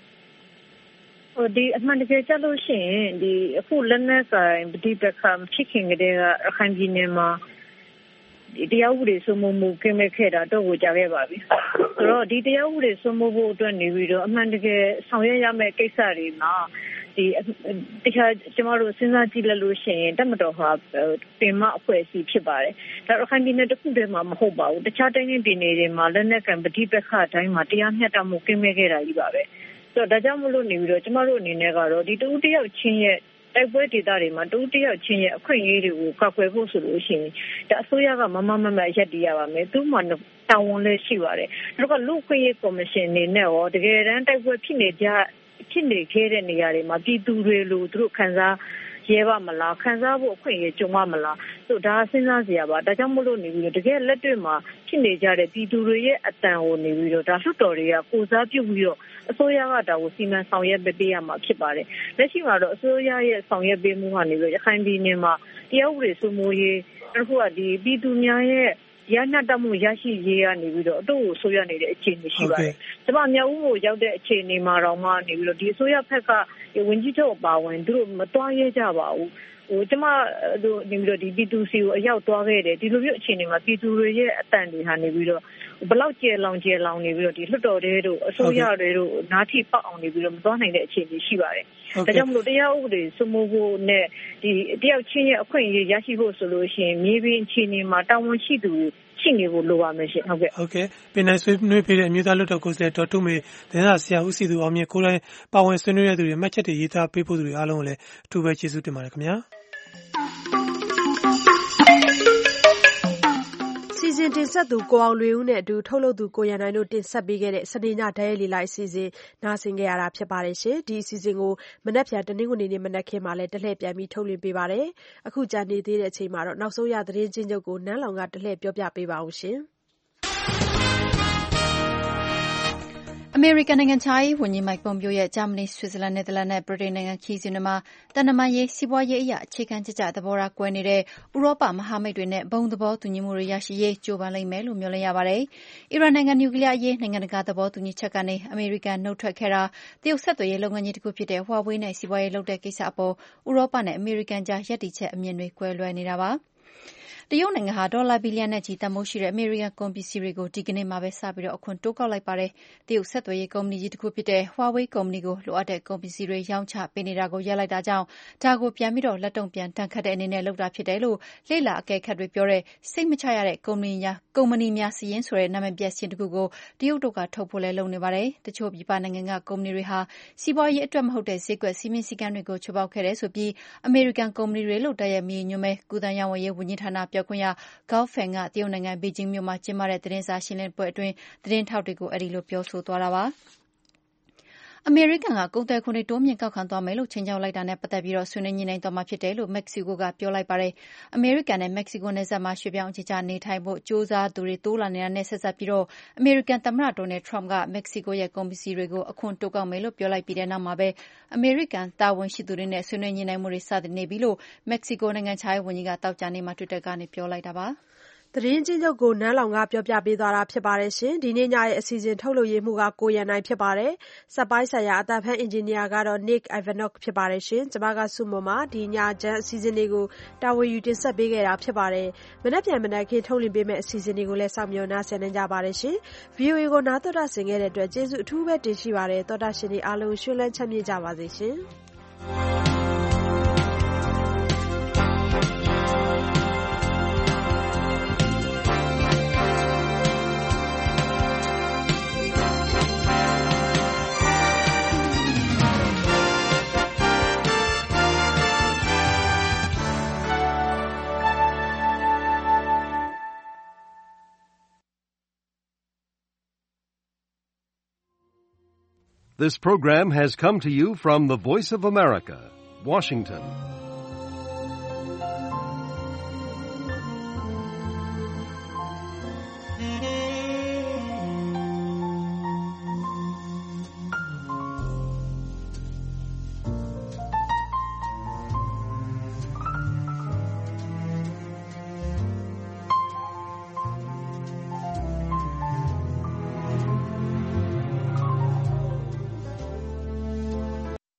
ဒီအမှန်တကယ်ကြလို့ရှိရင်ဒီအခုလက်နက်ဆိုင်ဒီပကံဖြစ်ခင်ကတည်းကရခိုင်ပြည်နယ်မှာဒီတရားဥပဒေစိုးမိုးမှုကင်းမဲ့ခဲ့တာတော့ကိုကြားခဲ့ပါပြီဆိုတော့ဒီတရားဥပဒေစိုးမိုးဖို့အတွက်နေပြီးတော့အမှန်တကယ်ဆောင်ရွက်ရမယ့်ကိစ္စတွေမှာဒီတရားကျမတို့စဉ်းစားကြည့်လို့ရှိရင်တမတော်ဟာပင်မအဖွဲ့အစည်းဖြစ်ပါတယ်ဒါရခိုင်ပြည်နယ်တစ်ခုတည်းမှာမဟုတ်ပါဘူးတခြားတိုင်းပြည်နယ်တွေမှာလက်နက်ကံပဋိပက္ခအတိုင်းမှာတရားမျှတမှုကင်းမဲ့ခဲ့တာကြီးပါပဲဆိုတော့ဒါကြောင့်မလို့နေပြီးတော့ကျမတို့အနေနဲ့ကတော့ဒီတူတယောက်ချင်းရဲ့တိုက်ပွဲဒေသတွေမှာတူတယောက်ချင်းရဲ့အခွင့်အရေးတွေကိုကာကွယ်ဖို့ဆိုလို့ရှိရင်ဒါအစိုးရကမမရက်တည်ရပါမယ်သူမှတာဝန်လည်းရှိပါတယ်ဒါကလူ့ခွင့်ရေးကော်မရှင်အနေနဲ့ရောတကယ်တမ်းတိုက်ပွဲဖြစ်နေခဲ့တဲ့နေရာတွေမှာပြည်သူတွေလို့သူတို့ခံစားရဲပါမလားခံစားဖို့အခွင့်အရေးကြုံရမလားဆိုဒါစဉ်းစားစရာပါဒါကြောင့်မလို့နေပြီးတော့တကယ်လက်တွေ့မှာဖြစ်နေကြတဲ့ပြည်သူတွေရဲ့အတန်ကိုနေပြီးတော့ဒါလွှတ်တော်တွေကကိုစားပြုပြီးတော့အစိုးရကဒါကိုစီမံဆောင်ရွက်ပေးရမှာဖြစ်ပါတယ်လက်ရှိမှာတော့အစိုးရရဲ့ဆောင်ရွက်ပေးမှုကနေပြီးရခိုင်ပြည်နယ်မှာတရားဥပဒေစိုးမိုးရေးအခုကဒီပြည်သူများရဲ့ရညတ်တမှုရရှိရေးကနေပြီးတော့အတူကိုဆိုရနေတဲ့အခြေအနေရှိပါတယ်။ကျွန်မမြောက်ဦးကိုရောက်တဲ့အခြေအနေမှာတော့မှနေပြီးတော့ဒီအစိုးရဘက်ကဝန်ကြီးချုပ်အပါဝင်သူတို့မတွားရဲကြပါဘူး။ကျွန်မတို့နေပြီးတော့ဒီပြည်သူစီကိုအရောက်သွားခဲ့တယ်ဒီလိုမျိုးအခြေအနေမှာပြည်သူတွေရဲ့အတန်တွေဟာနေပြီးတော့ဘလောက်ကျဲလောင်နေပြီးတော့ဒီလွှတ်တော်တွေတို့အစိုးရတွေတို့နားထိပေါက်အောင်နေပြီးတော့မသွားနိုင်တဲ့အခြေအနေရှိပါတယ်။ဒါကြောင့်မလို့တရားဥပဒေစိုးမိုးဖို့နဲ့ဒီတယောက်ချင်းရဲ့အခွင့်အရေးရရှိဖို့ဆိုလို့ရှိရင်မြေပြင်အခြေအနေမှာတာဝန်ရှိသူရှိနေဖို့လိုပါမယ်ရှင်ဟုတ်ကဲ့ပင်နိုင်ဆွေးနွေးပြတဲ့အမျိုးသားလွှတ်တော်ကိုယ်စားလှယ်ဒေါ်ထုမေသတင်းစာဆရာဦးစီသူအောင်မြင့်ကိုယ်တိုင်ပါဝင်ဆွေးနွေးရတဲ့သူတွေမှတ်ချက်တွေရေးသားပေးဖို့သူတွေအားလုံးကိုလည်းအထူးပဲကျေးဇူးတင်ပါတယ်ခင်ဗျာစီစဉ်တင်ဆက်သူကိုအောင်လွေဦးနဲ့အတူထုတ်လုပ်သူကိုရန်နိုင်တို့တင်ဆက်ပေးခဲ့တဲ့စနေညဓာတ်ရိုက်လေးလိုက်အစီအစဉ်နားဆင်ကြရတာဖြစ်ပါတယ်ရှင်ဒီအစီအစဉ်ကိုမနက်ဖြန်တနင်္ဂနွေနေ့မနက်ခင်းမှာလည်းတလှည့်ပြန်ပြီးထုတ်လွှင့်ပေးပါတယ်အခုကြာနေသေးတဲ့အချိန်မှာတော့နောက်ဆုံးရသတင်းချင်းချုပ်ကိုနန်းလောင်ကတလှည့်ပြောပြပေးပါအောင်ရှင်အမေရိကန်နိုင်ငံခြားရေးဝန်ကြီး Mike Pompeo ရဲ့ဂျာမနီ၊ဆွစ်ဇာလန်၊နယ်သာလန်နဲ့ဗြိတိန်နိုင်ငံခရီးစဉ်တွေမှာသံတမန်ရေး၊စီးပွားရေးအရအခြေခံကျကျသဘောထားကွဲနေတဲ့ဥရောပမဟာမိတ်တွေနဲ့ဘုံသဘောတူညီမှုတွေရရှိရေးကြိုးပမ်းလိမ့်မယ်လို့မျှော်လင့်ရပါတယ်။အီရန်နိုင်ငံနျူကလီးယားအရေးနိုင်ငံတကာသဘောတူညီချက်ကနေအမေရိကန်နုတ်ထွက်ခဲ့တာတရုတ်ဆက်သွယ်ရေးလုပ်ငန်းကြီးတစ်ခုဖြစ်တဲ့ Huawei နဲ့စီးပွားရေးလုပ်တဲ့ကိစ္စအပေါ်ဥရောပနဲ့အမေရိကန်ကြားရပ်တည်ချက်အမြင်တွေကွဲလွဲနေတာပါ။တရုတ်နိုင်ငံဟာဒေါ်လာဘီလီယံနဲ့ချီတန်ဖိုးရှိတဲ့အမေရိကန်ကုန်ပစ္စည်းတွေကိုဒီကနေ့မှာပဲစပြီးအခွန်တိုးကောက်လိုက်ပါတယ်။တရုတ်ဆက်သွယ်ရေးကုမ္ပဏီကြီးတစ်ခုဖြစ်တဲ့ Huawei ကုမ္ပဏီကိုလိုအပ်တဲ့ကုန်ပစ္စည်းတွေရောင်းချပေးနေတာကိုရပ်လိုက်တာကြောင့်ဒါကိုပြန်ပြီးလက်တုံ့ပြန်တန်ခတ်တဲ့အနေနဲ့လုပ်တာဖြစ်တယ်လို့လေ့လာအကဲခတ်တွေပြောတဲ့စိတ်မချရတဲ့ကုမ္ပဏီများစာရင်းဆိုတဲ့နာမည်ပျက်စာရင်းတစ်ခုကိုတရုတ်တို့ကထုတ်ဖို့လည်းလုပ်နေပါတယ်။တချို့ပြည်ပနိုင်ငံကကုမ္ပဏီတွေဟာစီးပွားရေးအတွက်မဟုတ်တဲ့ဈေးကွက်စည်းမျဉ်းစည်းကမ်းတွေကိုချိုးဖောက်ခဲ့တယ်ဆိုပြီးအမေရိကန်ကုမ္ပဏီတွေလို့တိုက်ရိုက်မရည်ညွှန်းပဲကူးသန်းရောင်းဝယ်ရေးဝန်ကြီးဌာနပြောခွင့်ရGao Feng ကတရုတ်နိုင်ငံဘေဂျင်းမြို့မှာကျင်းပတဲ့သတင်းစာရှင်းလင်းပွဲအတွင်းသတင်းထောက်တွေကိုအဲဒီလိုပြောဆိုသွားတာပါ။အမေရိကန်ကကုန်သွယ်ခွန်တွေတိုးမြင့်ကောက်ခံသွားမယ်လို့ချိန်ချောက်လိုက်တာနဲ့ပတ်သက်ပြီးဆွေးနွေးညှိနှိုင်းသွားမှာဖြစ်တယ်လို့မက္ကဆီကိုကပြောလိုက်ပါတယ်။အမေရိကန်နဲ့မက္ကဆီကိုနယ်စပ်မှာရွှေ့ပြောင်းအခြေချနေထိုင်ဖို့ကြိုးစားသူတွေတိုးလာနေတာနဲ့ဆက်စပ်ပြီးအမေရိကန်သမ္မတ Donald Trump ကမက္ကဆီကိုရဲ့ကုန်ပစ္စည်းတွေကိုအခွန်တိုးကောက်မယ်လို့ပြောလိုက်ပြီးတဲ့နောက်မှာပဲအမေရိကန်တာဝန်ရှိသူတွေနဲ့ဆွေးနွေးညှိနှိုင်းမှုတွေစတင်နေပြီလို့မက္ကဆီကိုနိုင်ငံခြားရေးဝန်ကြီးကသောကြာနေ့မှာ Twitter ကနေပြောလိုက်တာပါ။သတင်းကြီးချုပ်ကိုနန်းလောင်ကပြောပြပေးသွားတာဖြစ်ပါတယ်ရှင်။ဒီနေ့ညရဲ့အစီအစဉ်ထုတ်လုပ်ရေးမှူးကကိုရန်နိုင်ဖြစ်ပါတယ်။စက်ပိုင်းဆိုင်ရာအသံဖမ်းအင်ဂျင်နီယာကတော့ Nick Ivanov ဖြစ်ပါတယ်ရှင်။ကျွန်မကစုမမဒီညချမ်းအစီအစဉ်တွေကိုတာဝန်ယူတင်ဆက်ပေးခဲ့တာဖြစ်ပါတယ်။မနက်ဖြန်မနက်ခင်းထုတ်လွှင့်ပေးမယ့်အစီအစဉ်တွေကိုလည်းစောင့်မျှော်နှားဆင်နိုင်ကြပါတယ်ရှင်။ VOA ကိုနားတော်တာဆင်ခဲ့တဲ့အတွက်ကျေးဇူးအထူးပဲတင်ရှိပါတယ်။တော်တာရှင်တွေအားလုံးရွှင်လန်းချမ်းမြေ့ကြပါစေရှင်။ This program has come to you from the Voice of America, Washington.